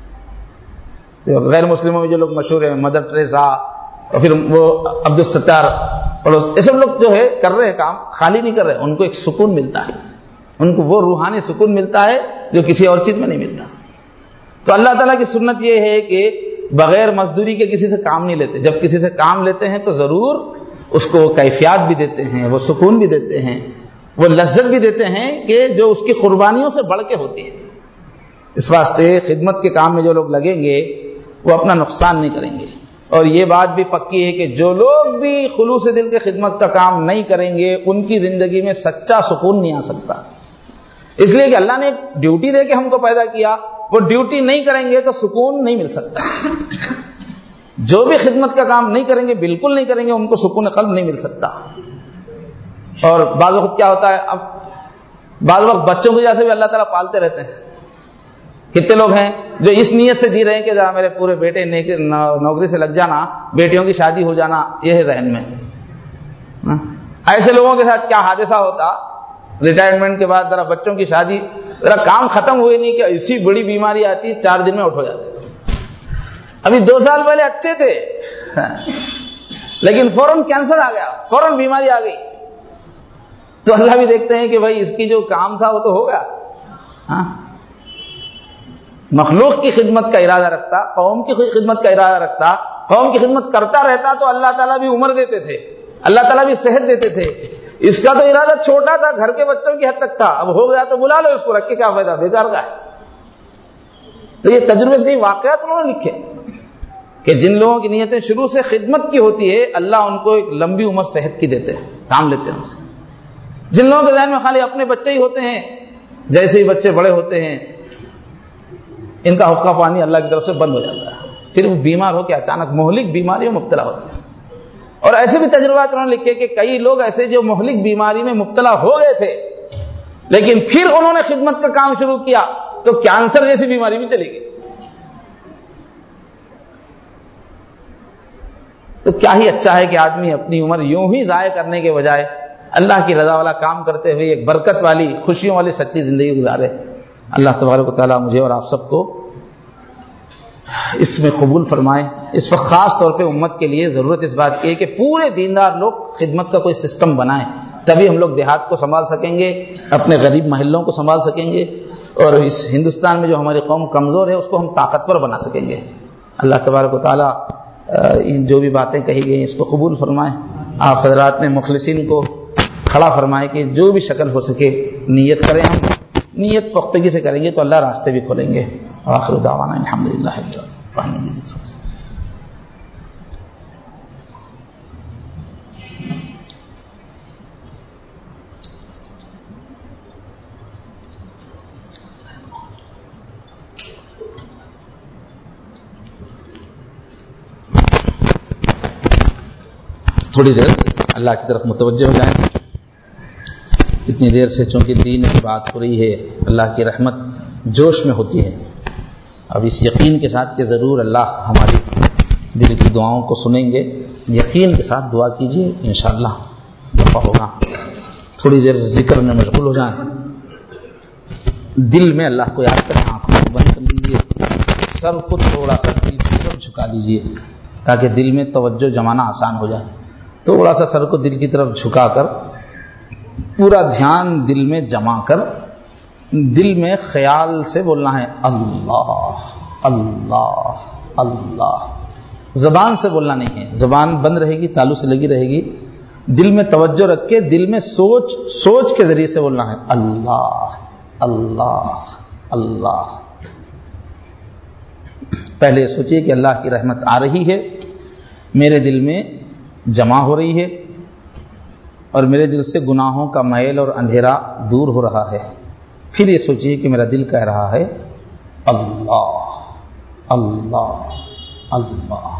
غیر مسلموں میں جو لوگ مشہور ہیں، مدر ٹریسا اور پھر وہ عبد الستار، اور یہ سب لوگ جو ہے کر رہے ہیں کام، خالی نہیں کر رہے، ان کو ایک سکون ملتا ہے، ان کو وہ روحانی سکون ملتا ہے جو کسی اور چیز میں نہیں ملتا۔ تو اللہ تعالیٰ کی سنت یہ ہے کہ بغیر مزدوری کے کسی سے کام نہیں لیتے، جب کسی سے کام لیتے ہیں تو ضرور اس کو کیفیات بھی دیتے ہیں، وہ سکون بھی دیتے ہیں، وہ لذت بھی دیتے ہیں کہ جو اس کی قربانیوں سے بڑھ کے ہوتی ہے۔ اس واسطے خدمت کے کام میں جو لوگ لگیں گے وہ اپنا نقصان نہیں کریں گے، اور یہ بات بھی پکی ہے کہ جو لوگ بھی خلوص دل کے خدمت کا کام نہیں کریں گے ان کی زندگی میں سچا سکون نہیں آ سکتا، اس لیے کہ اللہ نے ایک ڈیوٹی دے کے ہم کو پیدا کیا، وہ ڈیوٹی نہیں کریں گے تو سکون نہیں مل سکتا۔ جو بھی خدمت کا کام نہیں کریں گے، بالکل نہیں کریں گے، ان کو سکون قلب نہیں مل سکتا۔ اور بعض وقت کیا ہوتا ہے، اب بعض وقت بچوں کی جیسے بھی اللہ تعالیٰ پالتے رہتے ہیں. کتنے لوگ ہیں جو اس نیت سے جی رہے ہیں کہ ذرا میرے پورے بیٹے نوکری سے لگ جانا, بیٹیوں کی شادی ہو جانا, یہ ہے ذہن میں. ایسے لوگوں کے ساتھ کیا حادثہ ہوتا, ریٹائرمنٹ کے بعد ذرا بچوں کی شادی, ذرا کام ختم ہوئے نہیں کہ ایسی بڑی بیماری آتی, چار دن میں اٹھ ہو جاتے. ابھی دو سال پہلے اچھے تھے لیکن فوراً کینسر آ گیا, فوراً بیماری آ گئی. تو اللہ بھی دیکھتے ہیں کہ بھائی اس کی جو کام تھا وہ تو ہو گیا. ہاں, مخلوق کی خدمت کا ارادہ رکھتا, قوم کی خدمت کا ارادہ رکھتا, قوم کی خدمت کرتا رہتا تو اللہ تعالیٰ بھی عمر دیتے تھے, اللہ تعالیٰ بھی صحت دیتے تھے. اس کا تو ارادہ چھوٹا تھا, گھر کے بچوں کی حد تک تھا, اب ہو گیا تو بلا لو اس کو, رکھ کے کیا فائدہ, بیکار کا ہے. تو یہ تجربے سے کئی واقعات انہوں نے لکھے کہ جن لوگوں کی نیتیں شروع سے خدمت کی ہوتی ہے, اللہ ان کو ایک لمبی عمر صحت کی دیتے ہیں, کام لیتے ہیں ان سے. جن لوگوں کے ذہن میں خالی اپنے بچے ہی ہوتے ہیں, جیسے ہی بچے بڑے ہوتے ہیں ان کا حقہ پانی اللہ کی طرف سے بند ہو جاتا ہے, پھر وہ بیمار ہو کے اچانک مہلک بیماری میں مبتلا ہوتے ہیں. اور ایسے بھی تجربات انہوں نے لکھے کہ کئی لوگ ایسے جو مہلک بیماری میں مبتلا ہو گئے تھے لیکن پھر انہوں نے خدمت کا کام شروع کیا تو کینسر جیسی بیماری بھی چلی گئی. تو کیا ہی اچھا ہے کہ آدمی اپنی عمر یوں ہی ضائع کرنے کے بجائے اللہ کی رضا والا کام کرتے ہوئے ایک برکت والی, خوشیوں والی سچی زندگی گزارے. اللہ تبارک و تعالیٰ مجھے اور آپ سب کو اس میں قبول فرمائے. اس وقت خاص طور پہ امت کے لیے ضرورت اس بات کی ہے کہ پورے دیندار لوگ خدمت کا کوئی سسٹم بنائیں, تبھی ہم لوگ دیہات کو سنبھال سکیں گے, اپنے غریب محلوں کو سنبھال سکیں گے, اور اس ہندوستان میں جو ہماری قوم کمزور ہے اس کو ہم طاقتور بنا سکیں گے. اللہ تبارک و تعالیٰ جو بھی باتیں کہی گئی اس کو قبول فرمائے. آپ حضرات نے مخلصین کو کھڑا فرمائے کہ جو بھی شکل ہو سکے نیت کریں, ہم نیت پختگی سے کریں گے تو اللہ راستے بھی کھولیں گے. آخر دعوانا الحمدللہ. تھوڑی دیر اللہ کی طرف متوجہ ہو جائیں. اتنی دیر سے چونکہ دین کی بات ہو رہی ہے, اللہ کی رحمت جوش میں ہوتی ہے. اب اس یقین کے ساتھ کہ ضرور اللہ ہماری دل کی دعاؤں کو سنیں گے, یقین کے ساتھ دعا کیجیے, انشاءاللہ دفع ہوگا. تھوڑی دیر ذکر میں مشغول ہو جائیں, دل میں اللہ کو یاد کریں, آنکھوں کو بند کر لیجیے, سر کو تھوڑا سا دل کی طرف جھکا لیجیے تاکہ دل میں توجہ جمانا آسان ہو جائے. تھوڑا سا سر کو دل کی طرف جھکا کر پورا دھیان دل میں جما کر دل میں خیال سے بولنا ہے اللہ اللہ اللہ. زبان سے بولنا نہیں ہے, زبان بند رہے گی, تالو سے لگی رہے گی. دل میں توجہ رکھ کے دل میں سوچ سوچ کے ذریعے سے بولنا ہے اللہ اللہ اللہ. پہلے سوچئے کہ اللہ کی رحمت آ رہی ہے, میرے دل میں جمع ہو رہی ہے, اور میرے دل سے گناہوں کا میل اور اندھیرا دور ہو رہا ہے. پھر یہ سوچئے کہ میرا دل کہہ رہا ہے اللہ اللہ اللہ.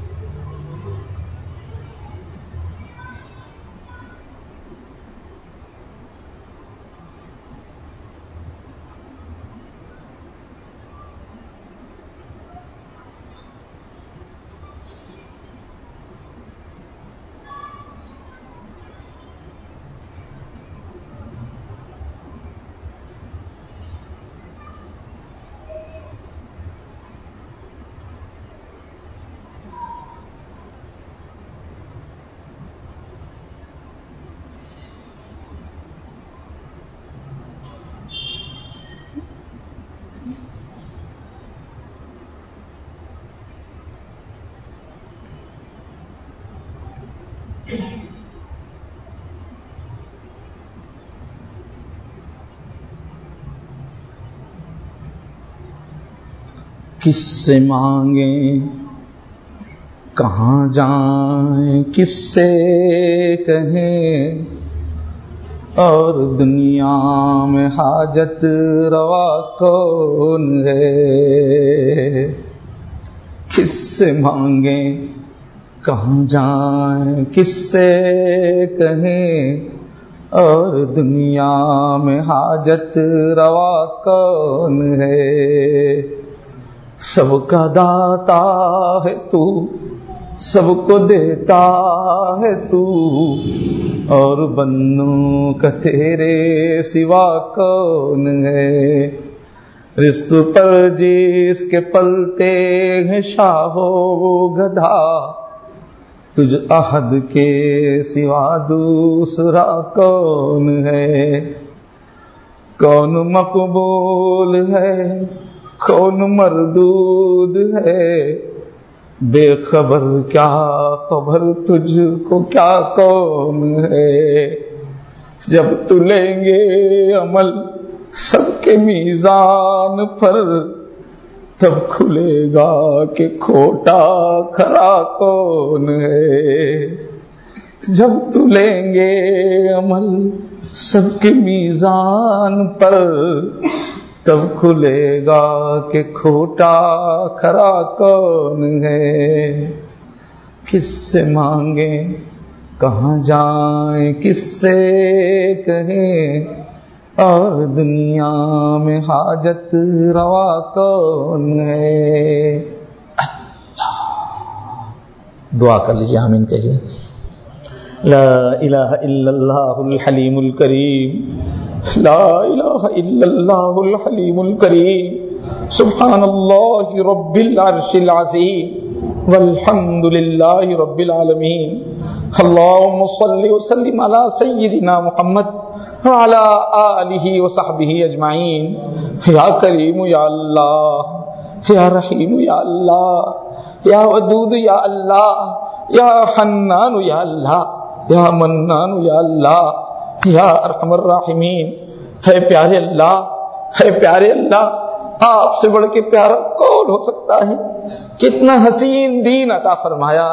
کس سے مانگیں کہاں جائیں, کس سے کہیں, اور دنیا میں حاجت روا کون ہے. کس سے مانگیں کہاں جائیں, کس سے کہیں, اور دنیا میں حاجت روا کون ہے؟ سب کا داتا ہے تو، سب کو دیتا ہے تو، اور بندوں کا تیرے سوا کون ہے؟ رزق پر جس کے پلتے ہیں شاہ و گدھا، تجھ احد کے سوا دوسرا کون ہے؟ کون مقبول ہے، کون مردود ہے، بے خبر کیا خبر تجھ کو کیا کون ہے؟ جب تو لیں گے عمل سب کے میزان پر، تب کھلے گا کہ کھوٹا کھرا کون ہے؟ جب تو لیں گے عمل سب کے میزان پر، تب کھلے گا کہ کھوٹا کھرا کون ہے؟ کس سے مانگیں کہاں جائیں کس سے کہیں، اور دنیا میں حاجت روا کون ہے؟ دعا کر لیجیے، آمین کہیے۔ لا الہ الا اللہ الحلیم الکریم، لا الہ الا اللہ الحلیم الکریم، سبحان اللہ رب العرش العظیم، والحمد للہ رب العالمین۔ اللہم صل وسلم علی سیدنا محمد وعلی آلہ وصحبہ اجمعین۔ یا کریم یا اللہ، یا رحیم یا اللہ، یا ودود یا اللہ، یا حنان یا اللہ، یا منان یا اللہ، یا ارحم الراحمین۔ ہے پیارے اللہ، ہے پیارے اللہ، آپ سے بڑھ کے پیارا کون ہو سکتا ہے؟ کتنا حسین دین عطا فرمایا،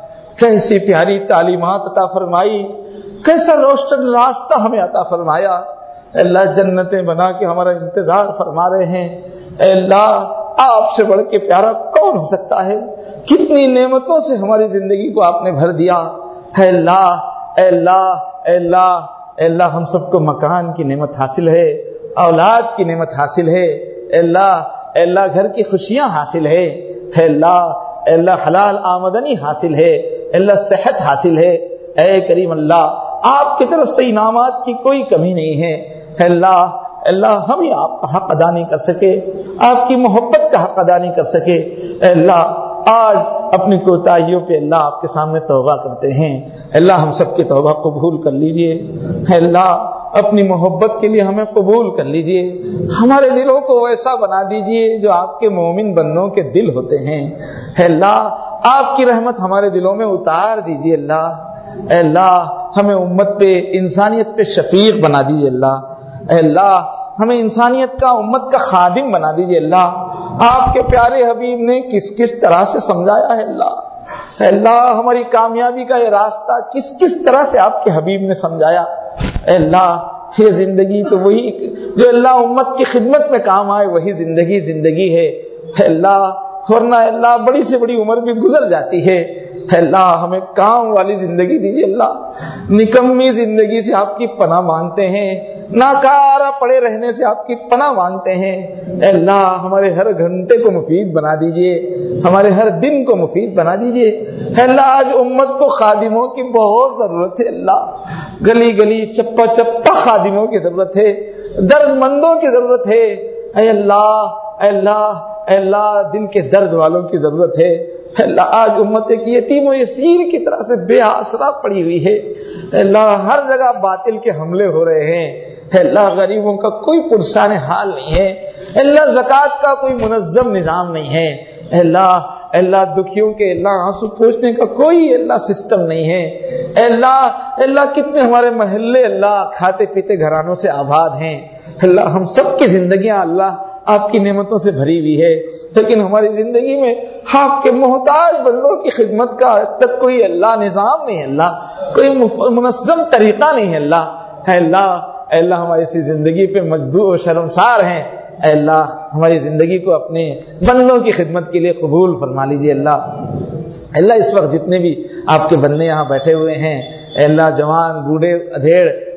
کیسی پیاری تعلیمات عطا فرمائی، کیسا روشن راستہ ہمیں عطا فرمایا۔ اے اللہ جنتیں بنا کے ہمارا انتظار فرما رہے ہیں۔ اے اللہ آپ سے بڑھ کے پیارا کون ہو سکتا ہے؟ کتنی نعمتوں سے ہماری زندگی کو آپ نے بھر دیا۔ اے اللہ اے اللہ اے اللہ اے اللہ ہم سب کو مکان کی نعمت حاصل ہے، اولاد کی نعمت حاصل ہے۔ اے اللہ اے اللہ گھر کی خوشیاں حاصل ہے۔ اے اللہ اے اللہ حلال آمدنی حاصل ہے۔ اے اللہ صحت حاصل ہے۔ اے کریم اللہ آپ کی طرف سے انعامات کی کوئی کمی نہیں ہے۔ اے اللہ اے اللہ ہم ہی آپ کا حق ادا نہیں کر سکے، آپ کی محبت کا حق ادا نہیں کر سکے۔ اے اللہ آج اپنی کوتاہیوں پہ اللہ آپ کے سامنے توبہ کرتے ہیں۔ اے اللہ ہم سب کی توبہ قبول کر لیجئے۔ اے اللہ اپنی محبت کے لیے ہمیں قبول کر لیجئے، ہمارے دلوں کو ویسا بنا دیجئے جو آپ کے مومن بندوں کے دل ہوتے ہیں۔ اے اللہ آپ کی رحمت ہمارے دلوں میں اتار دیجئے اللہ۔ اے اللہ ہمیں امت پہ انسانیت پہ شفیق بنا دیجئے اللہ۔ اے اللہ ہمیں انسانیت کا امت کا خادم بنا دیجئے اللہ۔ آپ کے پیارے حبیب نے کس کس طرح سے سمجھایا ہے اللہ۔ اے اللہ ہماری کامیابی کا یہ راستہ کس کس طرح سے آپ کے حبیب نے سمجھایا۔ اے اللہ یہ زندگی تو وہی جو اللہ امت کی خدمت میں کام آئے وہی زندگی زندگی ہے۔ اے اللہ ورنہ اللہ بڑی سے بڑی عمر بھی گزر جاتی ہے۔ اے اللہ ہمیں کام والی زندگی دیجیے اللہ۔ نکمی زندگی سے آپ کی پناہ مانگتے ہیں، ناکارہ پڑے رہنے سے آپ کی پناہ مانگتے ہیں۔ اے اللہ ہمارے ہر گھنٹے کو مفید بنا دیجیے، ہمارے ہر دن کو مفید بنا دیجیے۔ اے اللہ آج امت کو خادموں کی بہت ضرورت ہے اللہ، گلی گلی چپا چپا خادموں کی ضرورت ہے، درد مندوں کی ضرورت ہے۔ اے اللہ اے اللہ اے اللہ دل کے درد والوں کی ضرورت ہے۔ اے اللہ آج امت ایک یتیم و یسیر کی طرح سے بے آسرا پڑی ہوئی ہے۔ اے اللہ ہر جگہ باطل کے حملے ہو رہے ہیں۔ اے اللہ غریبوں کا کوئی پرسان حال نہیں ہے۔ اے اللہ زکوٰۃ کا کوئی منظم نظام نہیں ہے۔ اے اللہ اے اللہ دکھیوں کے اللہ آنسو پوچھنے کا کوئی اللہ سسٹم نہیں ہے۔ اے اللہ اے اللہ کتنے ہمارے محلے اللہ کھاتے پیتے گھرانوں سے آباد ہیں۔ اللہ ہم سب کی زندگیاں اللہ آپ کی نعمتوں سے بھری ہوئی ہے، لیکن ہماری زندگی میں آپ کے محتاج بندوں کی خدمت کا تک کوئی اللہ نظام نہیں ہے، اللہ کوئی منظم طریقہ نہیں ہے اللہ۔ اے اللہ اے اللہ ہماری اسی زندگی پہ مجبور و شرمسار ہیں۔ اے اللہ ہماری زندگی کو اپنے بندوں کی خدمت کے لیے قبول فرما لیجیے اللہ۔ اللہ اس وقت جتنے بھی آپ کے بندے یہاں بیٹھے ہوئے ہیں، اے اللہ جوان بوڑھے ادھیڑ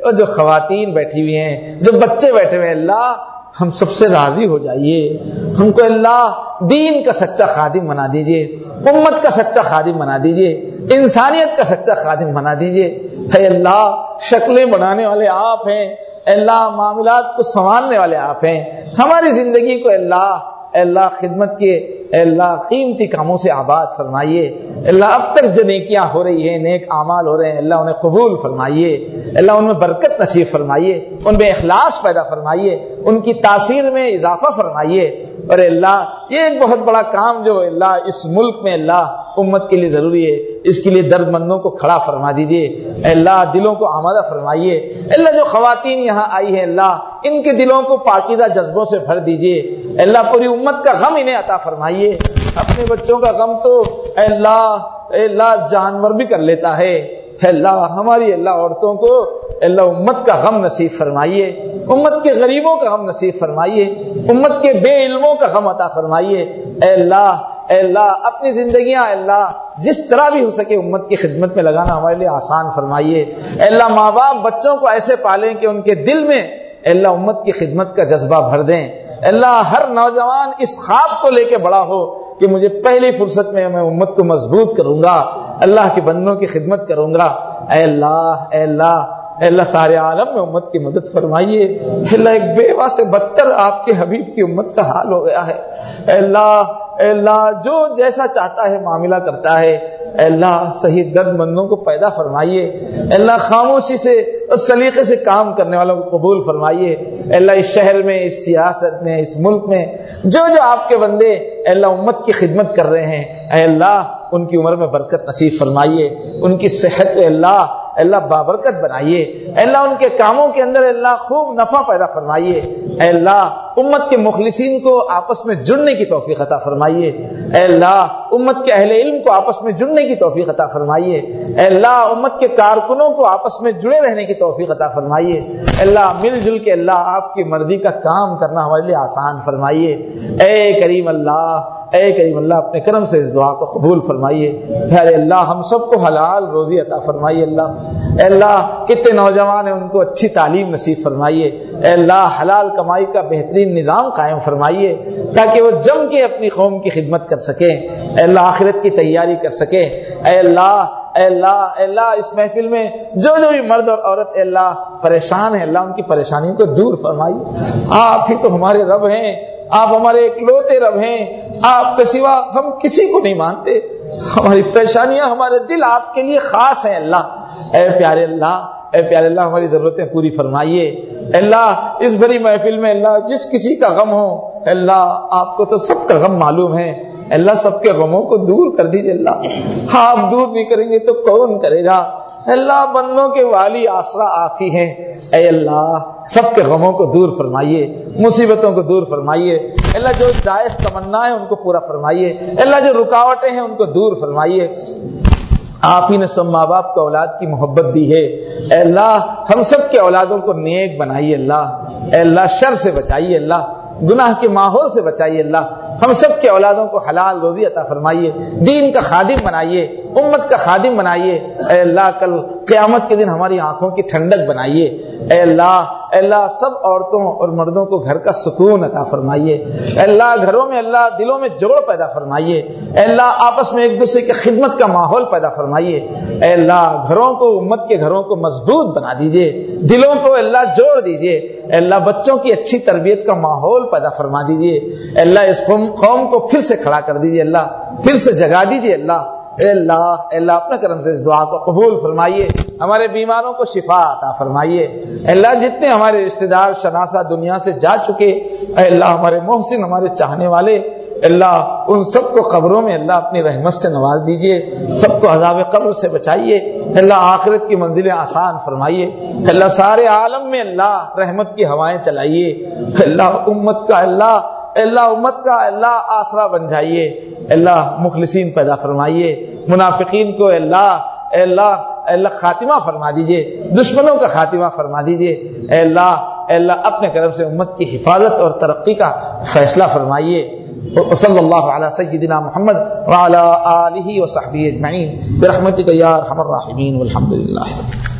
اور جو خواتین بیٹھی ہوئی ہیں, جو بچے بیٹھے ہوئے ہیں, اللہ ہم سب سے راضی ہو جائیے, ہم کو اللہ دین کا سچا خادم بنا دیجئے, امت کا سچا خادم بنا دیجئے, انسانیت کا سچا خادم بنا دیجئے. اے اللہ شکلیں بنانے والے آپ ہیں, اللہ معاملات کو سنوارنے والے آپ ہیں, ہماری زندگی کو اللہ اللہ خدمت کے اللہ قیمتی کاموں سے آباد فرمائیے. اللہ اب تک جو نیکیاں ہو رہی ہیں, نیک اعمال ہو رہے ہیں, اللہ انہیں قبول فرمائیے, اللہ ان میں برکت نصیب فرمائیے, ان میں اخلاص پیدا فرمائیے, ان کی تاثیر میں اضافہ فرمائیے. اور اللہ یہ ایک بہت بڑا کام جو اللہ اس ملک میں اللہ امت کے لیے ضروری ہے, اس کے لیے درد مندوں کو کھڑا فرما دیجئے. اللہ دلوں کو آمادہ فرمائیے. اللہ جو خواتین یہاں آئی ہیں, اللہ ان کے دلوں کو پاکیزہ جذبوں سے بھر دیجئے. اللہ پوری امت کا غم انہیں عطا فرمائیے. اپنے بچوں کا غم تو اے اللہ اے اللہ جانور بھی کر لیتا ہے. اے اللہ ہماری اللہ عورتوں کو اللہ امت کا غم نصیب فرمائیے, امت کے غریبوں کا غم نصیب فرمائیے, امت کے بے علموں کا غم عطا فرمائیے. اے اللہ اے اللہ اپنی زندگیاں اللہ جس طرح بھی ہو سکے امت کی خدمت میں لگانا ہمارے لیے آسان فرمائیے. اے اللہ ماں باپ بچوں کو ایسے پالیں کہ ان کے دل میں اے اللہ امت کی خدمت کا جذبہ بھر دیں. اللہ ہر نوجوان اس خواب کو لے کے بڑا ہو کہ مجھے پہلی فرصت میں میں امت کو مضبوط کروں گا, اللہ کے بندوں کی خدمت کروں گا. اے اللہ اے اللہ اے اللہ سارے عالم میں امت کی مدد فرمائیے. اللہ ایک بیوہ سے بدتر آپ کے حبیب کی امت کا حال ہو گیا ہے. اے اللہ اے اللہ جو جیسا چاہتا ہے معاملہ کرتا ہے. اے اللہ صحیح درد مندوں کو پیدا فرمائیے. اے اللہ خاموشی سے اور سلیقے سے کام کرنے والوں کو قبول فرمائیے. اے اللہ اس شہر میں, اس سیاست میں, اس ملک میں جو جو آپ کے بندے اے اللہ امت کی خدمت کر رہے ہیں, اے اللہ ان کی عمر میں برکت نصیب فرمائیے, ان کی صحت اے اللہ اللہ بابرکت بنائیے. اے اللہ ان کے کاموں کے اندر اللہ خوب نفع پیدا فرمائیے. اے اللہ امت کے مخلصین کو آپس میں جڑنے کی توفیق عطا فرمائیے. اے اللہ امت کے اہل علم کو آپس میں جڑنے کی توفیق عطا فرمائیے. اے اللہ امت کے کارکنوں کو آپس میں جڑے رہنے کی توفیق عطا فرمائیے. اے اللہ مل جل کے اللہ آپ کی مرضی کا کام کرنا ہمارے لیے آسان فرمائیے. اے کریم اللہ اے کریم اللہ اپنے کرم سے اس دعا کو قبول فرمائیے. پیارے اللہ ہم سب کو حلال روزی عطا فرمائیے. اللہ اے اللہ کتنے نوجوان ہیں ان کو اچھی تعلیم نصیب فرمائیے. اے اللہ حلال کمائی کا بہترین نظام قائم فرمائیے تاکہ وہ جم کے اپنی قوم کی خدمت کر سکیں. اے اللہ آخرت کی تیاری کر سکیں. اے اللہ اے اللہ اے اللہ اس محفل میں جو جو بھی مرد اور عورت اے اللہ پریشان ہیں, اللہ ان کی پریشانیوں کو دور فرمائیے. آپ ہی تو ہمارے رب ہیں, آپ ہمارے اکلوتے رب ہیں, آپ کے سوا ہم کسی کو نہیں مانتے. ہماری پریشانیاں, ہمارے دل آپ کے لیے خاص ہیں. اللہ اے پیارے اللہ اے پیارے اللہ ہماری ضرورتیں پوری فرمائیے. اللہ اس بڑی محفل میں اللہ جس کسی کا غم ہو اللہ آپ کو تو سب کا غم معلوم ہے. اللہ سب کے غموں کو دور کر دیجیے. اللہ آپ دور نہیں کریں گے تو کون کرے گا. اللہ بندوں کے والی آسرا آپ ہی ہیں. اے اللہ سب کے غموں کو دور فرمائیے, مصیبتوں کو دور فرمائیے. اللہ جو جائز تمنا ہے ان کو پورا فرمائیے. اللہ جو رکاوٹیں ہیں ان کو دور فرمائیے. آپ ہی نے سب ماں باپ کو اولاد کی محبت دی ہے. اے اللہ ہم سب کے اولادوں کو نیک بنائیے. اللہ اے اللہ شر سے بچائیے. اللہ گناہ کے ماحول سے بچائیے. اللہ ہم سب کے اولادوں کو حلال روزی عطا فرمائیے. دین کا خادم بنائیے, امت کا خادم بنائیے. اے اللہ کل قیامت کے دن ہماری آنکھوں کی ٹھنڈک بنائیے. اے اللہ اے اللہ سب عورتوں اور مردوں کو گھر کا سکون عطا فرمائیے. اے اللہ گھروں میں اللہ دلوں میں جوڑ پیدا فرمائیے. اے اللہ آپس میں ایک دوسرے کی خدمت کا ماحول پیدا فرمائیے. اے اللہ گھروں کو, امت کے گھروں کو مضبوط بنا دیجیے, دلوں کو اللہ جوڑ دیجیے. اے اللہ بچوں کی اچھی تربیت کا ماحول پیدا فرما دیجیے. اے اللہ اس قوم قوم کو پھر سے کھڑا کر دیجیے. اللہ پھر سے جگا دیجیے. اللہ اے اللہ اے اللہ اپنے کرم سے اس دعا کو قبول فرمائیے. ہمارے بیماروں کو شفا عطا فرمائیے. اے اللہ جتنے ہمارے رشتہ دار شناسہ دنیا سے جا چکے, اے اللہ ہمارے محسن, ہمارے چاہنے والے, اللہ ان سب کو قبروں میں اللہ اپنی رحمت سے نواز دیجیے. سب کو عذاب قبر سے بچائیے. اللہ آخرت کی منزلیں آسان فرمائیے. اللہ سارے عالم میں اللہ رحمت کی ہوائیں چلائیے. اللہ امت کا اللہ اللہ امت کا اللہ آسرا بن جائیے. اللہ مخلصین پیدا فرمائیے. منافقین کو اللہ اللہ اللہ خاتمہ فرما دیجیے. دشمنوں کا خاتمہ فرما دیجیے. اے اللہ اے اللہ اپنے کرم سے امت کی حفاظت اور ترقی کا فیصلہ فرمائیے. صلی اللہ علی سیدنا محمد وعلی آلہ وصحبہ اجمعین برحمتک یا ارحم الراحمین والحمد للہ.